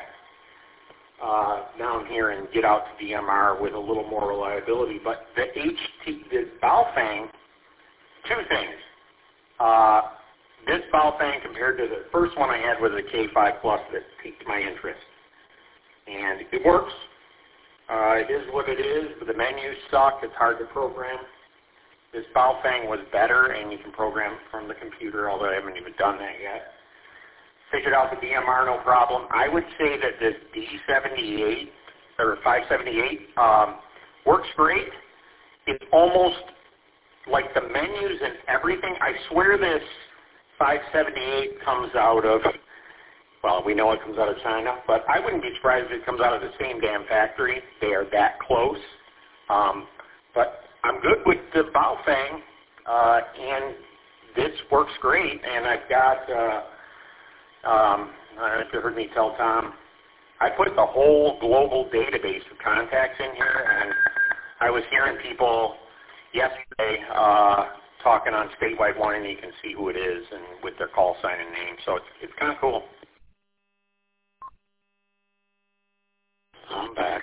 Speaker 11: uh, down here and get out to D M R with a little more reliability. But the H T, the Baofeng, two things. Uh, this Baofeng compared to the first one I had was a K five Plus that piqued my interest. And it works. Uh, it is what it is, but the menus suck. It's hard to program. This Baofeng was better, and you can program from the computer, although I haven't even done that yet. Figured out the D M R, no problem. I would say that this D seventy-eight, or five seventy-eight, um, works great. It's almost like the menus and everything. I swear this five seventy-eight comes out of, well, we know it comes out of China, but I wouldn't be surprised if it comes out of the same damn factory. They are that close. Um, but I'm good with the Baofeng, uh, and this works great. And I've got, uh, um, I don't know if you heard me tell Tom, I put the whole global database of contacts in here, and I was hearing people yesterday uh, talking on Statewide One, and you can see who it is and with their call sign and name. So it's, it's kind of cool.
Speaker 2: I'm back.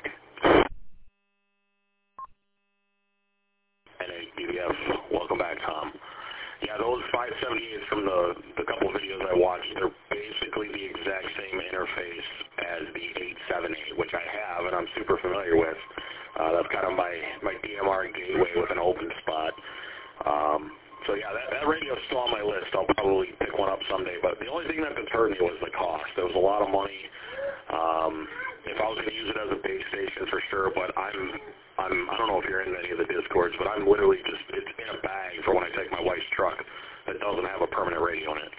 Speaker 2: N A B B F, welcome back, Tom. Yeah, those five seventy-eights from the, the couple videos I watched, they're basically the exact same interface as the eight seventy-eight, which I have and I'm super familiar with. Uh, that's kind of my, my D M R gateway with an open spot. Um, so yeah, that, that radio's still on my list. I'll probably pick one up someday, but the only thing that deterred me was the cost. It was a lot of money. Um, if I was going to use it as a base station for sure, but I'm, I'm, I don't know if you're in any of the Discords, but I'm literally just, it's in a bag for when I take my wife's truck that doesn't have a permanent radio in it.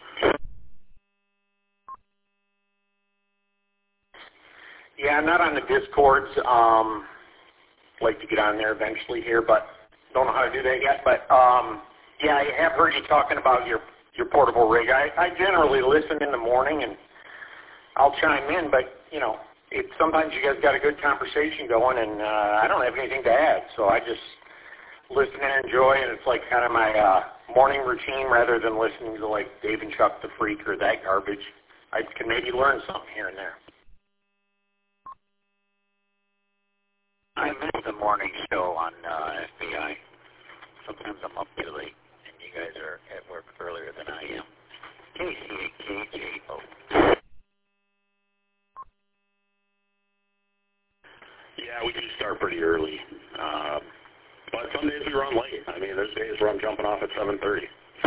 Speaker 11: Yeah, I'm not on the Discords. Um, like to get on there eventually here, but don't know how to do that yet. But um, yeah, I have heard you talking about your, your portable rig. I, I generally listen in the morning, and I'll chime in, but, you know, it, sometimes you guys got a good conversation going, and uh, I don't have anything to add, so I just listen and enjoy, and it's like kind of my uh, morning routine rather than listening to like Dave and Chuck the Freak or that garbage. I can maybe learn something here and there.
Speaker 5: I miss the morning show on uh, F B I. Sometimes I'm up too late, and you guys are at work earlier than I am. K C A K J O.
Speaker 12: Yeah, we do start pretty early. Um, but some days we run late. I mean, there's days where I'm jumping off at seven thirty.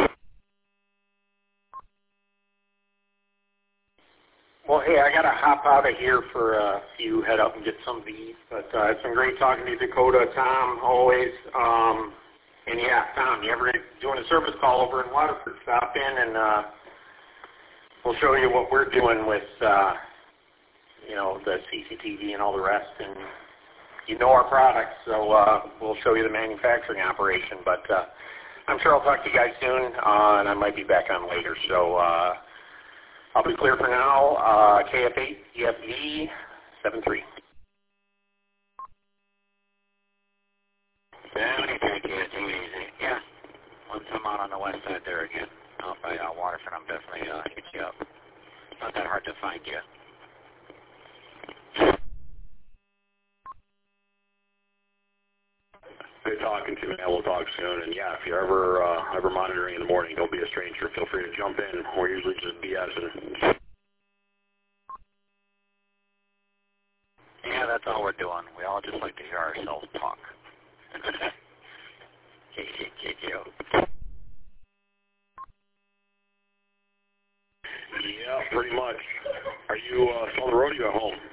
Speaker 11: Well, hey, I got to hop out of here for a few, head up and get some beef. But uh, it's been great talking to you, Dakota, Tom, always. Um, and, yeah, Tom, you ever doing a service call over in Waterford, stop in, and uh, we'll show you what we're doing with, uh, you know, the C C T V and all the rest. And you know our products, so uh, we'll show you the manufacturing operation. But uh, I'm sure I'll talk to you guys soon, uh, and I might be back on later. So uh, I'll be clear for now. Uh, K F eight E F V seven three.
Speaker 5: Yeah, once I'm out on the west side there again, out by uh, Waterford, I'm definitely uh, hit you up. It's not that hard to find you.
Speaker 12: Good talking to you, man. We'll talk soon. And yeah, if you're ever uh, ever monitoring in the morning, don't be a stranger. Feel free to jump in. We're usually just BSing.
Speaker 5: Yeah, that's all we're doing. We all just like to hear ourselves talk. K C K J O.
Speaker 12: Yeah, pretty much. Are you uh, still on the road or you at home?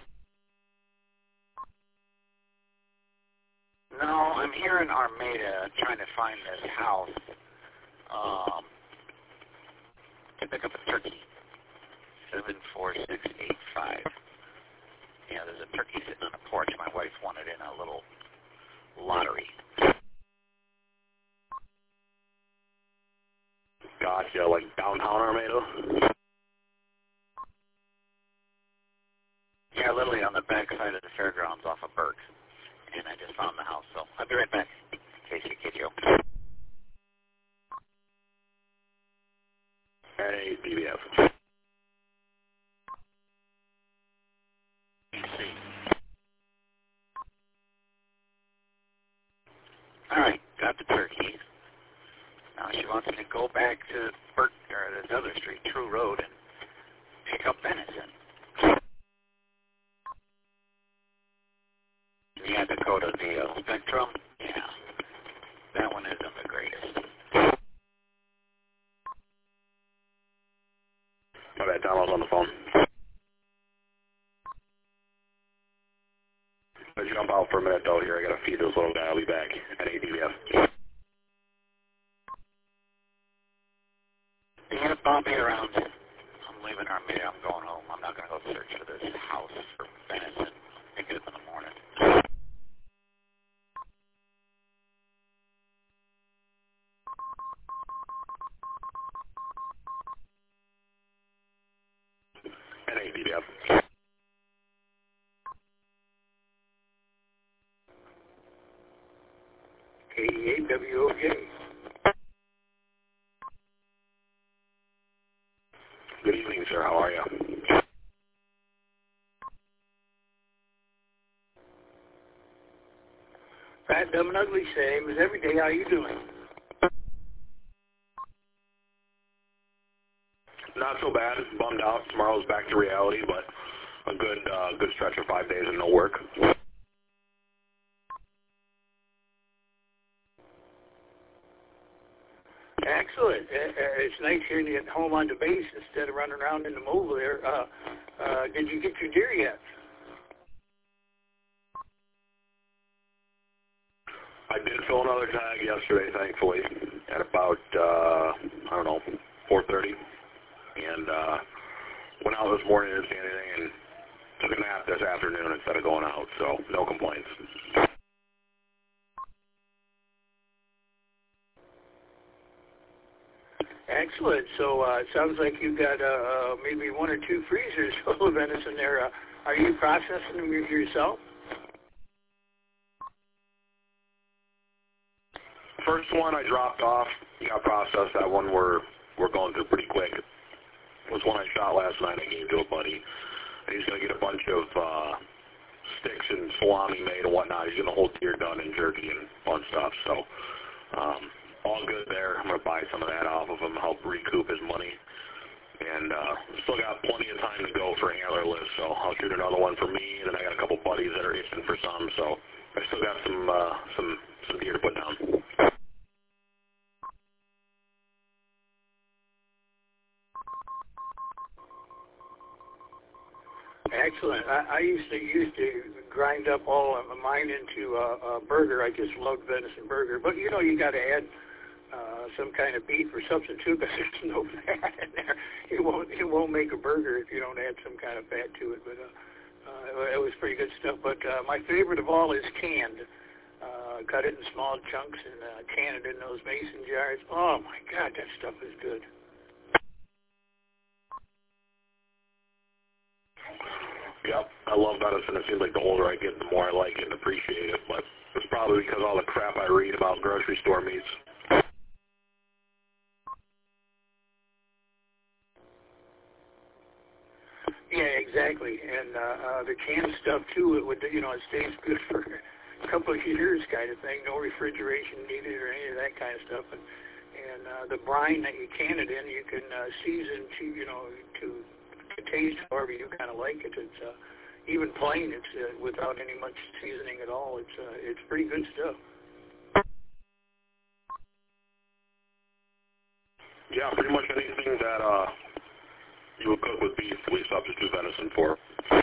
Speaker 5: No, I'm here in Armada trying to find this house um, to pick up a turkey. seven four six eight five. Yeah, there's a turkey sitting on a porch. My wife wanted in a little lottery.
Speaker 12: Gotcha, like downtown Armada?
Speaker 5: Yeah, literally on the back side of the fairgrounds off of Burke. And I just found the house, so I'll be right back. K C K J O.
Speaker 12: Hey, B B F.
Speaker 5: All right, got the turkey. Now she wants me to go back to Burke, or this other street, True Road, and pick up venison. Yeah, Dakota, the uh, Spectrum. Yeah, that one isn't the greatest.
Speaker 12: My bad, Tom, I was on the phone. I'll jump out for a minute, though, here. I gotta feed this little guy. I'll be back at A D B F.
Speaker 5: Yeah, I'll be around. I'm leaving Armada. I'm going home. I'm not going to go search for this house for venison. Pick it up in the morning.
Speaker 12: At A D B F.
Speaker 6: K E A W O J.
Speaker 12: Good evening, sir. How are you?
Speaker 6: Fat, dumb, and ugly, same as every day. How you doing?
Speaker 12: Not so bad. Bummed out. Tomorrow's back to reality, but a good uh, good stretch of five days of no work.
Speaker 6: Excellent. Uh, it's nice hearing you at home on the base instead of running around in the mobile there. Uh, uh, did you get your deer yet?
Speaker 12: I did fill another tag yesterday, thankfully, at about, uh, I don't know, four thirty. And uh, went out this morning and didn't see anything and took a nap this afternoon instead of going out, so no complaints.
Speaker 6: Excellent. So uh, it sounds like you got uh, uh, maybe one or two freezers full of venison there. Uh, are you processing them yourself?
Speaker 12: first one I dropped off, got processed. That one we're we're going through pretty quick. It was one I shot last night. I gave to a buddy. And he's going to get a bunch of uh, sticks and salami made and whatnot. He's going to hold deer done and jerky and fun stuff. So um, all good there. I'm going to buy some of that off of him, help recoup his money. And uh, still got plenty of time to go for antlerless, so I'll shoot another one for me. And then I got a couple buddies that are itching for some, so I still got some uh, some some deer to put down.
Speaker 13: Excellent. I, I used to used to grind up all of mine into a, a burger. I just loved venison burger, but you know you got to add uh, some kind of beef or substitute because there's no fat in there. It won't it won't make a burger if you don't add some kind of fat to it. But uh, uh, it was pretty good stuff. But uh, my favorite of all is canned. Uh, cut it in small chunks and uh, can it in those mason jars. Oh my God, that stuff is good.
Speaker 12: Yep, I love venison. It seems like the older I get, the more I like it and appreciate it. But it's probably because of all the crap I read about grocery store meats.
Speaker 13: Yeah, exactly. And uh, uh, the canned stuff too. It would, you know, it stays good for a couple of years, kind of thing. No refrigeration needed or any of that kind of stuff. And and uh, the brine that you can it in, you can uh, season to, you know, to. taste however you kind of like it. It's uh, even plain. It's uh, without any much seasoning at all. It's uh, it's pretty good stuff.
Speaker 12: Yeah, pretty much anything that uh, you would cook with beef, we substitute venison for.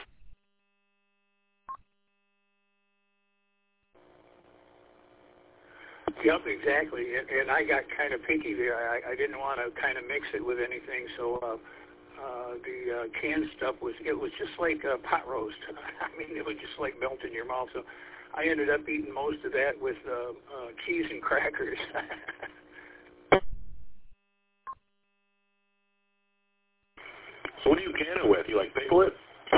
Speaker 13: Yep, exactly. And, and I got kind of picky there. I, I didn't want to kind of mix it with anything, so. Uh, Uh, the uh, canned stuff was, it was just like a pot roast. I mean, it would just like melt in your mouth. So I ended up eating most of that with uh, uh, cheese and crackers.
Speaker 12: So what do you can it with? You like pickle it?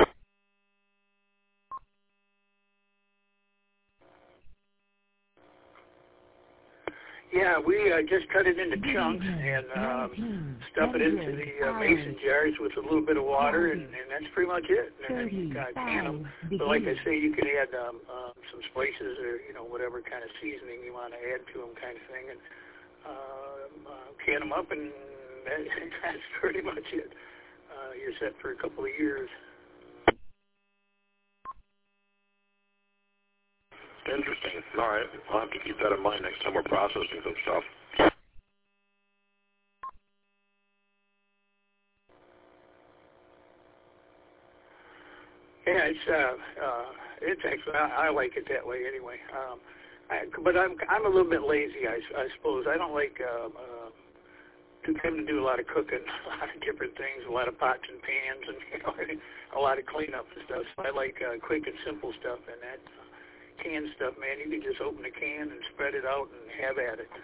Speaker 13: Yeah, we uh, just cut it into chunks and um, stuff it into the uh, mason jars with a little bit of water, and, and that's pretty much it. And then you uh, can them. But like I say, you can add um, uh, some spices or, you know, whatever kind of seasoning you want to add to them, kind of thing, and uh, uh, can them up, and that, that's pretty much it. Uh, you're set for a couple of years.
Speaker 12: Interesting. All right. I'll have to keep that in mind next time we're processing some stuff.
Speaker 13: Yeah, it's uh, uh, it's actually I, I like it that way anyway. Um, I, but I'm I'm a little bit lazy, I, I suppose. I don't like uh, uh, to tend to do a lot of cooking, a lot of different things, a lot of pots and pans, and you know, a lot of cleanup and stuff. So I like uh, quick and simple stuff, and that. Uh, canned stuff, man, you can just open a can and spread it out and have at it.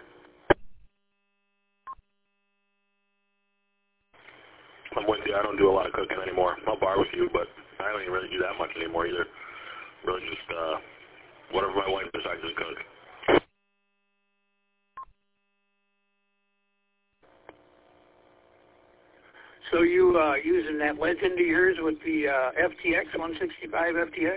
Speaker 12: I'm with you. I don't do a lot of cooking anymore. I'll barbecue, but I don't even really do that much anymore either. Really just uh, whatever my wife decides to cook.
Speaker 13: So you uh, using that Legend of yours with the uh, F T X one sixty-five F T X?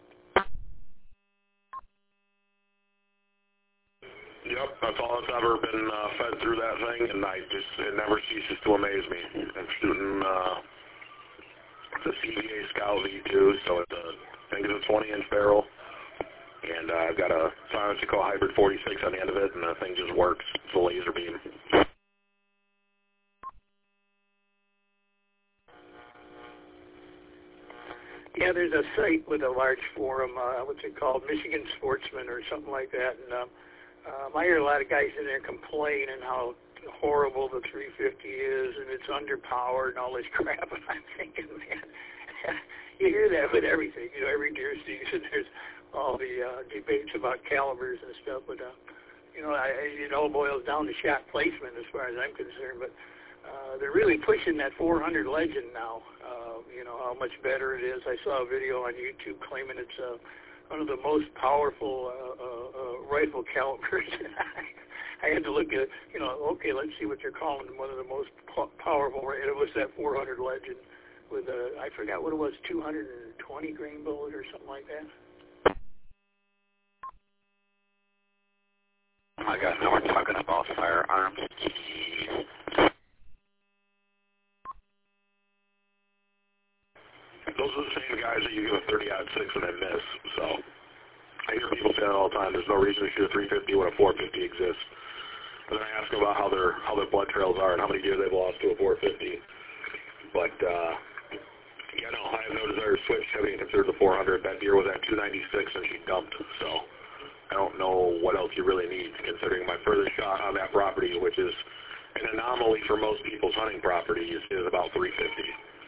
Speaker 12: Yep, that's all that's ever been uh, fed through that thing, and I just, it never ceases to amaze me. I'm shooting uh, the C V A Scout V two, so it's a, I think it's a twenty inch barrel, and uh, I've got a Silencio Hybrid forty-six on the end of it, and the thing just works. It's a laser beam.
Speaker 13: Yeah, there's a site with a large forum, uh, what's it called, Michigan Sportsman or something like that, and um, Um, I hear a lot of guys in there complaining how horrible the three fifty is and it's underpowered and all this crap. And I'm thinking, man, you hear that with everything. You know, every deer season there's all the uh, debates about calibers and stuff. But, uh, you know, I, it all boils down to shot placement as far as I'm concerned. But uh, they're really pushing that four hundred Legend now, uh, you know, how much better it is. I saw a video on YouTube claiming it's uh, one of the most powerful uh, uh, uh, rifle calibers. I I had to look at, you know, okay, let's see what they're calling one of the most po- powerful. And it was that four hundred Legend with a, I forgot what it was, two hundred twenty grain bullet or something like that.
Speaker 5: Oh my God, now we're talking about firearms. Jeez.
Speaker 12: Those are the same guys that you give a thirty aught six and they miss. So I hear people say that all the time. There's no reason to shoot a three fifty when a four fifty exists. And then I ask them about how their how their blood trails are and how many deer they've lost to a four fifty. But uh, yeah, no, I have no desire to switch Chevy and consider the four hundred. That deer was at two ninety-six and she dumped. So I don't know what else you really need, considering my further shot on that property, which is an anomaly for most people's hunting properties, is about three fifty.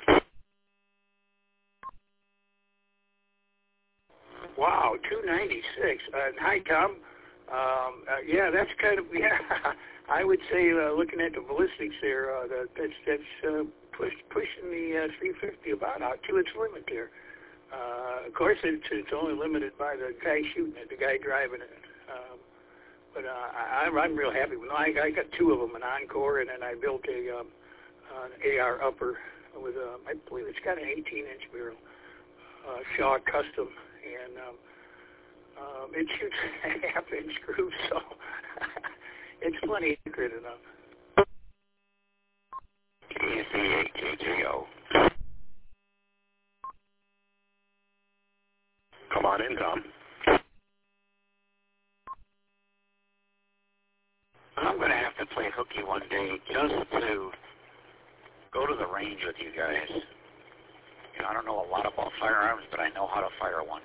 Speaker 13: Wow, two ninety-six. Uh, hi, Tom. Um, uh, yeah, that's kind of, yeah, I would say uh, looking at the ballistics there, uh, that, that's, that's uh, push, pushing the uh, three fifty about out to its limit there. Uh, of course, it's, it's only limited by the guy shooting it, the guy driving it. Um, but uh, I, I'm real happy. With, I, I got two of them, an Encore, and then I built a um, an A R upper with, a, I believe it's got an eighteen inch barrel, uh, Shaw Custom. And um, um, it shoots a half-inch group, so it's plenty accurate enough.
Speaker 5: K C eight K J O.
Speaker 12: Come on in, Tom.
Speaker 5: I'm going to have to play hooky one day just to go to the range with you guys. You know, I don't know a lot about firearms, but I know how to fire one.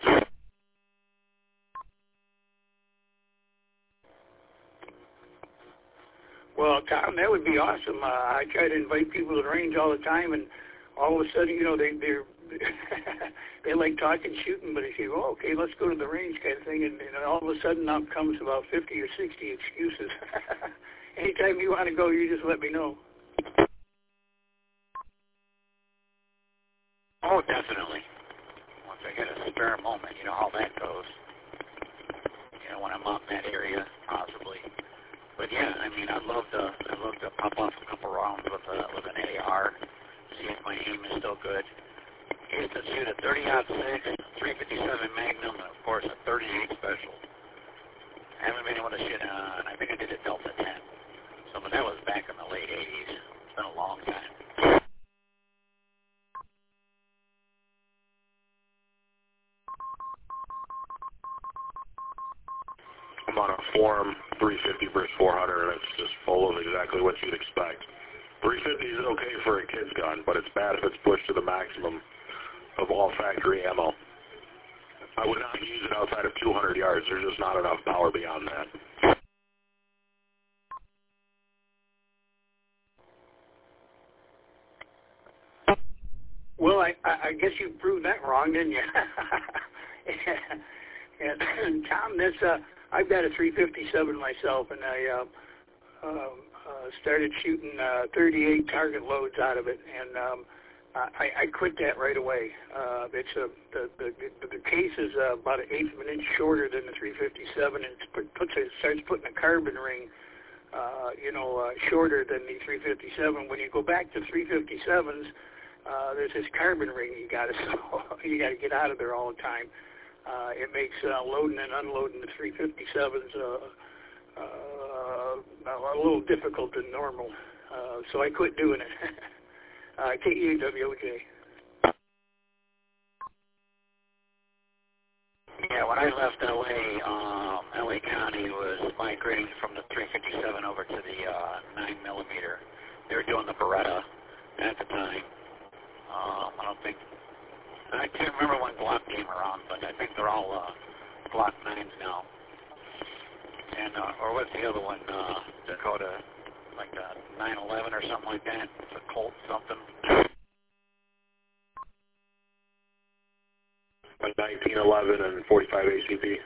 Speaker 13: Well, Tom, that would be awesome. Uh, I try to invite people to the range all the time, and all of a sudden, you know, they they're they like talking shooting, but they say, "Oh, okay, let's go to the range," kind of thing, and, and all of a sudden, out comes about fifty or sixty excuses. Anytime you want to go, you just let me know.
Speaker 5: Oh, definitely. Once I get a spare moment, you know how that goes. You know, when I'm out in that area, possibly. But yeah, I mean, I'd love to, I'd love to pop off a couple rounds with a, with an A R, see if my aim is still good. I used to shoot a thirty aught six, three fifty-seven Magnum, and of course a thirty-eight Special. I haven't been able to shoot on, I think I did a Delta ten. So, but that was back in the late eighties. It's been a long time.
Speaker 12: I'm on a Form three fifty versus four hundred, and it's just full of exactly what you'd expect. three fifty is okay for a kid's gun, but it's bad if it's pushed to the maximum of all factory ammo. I would not use it outside of two hundred yards. There's just not enough power beyond that.
Speaker 13: Well, I, I guess you proved that wrong, didn't you? and, and Tom, this uh, I've got a three fifty-seven myself, and I uh, uh, uh, started shooting uh, thirty-eight target loads out of it, and um, I, I quit that right away. Uh, it's a the, the the case is uh, about an eighth of an inch shorter than the three fifty-seven, and it put, puts it starts putting a carbon ring, uh, you know, uh, shorter than the three fifty-seven. When you go back to three fifty-sevens. Uh, there's this carbon ring you got to you got to get out of there all the time. Uh, it makes uh, loading and unloading the three fifty-sevens uh, uh, a little difficult than normal. Uh, so I quit doing it. uh, K E A W O J.
Speaker 5: Yeah, when I left L A, um, L A County was migrating from the three fifty-seven over to the uh, nine millimeter. They were doing the Beretta at the time. Um, I don't think, I can't remember when Glock came around, but I think they're all uh, Glock nines now. And, uh, or what's the other one, uh, Dakota, like a nine eleven or something like that? It's a Colt something.
Speaker 12: Like nineteen eleven and forty-five A C P.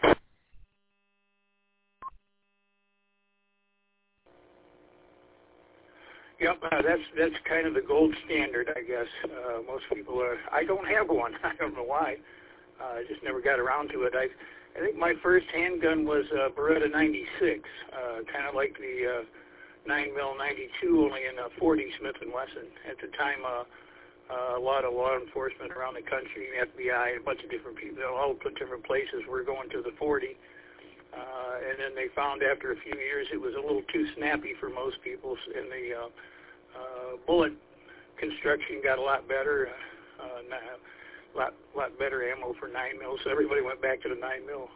Speaker 13: Yep, uh, that's that's kind of the gold standard, I guess. Uh, most people are. I don't have one. I don't know why. I uh, just never got around to it. I I think my first handgun was a Beretta ninety-six, uh, kind of like the uh, nine mil ninety-two, only in a forty Smith and Wesson. At the time, uh, uh, a lot of law enforcement around the country, F B I, a bunch of different people, all put different places, were going to the forty. Uh, and then they found after a few years it was a little too snappy for most people, and the uh, uh, bullet construction got a lot better, uh, a lot, lot better ammo for nine mil, so everybody went back to the nine mil.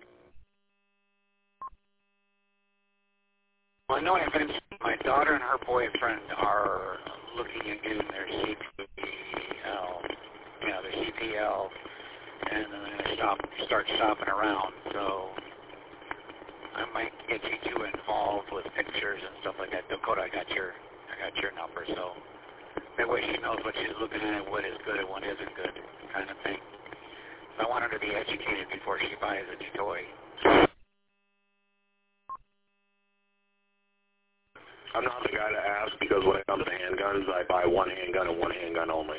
Speaker 5: Well, I know eventually my daughter and her boyfriend are looking at getting their C P L, you know, their C P L, and then they're going to shop, start shopping around, so I might get you two involved with pictures and stuff like that. Dakota, I got your, I got your number, so that way she knows what she's looking at, what is good and what isn't good, kind of thing. So I want her to be educated before she buys a new toy.
Speaker 12: I'm not the guy to ask because when it comes to handguns, I buy one handgun and one handgun only.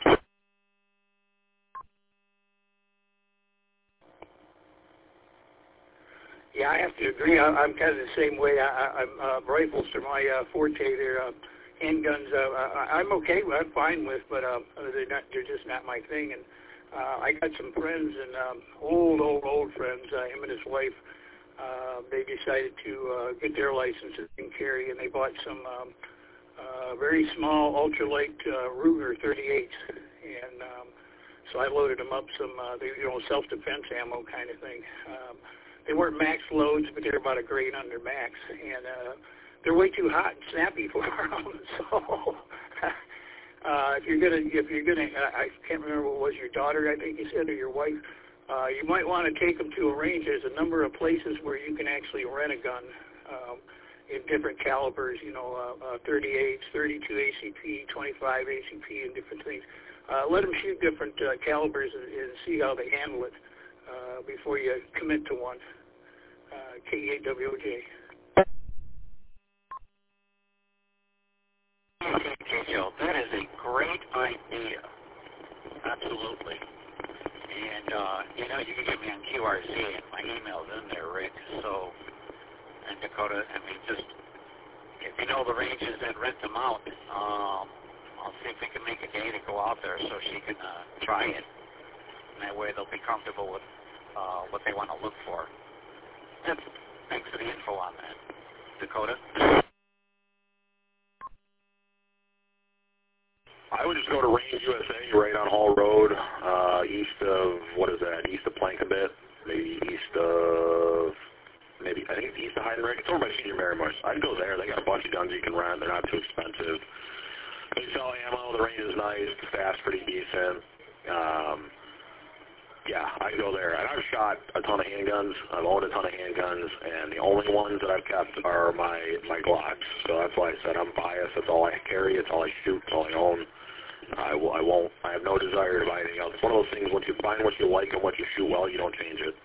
Speaker 13: Yeah, I have to agree. I, I'm kind of the same way. I, I, I'm uh, rifles are my uh, forte. They're uh, handguns. Uh, I, I'm okay. with, I'm fine with, but uh, they're not. They're just not my thing. And uh, I got some friends and um, old, old, old friends. Uh, him and his wife. Uh, they decided to uh, get their licenses and carry, and they bought some um, uh, very small ultralight uh, Ruger thirty-eights, and um, so I loaded them up some, uh, they, you know, self-defense ammo kind of thing. Um, they weren't max loads, but they're about a grade under max, and uh, they're way too hot and snappy for them. So uh, if you're gonna, if you're gonna, I can't remember what was your daughter, I think you said, or your wife. Uh, you might want to take them to a range. There's a number of places where you can actually rent a gun um, in different calibers, you know, uh, uh, thirty-eights, thirty-two A C P, twenty-five A C P, and different things. Uh, let them shoot different uh, calibers and, and see how they handle it uh, before you commit to one. Uh, K E A W O J.
Speaker 5: Okay, Joe, that is a great idea. Absolutely. And, uh, you know, you can get me on Q R Z, and my email's in there, Rick. So, and Dakota, I mean, just, if you know the ranges that rent them out, um, I'll see if we can make a day to go out there so she can uh, try it. And that way they'll be comfortable with uh, what they want to look for. And thanks for the info on that, Dakota.
Speaker 12: I would just go to Range U S A right on Hall Road, uh, east of, what is that, east of Plank a bit, maybe east of, maybe, I think it's east of Heidenreich. It's over by Senior Merrimack. I'd go there. They got a bunch of guns you can rent. They're not too expensive. They sell ammo. The range is nice. The staff's pretty decent. Um, yeah, I'd go there. And I've shot a ton of handguns. I've owned a ton of handguns, and the only ones that I've kept are my, my Glocks. So that's why I said I'm biased. That's all I carry. It's all I shoot. It's all I own. I, will, I won't. I have no desire to buy anything else. It's one of those things, once you find what you like and what you shoot well, you don't change it.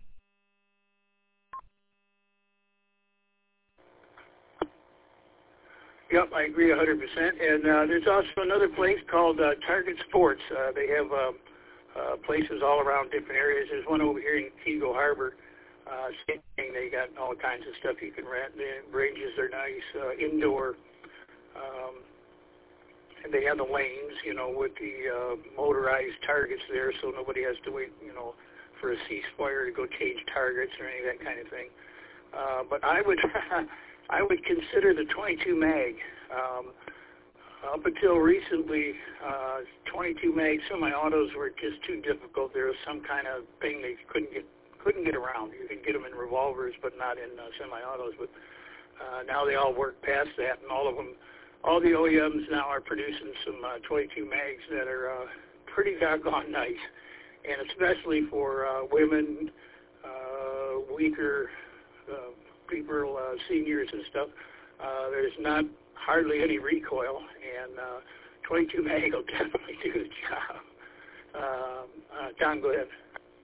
Speaker 13: Yep, I agree one hundred percent. And uh, there's also another place called uh, Target Sports. Uh, they have uh, uh, places all around different areas. There's one over here in Keego Harbor. Uh, same thing. They got all kinds of stuff you can rent. The ranges are nice, uh, indoor. Um, and they have the lanes, you know, with the uh, motorized targets there, so nobody has to wait, you know, for a ceasefire to go change targets or any of that kind of thing. Uh, but I would, I would consider the twenty-two mag. Um, up until recently, uh, twenty-two mag semi-autos were just too difficult. There was some kind of thing they couldn't get, couldn't get around. You could get them in revolvers, but not in uh, semi-autos. But uh, now they all work past that, and all of them. All the O E Ms now are producing some uh, twenty-two mags that are uh, pretty doggone nice, and especially for uh, women, uh, weaker uh, people, uh, seniors and stuff. Uh, there's not hardly any recoil, and uh, twenty-two mag will definitely do the job. Um, uh, John, go ahead.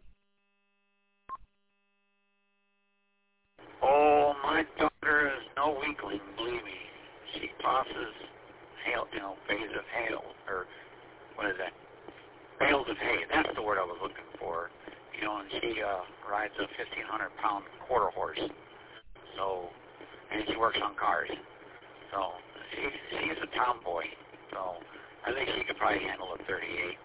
Speaker 5: Oh, my daughter is no weakling, believe me. She tosses hail, you know, bays of hail, or what is that? Bales of hay. That's the word I was looking for. for her, you know, and she uh, rides a fifteen hundred pound quarter horse. So, and she works on cars. So she, she's a tomboy. So I think she could probably handle a thirty-eight.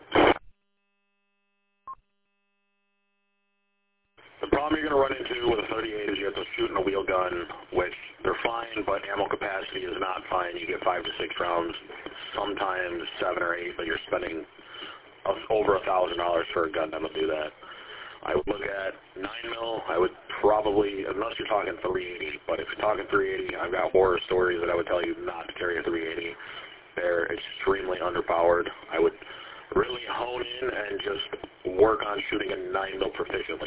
Speaker 12: The problem you're going to run into with a thirty-eight is you have to shoot in a wheel gun, which they're fine, but ammo capacity is not fine. You get five to six rounds, sometimes seven or eight, but you're spending over a thousand dollars for a gun that'll do that. I would look at nine mil. I would probably, unless you're talking three eighty, but if you're talking three eighty, I've got horror stories that I would tell you not to carry a three eighty. They're extremely underpowered. I would really hone in and just work on shooting a nine mil proficiently.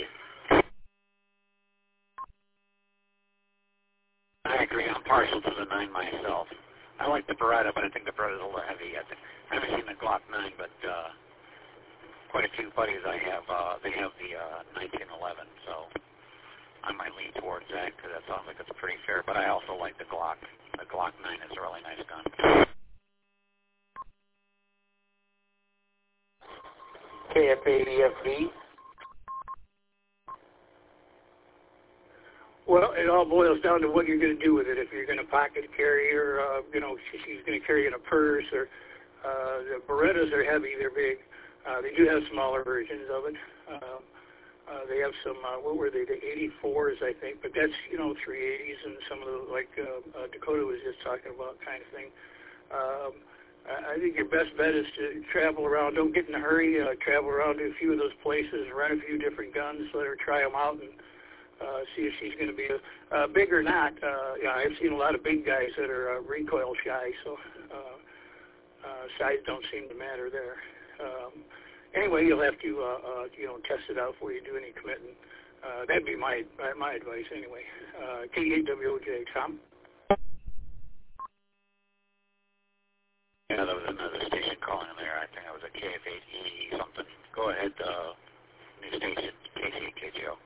Speaker 5: I agree. I'm partial to the nine myself. I like the Beretta, but I think the Beretta's a little heavy. I, think, I haven't seen the Glock nine, but uh, quite a few buddies I have, uh, they have the uh, nineteen eleven, so I might lean towards that because that sounds like it's pretty fair. But I also like the Glock. The Glock nine is a really nice gun.
Speaker 11: K F eighty F V.
Speaker 13: Well, it all boils down to what you're going to do with it. If you're going to pocket carry her, uh, you know, she, she's going to carry in a purse, or uh, the Berettas are heavy, they're big. Uh, they do have smaller versions of it. Um, uh, they have some, uh, what were they, the eighty-fours, I think, but that's, you know, three eighties and some of the, like uh, uh, Dakota was just talking about kind of thing. Um, I think your best bet is to travel around. Don't get in a hurry. Uh, travel around to a few of those places, rent a few different guns, let her try them out, and Uh, see if she's going to be a, uh, big or not. Uh, yeah, I've seen a lot of big guys that are uh, recoil shy, so uh, uh, size don't seem to matter there. Um, anyway, you'll have to, uh, uh, you know, test it out before you do any committing. Uh, that'd be my my advice anyway. Uh, K eight W O J, Tom?
Speaker 5: Yeah, there was another station calling in there. I think it was a K F eight E something. Go ahead, uh, new station, K C K G O.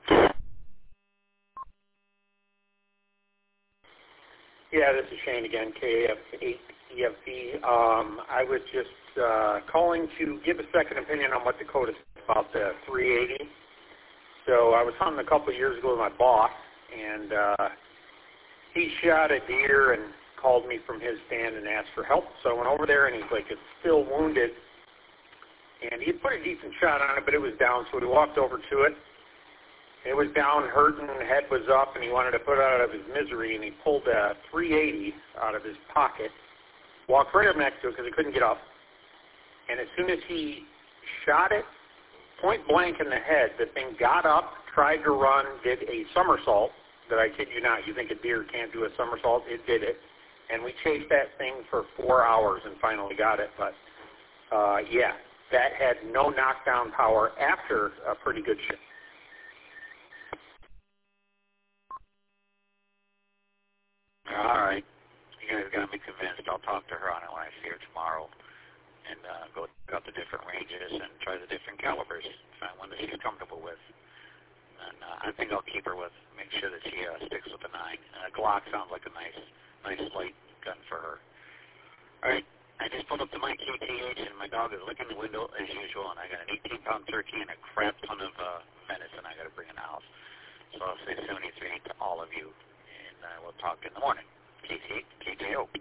Speaker 11: Yeah, this is Shane again, K F eight E F V. Um, I was just uh, calling to give a second opinion on what Dakota said about the three eighty. So I was hunting a couple of years ago with my boss, and uh, he shot a deer and called me from his stand and asked for help. So I went over there, and he's like, it's still wounded. And he put a decent shot on it, but it was down, so we walked over to it. It was down, hurting, head was up, and he wanted to put it out of his misery, and he pulled a three eighty out of his pocket, walked right up next to it because he couldn't get up, and as soon as he shot it, point blank in the head, the thing got up, tried to run, did a somersault, that I kid you not, you think a deer can't do a somersault, it did it, and we chased that thing for four hours and finally got it, but uh, yeah, that had no knockdown power after a pretty good shot.
Speaker 5: All right. You guys got me convinced. I'll talk to her on it when I see her tomorrow and uh, go check out the different ranges and try the different calibers, find one that she's comfortable with. And uh, I think I'll keep her with, make sure that she uh, sticks with the nine. Uh, Glock sounds like a nice, nice light gun for her. All right. I just pulled up to my K T H, and my dog is licking the window as usual, and I got an eighteen pound turkey and a crap ton of uh, venison I got to bring in the house. So I'll say seventy-three to all of you. Uh, we'll talk in the morning. K T K J O.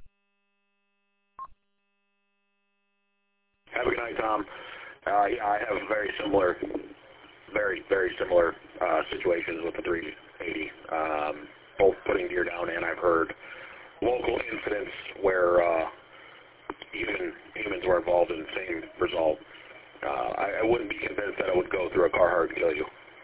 Speaker 12: Have a good night, Tom. Uh, yeah, I have very similar, very, very similar uh, situations with the three eighty. Um, both putting deer down, and I've heard local incidents where uh, even humans were involved in the same result. Uh, I, I wouldn't be convinced that it would go through a Carhartt and kill you.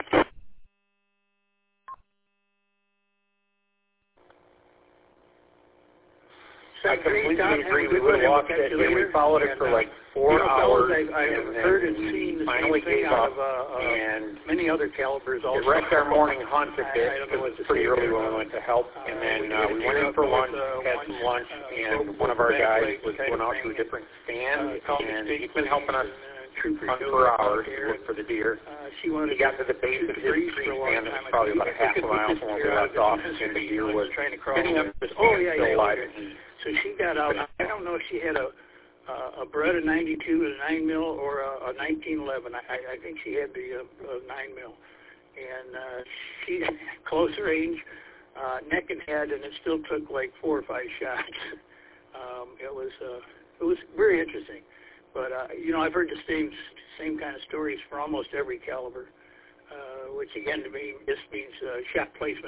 Speaker 11: I completely agree. We would have walked it, and we followed it for like four
Speaker 13: you know,
Speaker 11: hours,
Speaker 13: I've, I've
Speaker 11: and
Speaker 13: heard and
Speaker 11: then
Speaker 13: seen the
Speaker 11: finally
Speaker 13: same thing
Speaker 11: gave
Speaker 13: out
Speaker 11: up,
Speaker 13: of uh, uh,
Speaker 11: and
Speaker 13: many other calibers also.
Speaker 11: it wrecked our morning hunt a bit
Speaker 13: I, I
Speaker 11: because it was pretty early when we went to help,
Speaker 13: uh,
Speaker 11: and then
Speaker 13: we,
Speaker 11: uh, we went in for lunch, uh, had some lunch,
Speaker 13: uh,
Speaker 11: and
Speaker 13: broke,
Speaker 11: one of our guys
Speaker 13: leg,
Speaker 11: was going out to a different stand,
Speaker 13: uh,
Speaker 11: and he's been helping us
Speaker 13: Trooper
Speaker 11: hunt for hours to look for the deer.
Speaker 13: Uh, she wanted
Speaker 11: he got to the base of his tree stand, it was probably about a half a mile from where we left off, and the deer was
Speaker 13: trying to crawl.
Speaker 11: sitting up the
Speaker 13: Oh
Speaker 11: stand
Speaker 13: yeah,
Speaker 11: still
Speaker 13: yeah.
Speaker 11: alive.
Speaker 13: So she got out. I don't know if she had a uh, a Beretta ninety-two with a nine mil or a, a nineteen eleven. I, I think she had the uh, uh, nine mil. And uh, she, close range, uh, neck and head, and it still took like four or five shots. um, it was uh, it was very interesting. But, uh, you know, I've heard the same, same kind of stories for almost every caliber, uh, which, again, to me, just means uh, shot placement.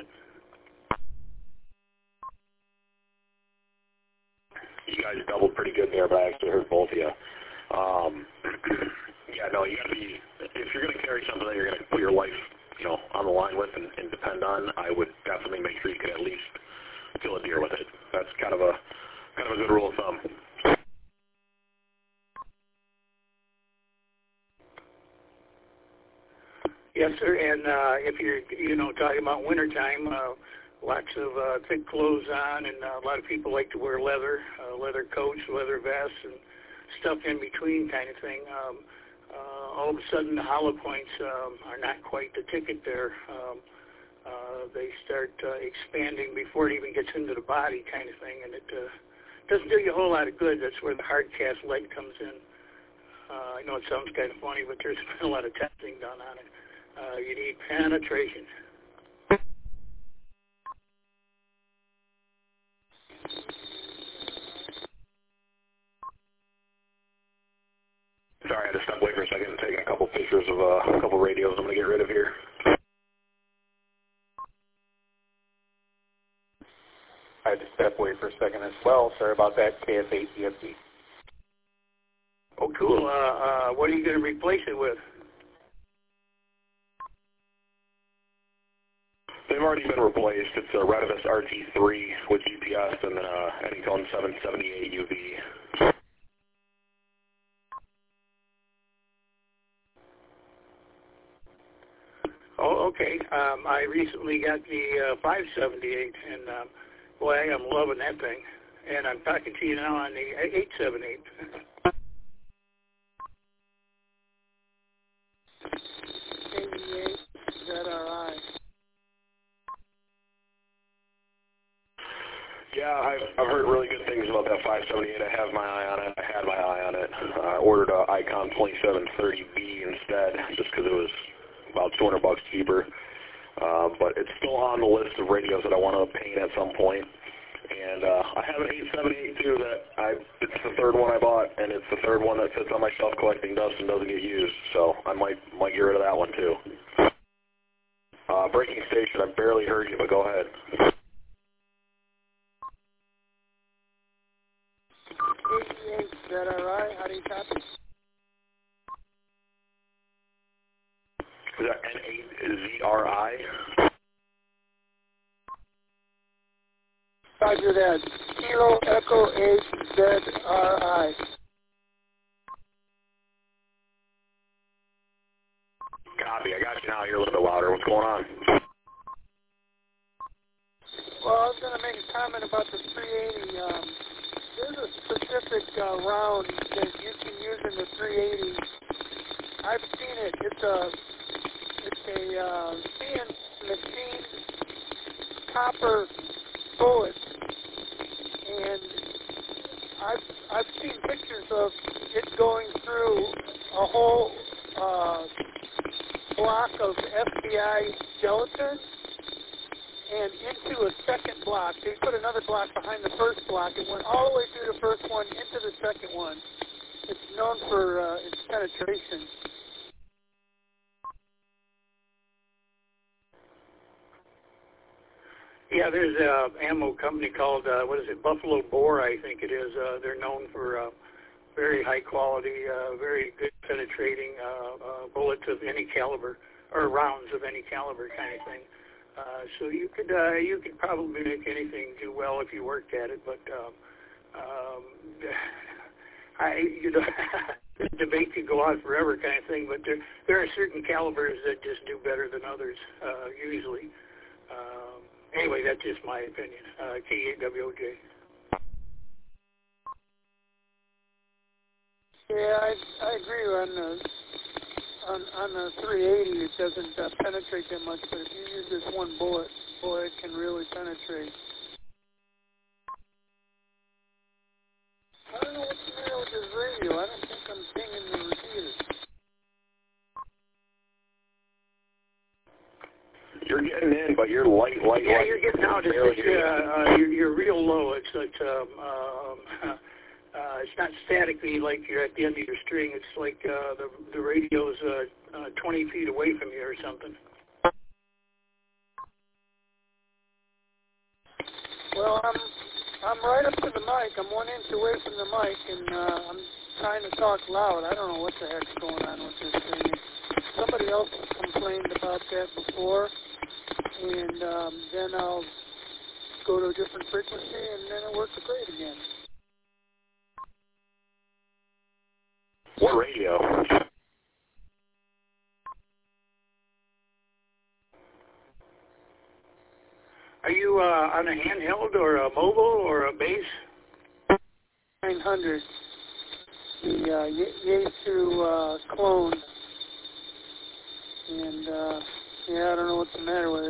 Speaker 12: You guys doubled pretty good there, but I actually heard both of you. Um, yeah, no, you got to be, if you're going to carry something that you're going to put your life, you know, on the line with and, and depend on, I would definitely make sure you could at least kill a deer with it. That's kind of a, kind of a good rule of thumb.
Speaker 13: Yes, sir. And uh, if you're, you know, talking about wintertime, uh, lots of uh, thick clothes on, and uh, a lot of people like to wear leather, uh, leather coats, leather vests, and stuff in between kind of thing. Um, uh, all of a sudden, the hollow points um, are not quite the ticket there. Um, uh, they start uh, expanding before it even gets into the body kind of thing, and it uh, doesn't do you a whole lot of good. That's where the hard cast lead comes in. Uh, I know it sounds kind of funny, but there's been a lot of testing done on it. Uh, you need penetration.
Speaker 12: Sorry, I had to step away for a second and take a couple pictures of uh, a couple radios I'm going to get rid of here.
Speaker 11: I had to step away for a second as well. Sorry about that, K F eight D F D.
Speaker 13: Oh, cool. Uh, uh, what are you going to replace it with?
Speaker 12: They've already been replaced. It's a Retevis R T three with G P S and then uh, Anytone seven seventy-eight U V.
Speaker 13: Oh, okay. Um, I recently got the uh, five seventy-eight, and um, boy, I am loving that thing. And I'm talking to you now on the eight seventy-eight.
Speaker 6: eighty-eight Z R I.
Speaker 12: Yeah, I've, I've heard really good things about that five seventy-eight. I have my eye on it. I had my eye on it. I ordered a Icon twenty-seven thirty B instead, just because it was about two hundred bucks cheaper. Uh, but it's still on the list of radios that I want to paint at some point. And uh, I have an eight seventy-eight too that I, it's the third one I bought, and it's the third one that sits on my shelf collecting dust and doesn't get used. So I might might get rid of that one too. Uh, breaking station, I barely heard you, but go ahead.
Speaker 6: eighty-eight Z R I, how do you copy?
Speaker 12: Is that N eight Z R I?
Speaker 6: Roger that. Kilo Echo eight Z R I.
Speaker 12: Copy. I got you now. You're a little bit louder. What's going on?
Speaker 6: Well, I was going to make a comment about the three eighty. Um, there's a specific uh, round that you can use in the three eighty. I've seen it. It's a it's a uh, C N machine copper bullet, and I've I've seen pictures of it going through a whole uh, block of F B I gelatin and into a second block. They put another block behind the first block. It went all the way through the first one into the second one. It's known for uh, its penetration.
Speaker 13: Yeah, there's an ammo company called, uh, what is it, Buffalo Bore, I think it is. Uh, they're known for uh, very high quality, uh, very good penetrating uh, uh, bullets of any caliber, or rounds of any caliber kind of thing. Uh, so you could uh, you could probably make anything do well if you worked at it, but um, um, I you know the debate could go on forever kind of thing. But there there are certain calibers that just do better than others uh, usually. Um, anyway, that's just my opinion. Uh, K A W O J.
Speaker 6: Yeah, I I agree on the. On, on the three eighty, it doesn't uh, penetrate that much, but if you use this one bullet, boy, it can really penetrate. I don't know what's the matter with this
Speaker 12: in, but you're light, light,
Speaker 13: yeah,
Speaker 12: light.
Speaker 13: you're getting out. It's just, uh, uh, you're, you're real low. It's like, um, um, uh, it's not statically like you're at the end of your string. It's like uh, the the radio's uh, uh, twenty feet away from you or something. Well, I'm I'm right up to the mic. I'm one inch away from the mic, and uh, I'm trying to talk loud. I don't know what the heck's going on with this thing. Somebody else complained about that before, and um, then I'll go to a different frequency, and then it works great again.
Speaker 12: What radio?
Speaker 13: Are you uh, on a handheld or a mobile or a base? nine hundred. The uh, Yaesu uh, clone. And, uh, yeah, I don't know what's the matter with it.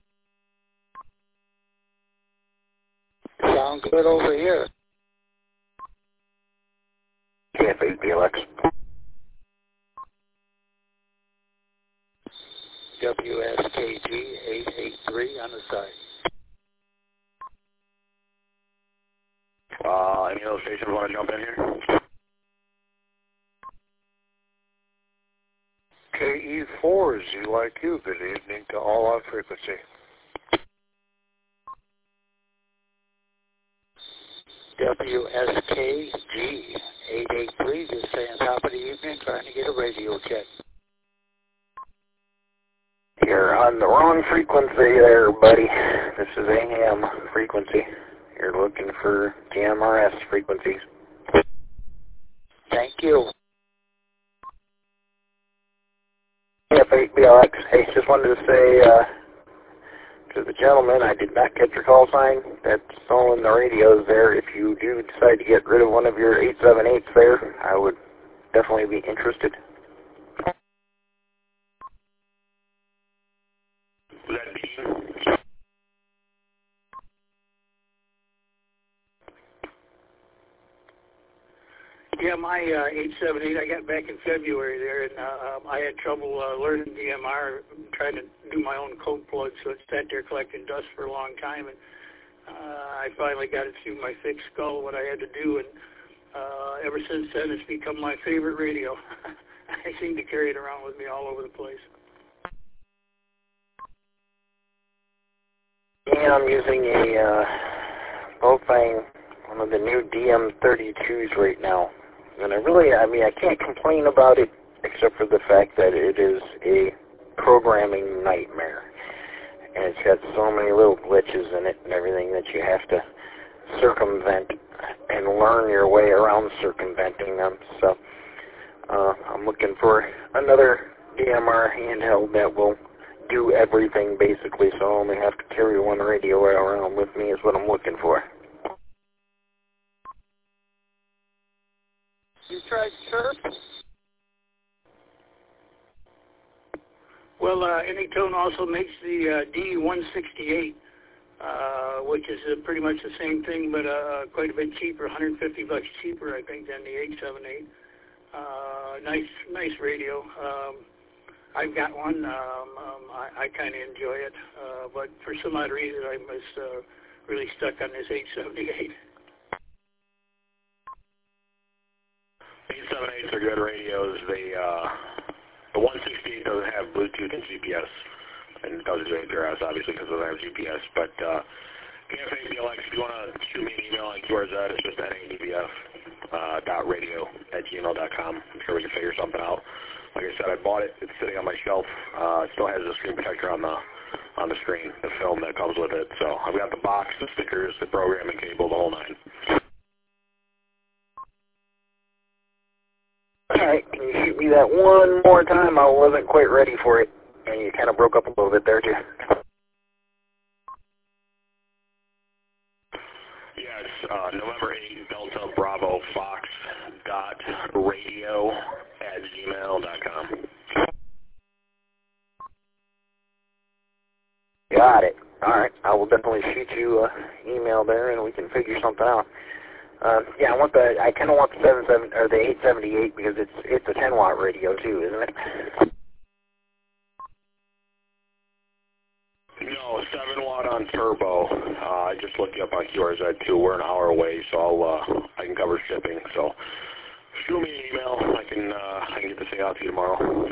Speaker 6: Sound good over here.
Speaker 11: K F eight B L X.
Speaker 6: W S K G eight eight three on the side.
Speaker 12: Uh, any other stations want to jump in here?
Speaker 3: K E four is Z like you. Good evening to all on frequency.
Speaker 6: W S K G eight eight three, just saying top of the evening, trying to get a radio check.
Speaker 11: You're on the wrong frequency there, buddy. This is A M frequency. You're looking for G M R S frequencies.
Speaker 6: Thank you.
Speaker 11: K F eight B L X. Hey, just wanted to say uh, to the gentleman, I did not get your call sign. That's all in the radios there. If you do decide to get rid of one of your eight seven eights there, I would definitely be interested.
Speaker 12: Was that Dean?
Speaker 13: Yeah, my uh, eight seven eight, I got back in February there, and uh, um, I had trouble uh, learning D M R, trying to do my own coke plug, so it sat there collecting dust for a long time, and uh, I finally got it through my thick skull, what I had to do, and uh, ever since then, it's become my favorite radio. I seem to carry it around with me all over the place.
Speaker 11: Yeah, I'm using a uh, Bofang, one of the new D M thirty-twos right now. And I really, I mean, I can't complain about it except for the fact that it is a programming nightmare. And it's got so many little glitches in it and everything that you have to circumvent and learn your way around circumventing them. So uh, I'm looking for another D M R handheld that will do everything basically, so I only have to carry one radio around with me is what I'm looking for.
Speaker 13: You tried Chirp? Well, uh, Anytone also makes the uh, D one sixty-eight, uh, which is uh, pretty much the same thing, but uh, quite a bit cheaper, one hundred fifty bucks cheaper, I think, than the eight seven eight. Uh, nice, nice radio. Um, I've got one. Um, um, I, I kind of enjoy it, uh, but for some odd reason, I was uh, really stuck on this eight seventy-eight.
Speaker 12: eight seven eights are good radios. They, uh, the one sixty-eight doesn't have Bluetooth and G P S, and it does J P R S, obviously, because it doesn't have G P S. But uh, K F eight B L X, if you want to shoot me an email on Q R Z, it's just N A D B F uh, dot radio at gmail dot com. I'm sure we can figure something out. Like I said, I bought it. It's sitting on my shelf. Uh, it still has the screen protector on the on the screen, the film that comes with it. So I've got the box, the stickers, the programming cable, the whole nine.
Speaker 11: All right, can you shoot me that one more time? I wasn't quite ready for it, and you kind of broke up a little bit there, too.
Speaker 12: Yeah, it's uh, November eighth, Delta Bravo Fox dot radio at gmail dot com.
Speaker 11: Got it. All right, I will definitely shoot you an email there, and we can figure something out. Uh, yeah, I want the. I kind of want the seven seven or the eight seventy-eight because it's it's a ten watt radio too, isn't it?
Speaker 12: No, seven watt on turbo. Uh, I just looked you up on Q R Z too. We're an hour away, so I'll, uh, I can cover shipping. So shoot me an email. I can uh, I can get this thing out to you tomorrow.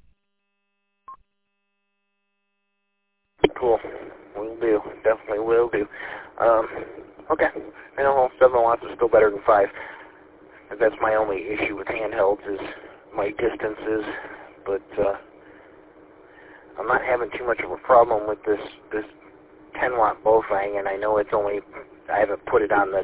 Speaker 14: Cool. Will do. Definitely will do. Um, okay. I know seven watts is still better than five. That's my only issue with handhelds is my distances, but uh, I'm not having too much of a problem with this this ten watt Bofang, and I know it's only, I haven't put it on the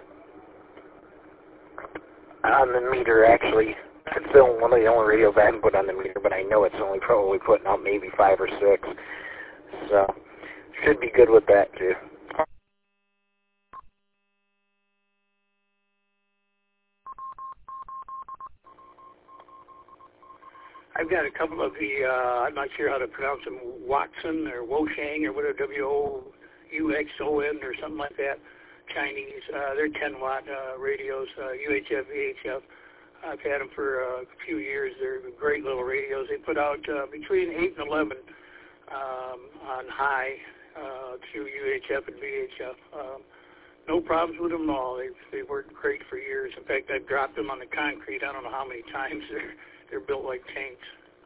Speaker 14: on the meter actually. It's still one of the only radios I haven't put on the meter, but I know it's only probably putting out maybe five or six. So should be good with that too.
Speaker 13: I've got a couple of the, uh, I'm not sure how to pronounce them, Watson or Woshang or whatever, W O U X O N or something like that, Chinese. Uh, they're ten watt uh, radios, uh, U H F, V H F. I've had them for uh, a few years. They're great little radios. They put out uh, between eight and eleven um, on high uh, through U H F and V H F. Um, no problems with them at all. They've, they've worked great for years. In fact, I've dropped them on the concrete. I don't know how many times. They're, they're built like tanks.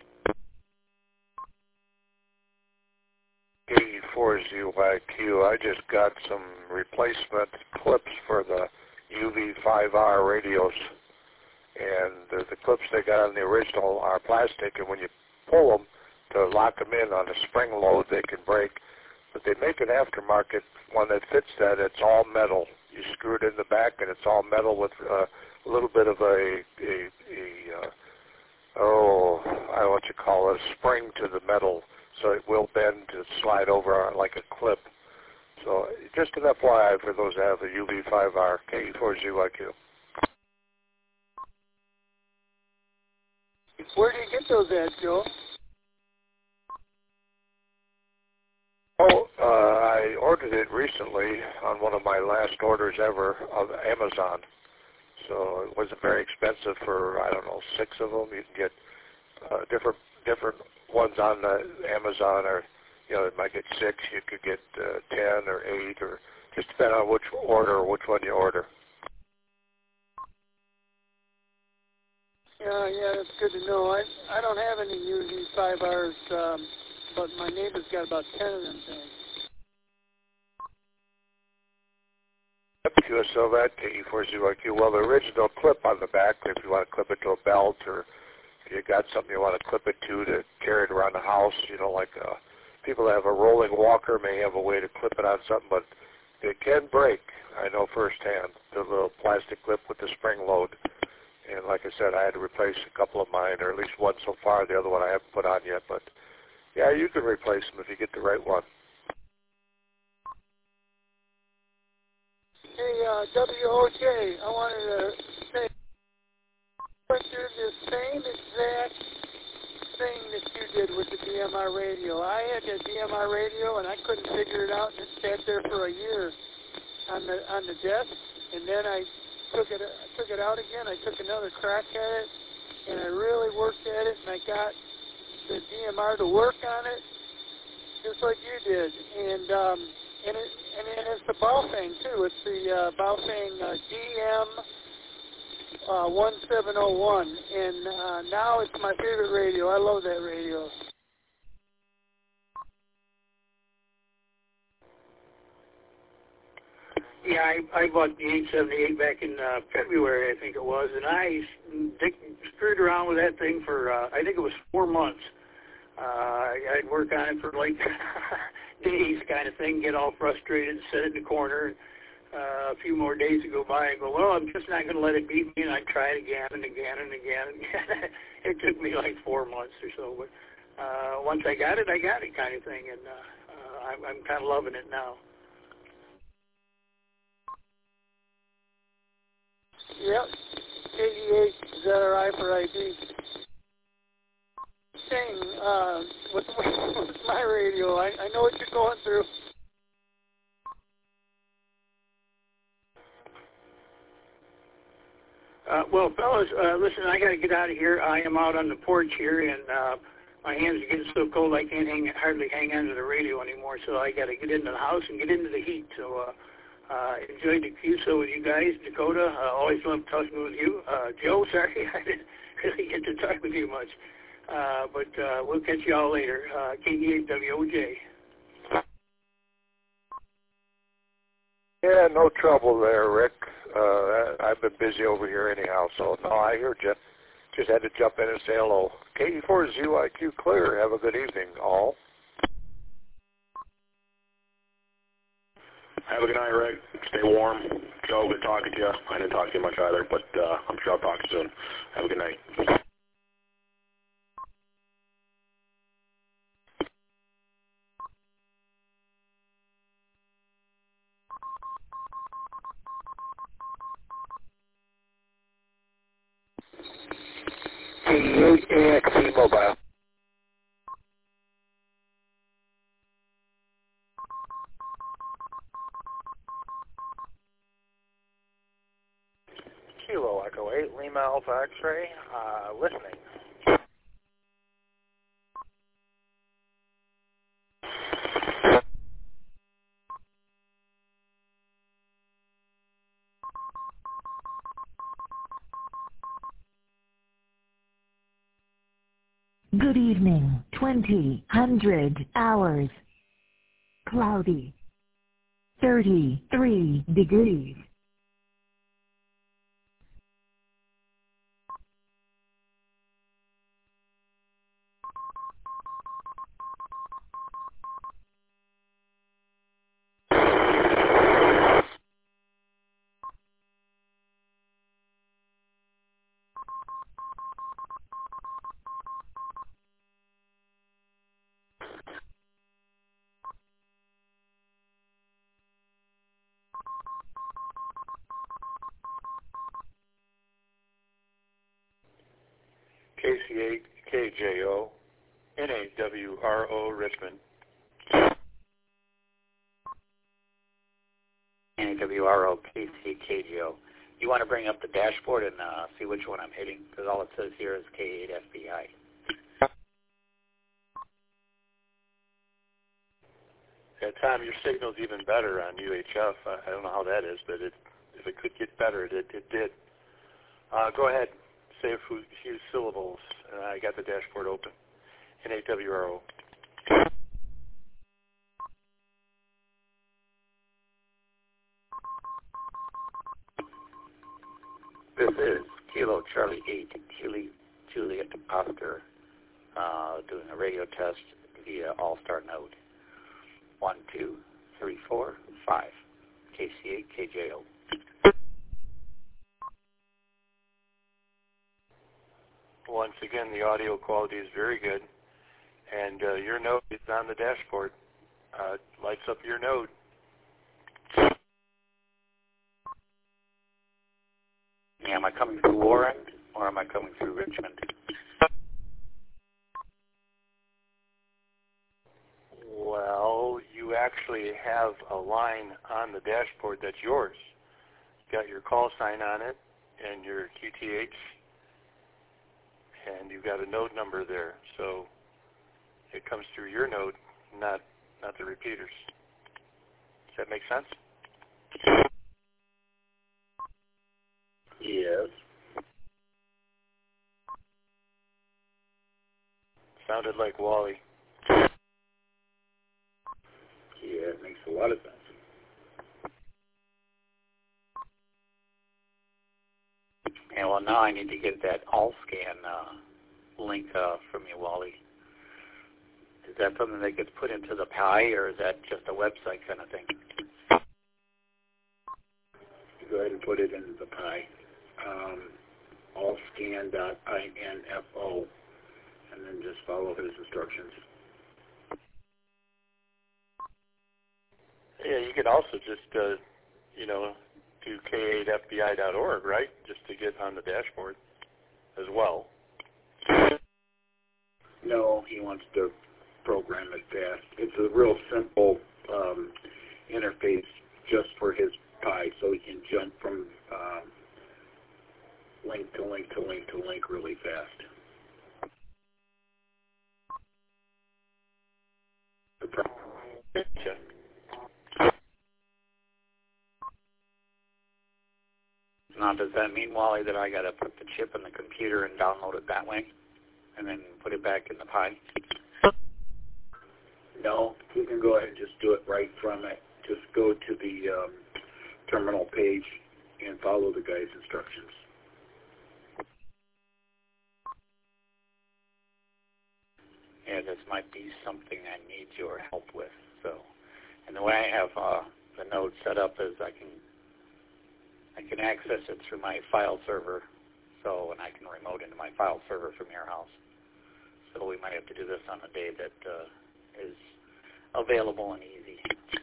Speaker 3: K E four Z Y Q, I just got some replacement clips for the U V five R radios. And the, the clips they got on the original are plastic, and when you pull them to lock them in on a spring load, they can break. But they make an aftermarket one that fits that. It's all metal. You screw it in the back, and it's all metal with uh, a little bit of a, a, a uh, oh, I don't know what you call it, a spring to the metal, so it will bend to slide over like a clip. So just an F Y I for those that have a U V five R K E four Z Y Q.
Speaker 13: Where do you get those at, Joe?
Speaker 3: Oh, uh, I ordered it recently on one of my last orders ever of Amazon. So it wasn't very expensive for, I don't know, six of them. You can get uh, different different ones on uh, Amazon, or, you know, you might get six. You could get uh, ten or eight, or just depending on which order or which one you order.
Speaker 13: Yeah, yeah, that's good to know. I I don't have any U V five Rs, um, but my neighbor's got about ten of them things.
Speaker 3: Q S L V A T, K E four Z Y Q. Well, the original clip on the back, if you want to clip it to a belt, or if you got something you want to clip it to to carry it around the house, you know, like uh, people that have a rolling walker may have a way to clip it on something, but they can break. I know firsthand, the little plastic clip with the spring load. And like I said, I had to replace a couple of mine, or at least one so far. The other one I haven't put on yet. But, yeah, you can replace them if you get the right one.
Speaker 13: Hey, uh, W O J, I wanted to say, I went through the same exact thing that you did with the D M R radio. I had the D M R radio, and I couldn't figure it out, and it sat there for a year on the on the desk, and then I took it I took it out again. I took another crack at it, and I really worked at it, and I got the D M R to work on it, just like you did. And um, and it and, and it's the Baofeng too. It's the uh, Baofeng uh, D M uh, one seven oh one, and uh, now it's my favorite radio. I love that radio. Yeah, I, I bought the eight seventy-eight back in uh, February, I think it was, and I dick, screwed around with that thing for, uh, I think it was four months. Uh, I'd work on it for like days kind of thing, get all frustrated, sit in the corner. Uh, a few more days would go by and go, well, I'm just not going to let it beat me, and I'd try it again and again and again and again. It took me like four months or so, but uh, once I got it, I got it kind of thing, and uh, uh, I'm, I'm kind of loving it now. Yep, K E eight Z R I for I D. Thing uh, with, with my radio, I, I know what you're going through. Uh, well, fellas, uh, listen, I got to get out of here. I am out on the porch here, and uh, my hands are getting so cold I can't hang, hardly hang on to the radio anymore, so I got to get into the house and get into the heat. So uh, uh, enjoyed the Q S O with you guys. Dakota, I uh, always love talking with you. Uh, Joe, sorry, I didn't really get to talk with you much. Uh, but uh, we'll catch you all later. Uh, K E eight W O J.
Speaker 3: Yeah, no trouble there, Rick. Uh, I've been busy over here anyhow, so no, I heard you. Just had to jump in and say hello. K E four Z Y Q clear. Have a good evening, all.
Speaker 12: Have a good night, Rick. Stay warm. Joe, good talking to you. I didn't talk to you much either, but uh, I'm sure I'll talk soon. Have a good night.
Speaker 6: K E eight A X C Mobile.
Speaker 10: Kilo Echo eight, Lima Alpha X-ray, uh, listening.
Speaker 1: Good evening, twenty hundred hours. Cloudy. thirty-three degrees.
Speaker 15: K C eight K J O, N A W R O, Richmond.
Speaker 5: N A W R O, K C K J O. You want to bring up the dashboard and uh, see which one I'm hitting, because all it says here is K eight F B I.
Speaker 15: Yeah, Tom, your signal's even better on U H F. I, I don't know how that is, but it, if it could get better, it, it did. Uh, go ahead. Say a few, few syllables. Uh, I got the dashboard open. N A W R O.
Speaker 5: This is Kilo Charlie eight, Julie, Juliet Oscar, uh, doing a radio test via All-Star node. one, two, three, four, five. K C eight K J O.
Speaker 15: Once again, the audio quality is very good, and uh, your node is on the dashboard. Uh, lights up your node.
Speaker 5: Yeah, am I coming through Warren, or am I coming through Richmond?
Speaker 15: Well, you actually have a line on the dashboard that's yours. You've got your call sign on it and your Q T H, and you've got a node number there. So it comes through your node, not not the repeaters. Does that make sense?
Speaker 5: Yes.
Speaker 15: Sounded like Wally.
Speaker 5: Yeah, it makes a lot of sense. And well, now I need to get that AllScan uh, link uh, from you, Wally. Is that something that gets put into the P I, or is that just a website kind of thing?
Speaker 16: Go ahead and put it into the P I. Um, allscan dot info, and then just follow his instructions.
Speaker 15: Yeah, you could also just, uh, you know, do K eight F B I dot org, right, just to get on the dashboard as well.
Speaker 16: No, he wants to program it fast. It's a real simple um, interface just for his P I, so he can jump from um, link to link to link to link really fast.
Speaker 11: does that mean, Wally, that I got to put the chip in the computer and download it that way, and then put it back in the Pi?
Speaker 16: No, you can go ahead and just do it right from it. Just go to the um, terminal page and follow the guy's instructions.
Speaker 11: Yeah, this might be something I need your help with. So, and the way I have uh, the node set up is I can I can access it through my file server, so and I can remote into my file server from your house. So we might have to do this on a day that uh, is available and easy.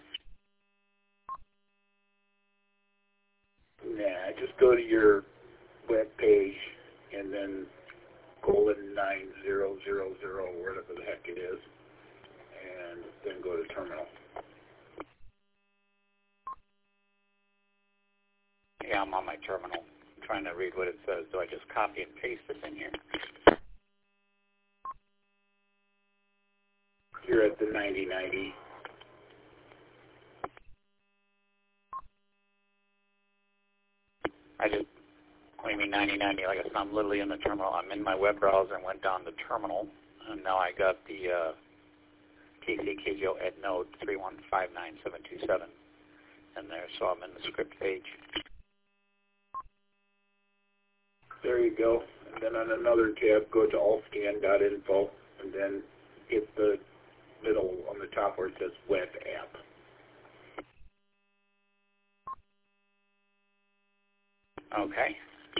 Speaker 16: Nah, just go to your web page and then colon nine zero zero zero, whatever the heck it is, and then go to terminal.
Speaker 11: Yeah, I'm on my terminal. I'm trying to read what it says. Do I just copy and paste this in here?
Speaker 16: You're at the ninety ninety.
Speaker 11: I just, what do you mean ninety ninety? Like I said, I'm literally in the terminal. I'm in my web browser and went down to terminal, and now I got the uh, T C K J O at node three one five nine seven two seven in there, so I'm in the script page.
Speaker 16: There you go. And then on another tab, go to allscan dot info, and then hit the middle on the top where it says web app.
Speaker 11: Okay.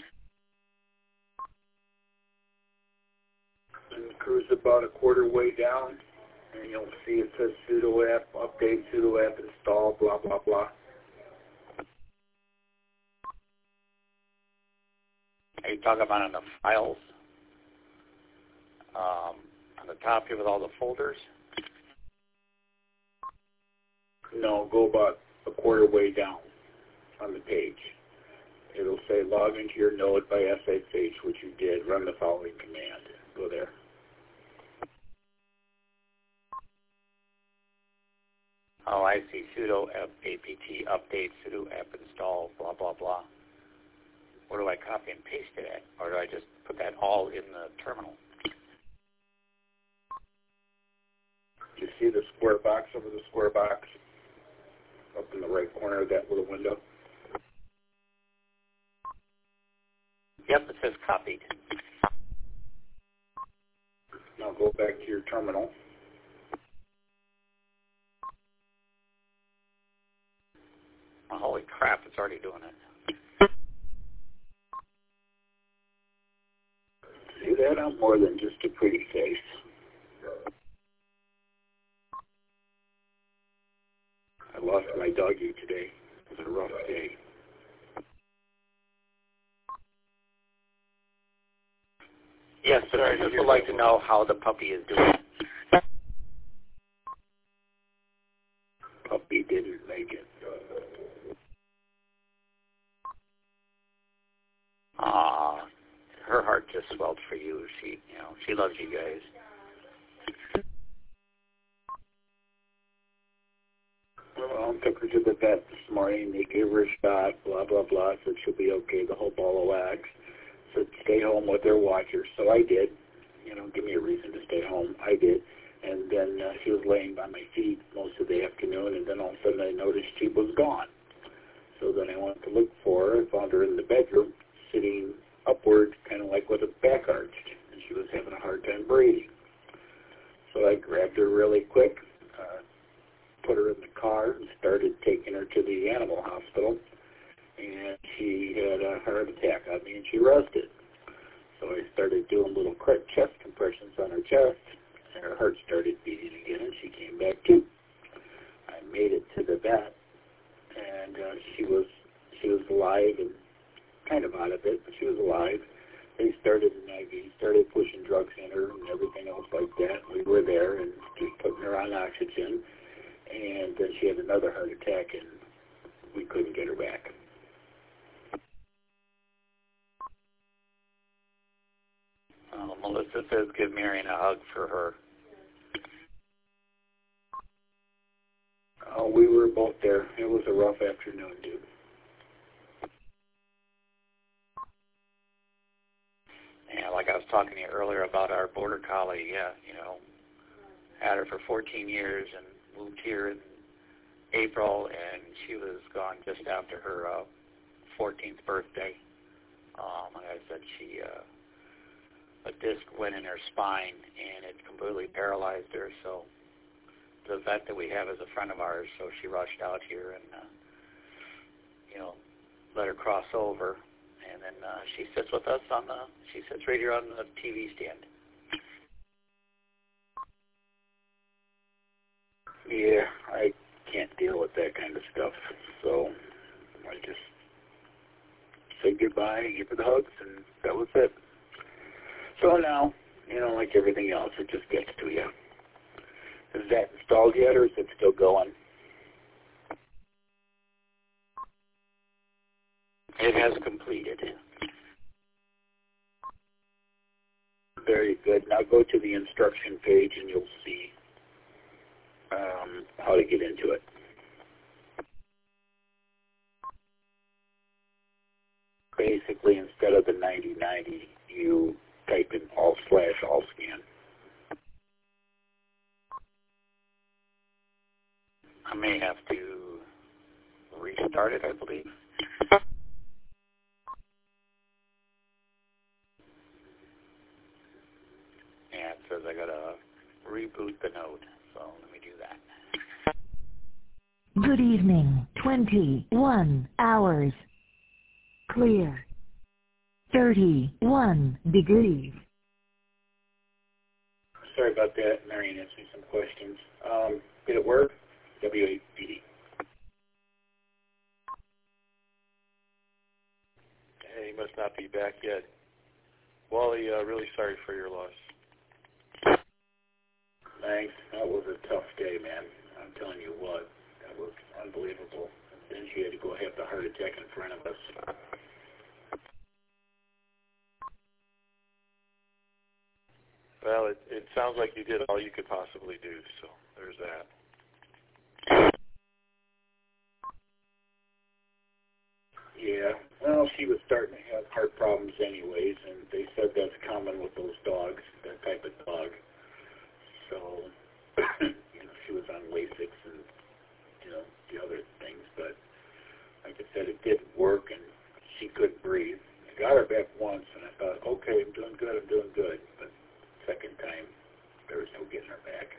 Speaker 16: And cruise about a quarter way down, and you'll see it says sudo app, update, sudo app, install, blah, blah, blah.
Speaker 11: Are you talking about on the files? Um, on the top here with all the folders?
Speaker 16: No, go about a quarter way down on the page. It'll say log into your node by S S H, which you did. Run the following command. Go there.
Speaker 11: Oh, I see. Sudo apt update, sudo app install, blah, blah, blah. Where do I copy and paste it at? Or do I just put that all in the terminal?
Speaker 16: You see the square box over the square box? Up in the right corner of that little window?
Speaker 11: Yep, it says copied.
Speaker 16: Now go back to your terminal.
Speaker 11: Oh, holy crap, it's already doing it.
Speaker 16: See that? I'm more than just a pretty face. I lost my doggie today. It was a rough day.
Speaker 11: Yes, sir. I just would like to know how the puppy is doing.
Speaker 16: Puppy didn't make it.
Speaker 11: Ah, her heart just swelled for you. She, you know, she loves you guys.
Speaker 16: Well, I took her to the vet this morning. They gave her a shot, blah, blah, blah. Said she'll be okay, the whole ball of wax. Said stay home with their watcher. So I did. You know, give me a reason to stay home. I did. And then uh, she was laying by my feet most of the afternoon, and then all of a sudden I noticed she was gone. So then I went to look for her. I found her in the bedroom, sitting upward, kind of like with her back arched, and she was having a hard time breathing. So I grabbed her really quick, uh, put her in the car, and started taking her to the animal hospital. And she had a heart attack on me, and she rested. So I started doing little chest compressions on her chest, and her heart started beating again, and she came back to. I made it to the vet, and uh, she was she was alive and kind of out of it, but she was alive. They started an I V, started pushing drugs in her and everything else like that. We were there and just putting her on oxygen, and then she had another heart attack, and we couldn't get her back.
Speaker 11: Uh, Melissa says give Marion a hug for her.
Speaker 16: Oh, we were both there. It was a rough afternoon, dude.
Speaker 11: Yeah, like I was talking to you earlier about our border collie, yeah, you know, had her for fourteen years and moved here in April, and she was gone just after her uh, fourteenth birthday. Um, like I said, she, uh, a disc went in her spine, and it completely paralyzed her, so the vet that we have is a friend of ours, so she rushed out here and, uh, you know, let her cross over. And then uh, she sits with us on the, she sits right here on the T V stand.
Speaker 16: Yeah, I can't deal with that kind of stuff, so I just said goodbye, give her the hugs, and that was it. So now, you know, like everything else, it just gets to you. Is that installed yet, or is it still going?
Speaker 11: It has completed.
Speaker 16: Very good. Now go to the instruction page and you'll see um, how to get into it. Basically, instead of the ninety ninety, you type in all slash all scan.
Speaker 11: I may have to restart it, I believe. Yeah, it says I gotta reboot the node, so let me do that.
Speaker 1: Good evening, twenty-one hours. Clear. thirty-one degrees.
Speaker 16: Sorry about that. Marion asked me some questions. Um, did it work? W A P D.
Speaker 15: Hey, he must not be back yet. Wally, uh, really sorry for your loss.
Speaker 16: Thanks. That was a tough day, man. I'm telling you what. That was unbelievable. Then she had to go have the heart attack in front of us.
Speaker 15: Well, it, it sounds like you did all you could possibly do, so there's that.
Speaker 16: Yeah, well, she was starting to have heart problems anyways, and they said that's common with those dogs, that type of dog. So, you know, she was on Lasix and, you know, the other things, but like I said, it didn't work, and she couldn't breathe. I got her back once, and I thought, okay, I'm doing good, I'm doing good, but second time, there was no getting her back.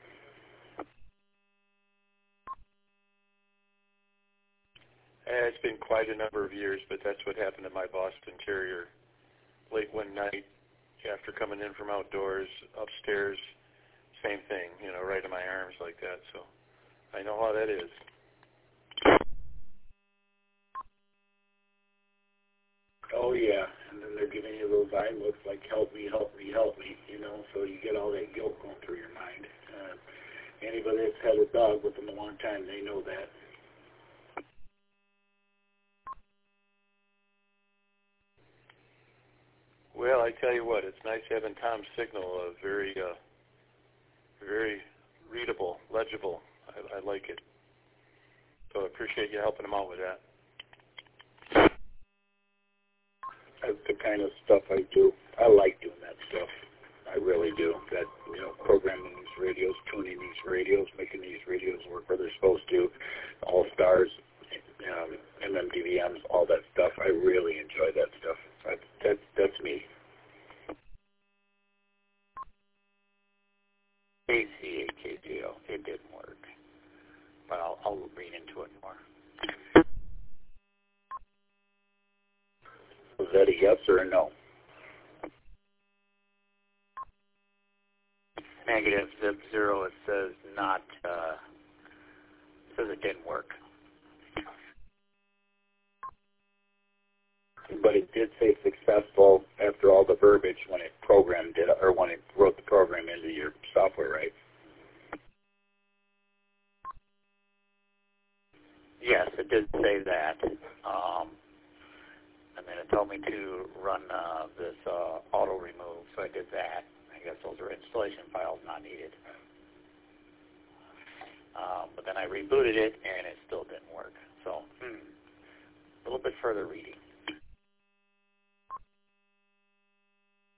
Speaker 15: Eh, it's been quite a number of years, but that's what happened to my Boston Terrier. Late one night, after coming in from outdoors, upstairs, same thing, you know, right in my arms like that. So I know how that is.
Speaker 16: Oh, yeah, and then they're giving you those eye looks like, help me, help me, help me, you know, so you get all that guilt going through your mind. Uh, anybody that's had a dog with them a long time, they know that.
Speaker 15: Well, I tell you what, it's nice having Tom's signal, uh, very, uh, very readable, legible. I, I like it. So I appreciate you helping him out with that.
Speaker 16: That's the kind of stuff I do. I like doing that stuff. I really do. That, you know, programming these radios, tuning these radios, making these radios work where they're supposed to, all stars, um, M M D V Ms, all that stuff. I really enjoy that stuff. That's, that's, that's me.
Speaker 11: A C A K G O, it didn't work. But I'll, I'll read into it more.
Speaker 16: Was that a yes or a no?
Speaker 11: Negative zip zero, it says not, uh, it says it didn't work.
Speaker 16: But it did say successful after all the verbiage when it programmed it, or when it wrote the program into your software, right?
Speaker 11: Yes, it did say that. Um, and then it told me to run uh, this uh, auto remove, so I did that. I guess those are installation files not needed. Um, but then I rebooted it, and it still didn't work. So hmm, a little bit further reading.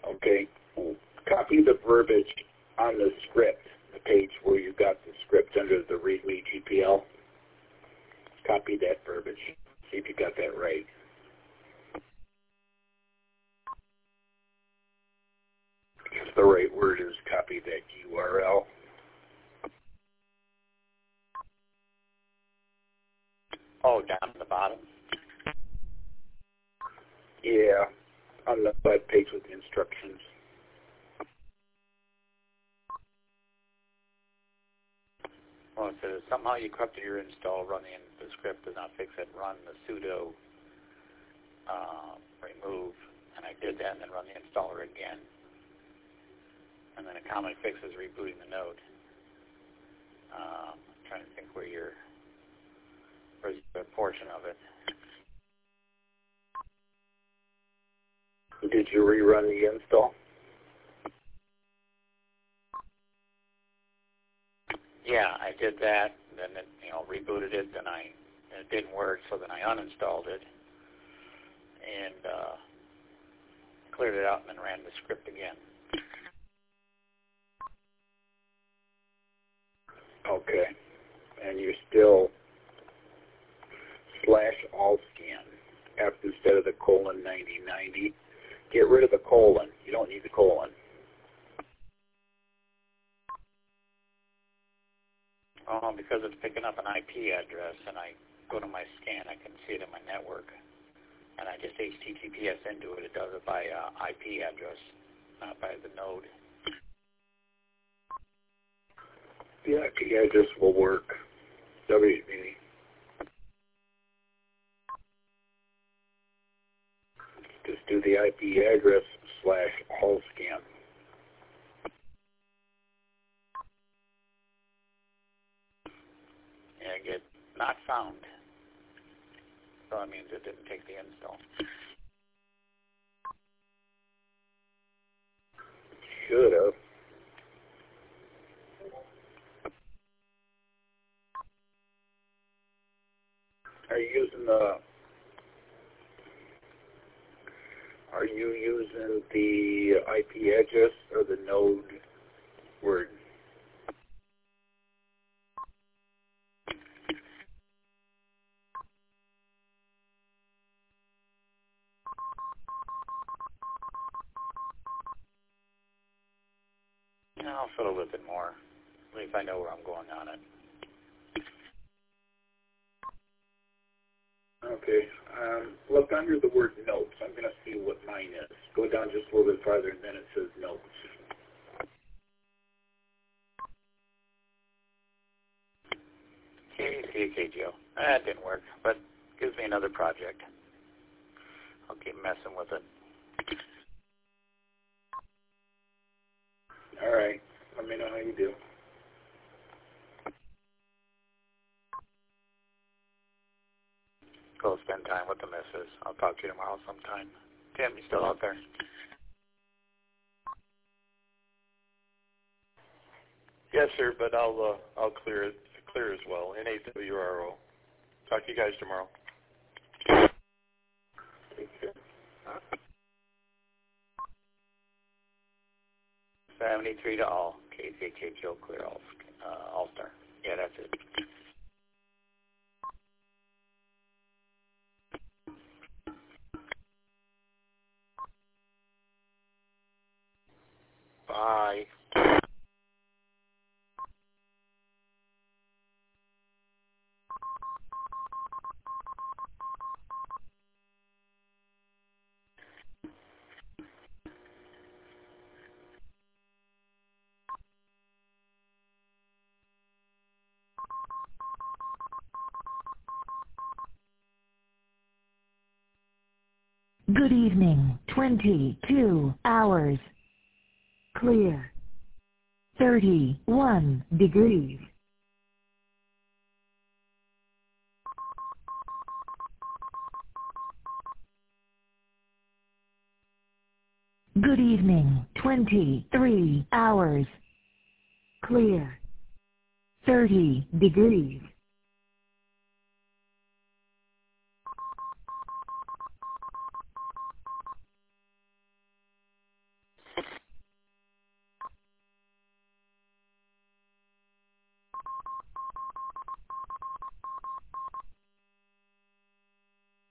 Speaker 16: Okay. Copy the verbiage on the script, the page where you got the script under the README G P L. Copy that verbiage. See if you got that right. If the right word is copy that U R L.
Speaker 11: Oh, down at the bottom?
Speaker 16: Yeah, on the web page with the instructions.
Speaker 11: Well, it says somehow you corrupted your install, run the, the script, does not fix it, run the sudo uh, remove, and I did that, and then run the installer again. And then a common fix is rebooting the node. Um, I'm trying to think where your, where's the portion of it.
Speaker 16: Did you rerun the install?
Speaker 11: Yeah, I did that, then it, you know, rebooted it, then I, it didn't work, so then I uninstalled it, and uh, cleared it out, and then ran the script again.
Speaker 16: Okay, and you're still slash all scan after instead of the colon ninety ninety. Get rid of the colon. You don't need the colon.
Speaker 11: Oh, because it's picking up an I P address, and I go to my scan, I can see it in my network, and I just H T T P S into it. It does it by uh, I P address, not by the node.
Speaker 16: The I P address will work. W D. Just do the I P address slash all scan.
Speaker 11: And get not found. So that means it didn't take the install.
Speaker 16: Should have. Are you using the Are you using the I P address or the node word?
Speaker 11: I'll fiddle with it more. At least I know where I'm going on it.
Speaker 16: Okay. Um, look under the word notes. I'm going to see what mine is. Go down just a little bit farther, and then it says notes.
Speaker 11: K C K G O. That didn't work, but gives me another project. I'll keep messing with it.
Speaker 16: All right. Let me know how you do.
Speaker 11: Go spend time with the missus. I'll talk to you tomorrow sometime. Tim, you still out there?
Speaker 15: Yes, sir, but I'll uh, I'll clear it clear as well. N A W R O. Talk to you guys tomorrow.
Speaker 11: seventy-three to all. K C K G O clear all uh, all star. Yeah, that's it. Bye.
Speaker 1: Good evening. twenty-two hours. Clear. thirty-one degrees. Good evening. twenty-three hours. Clear. thirty degrees.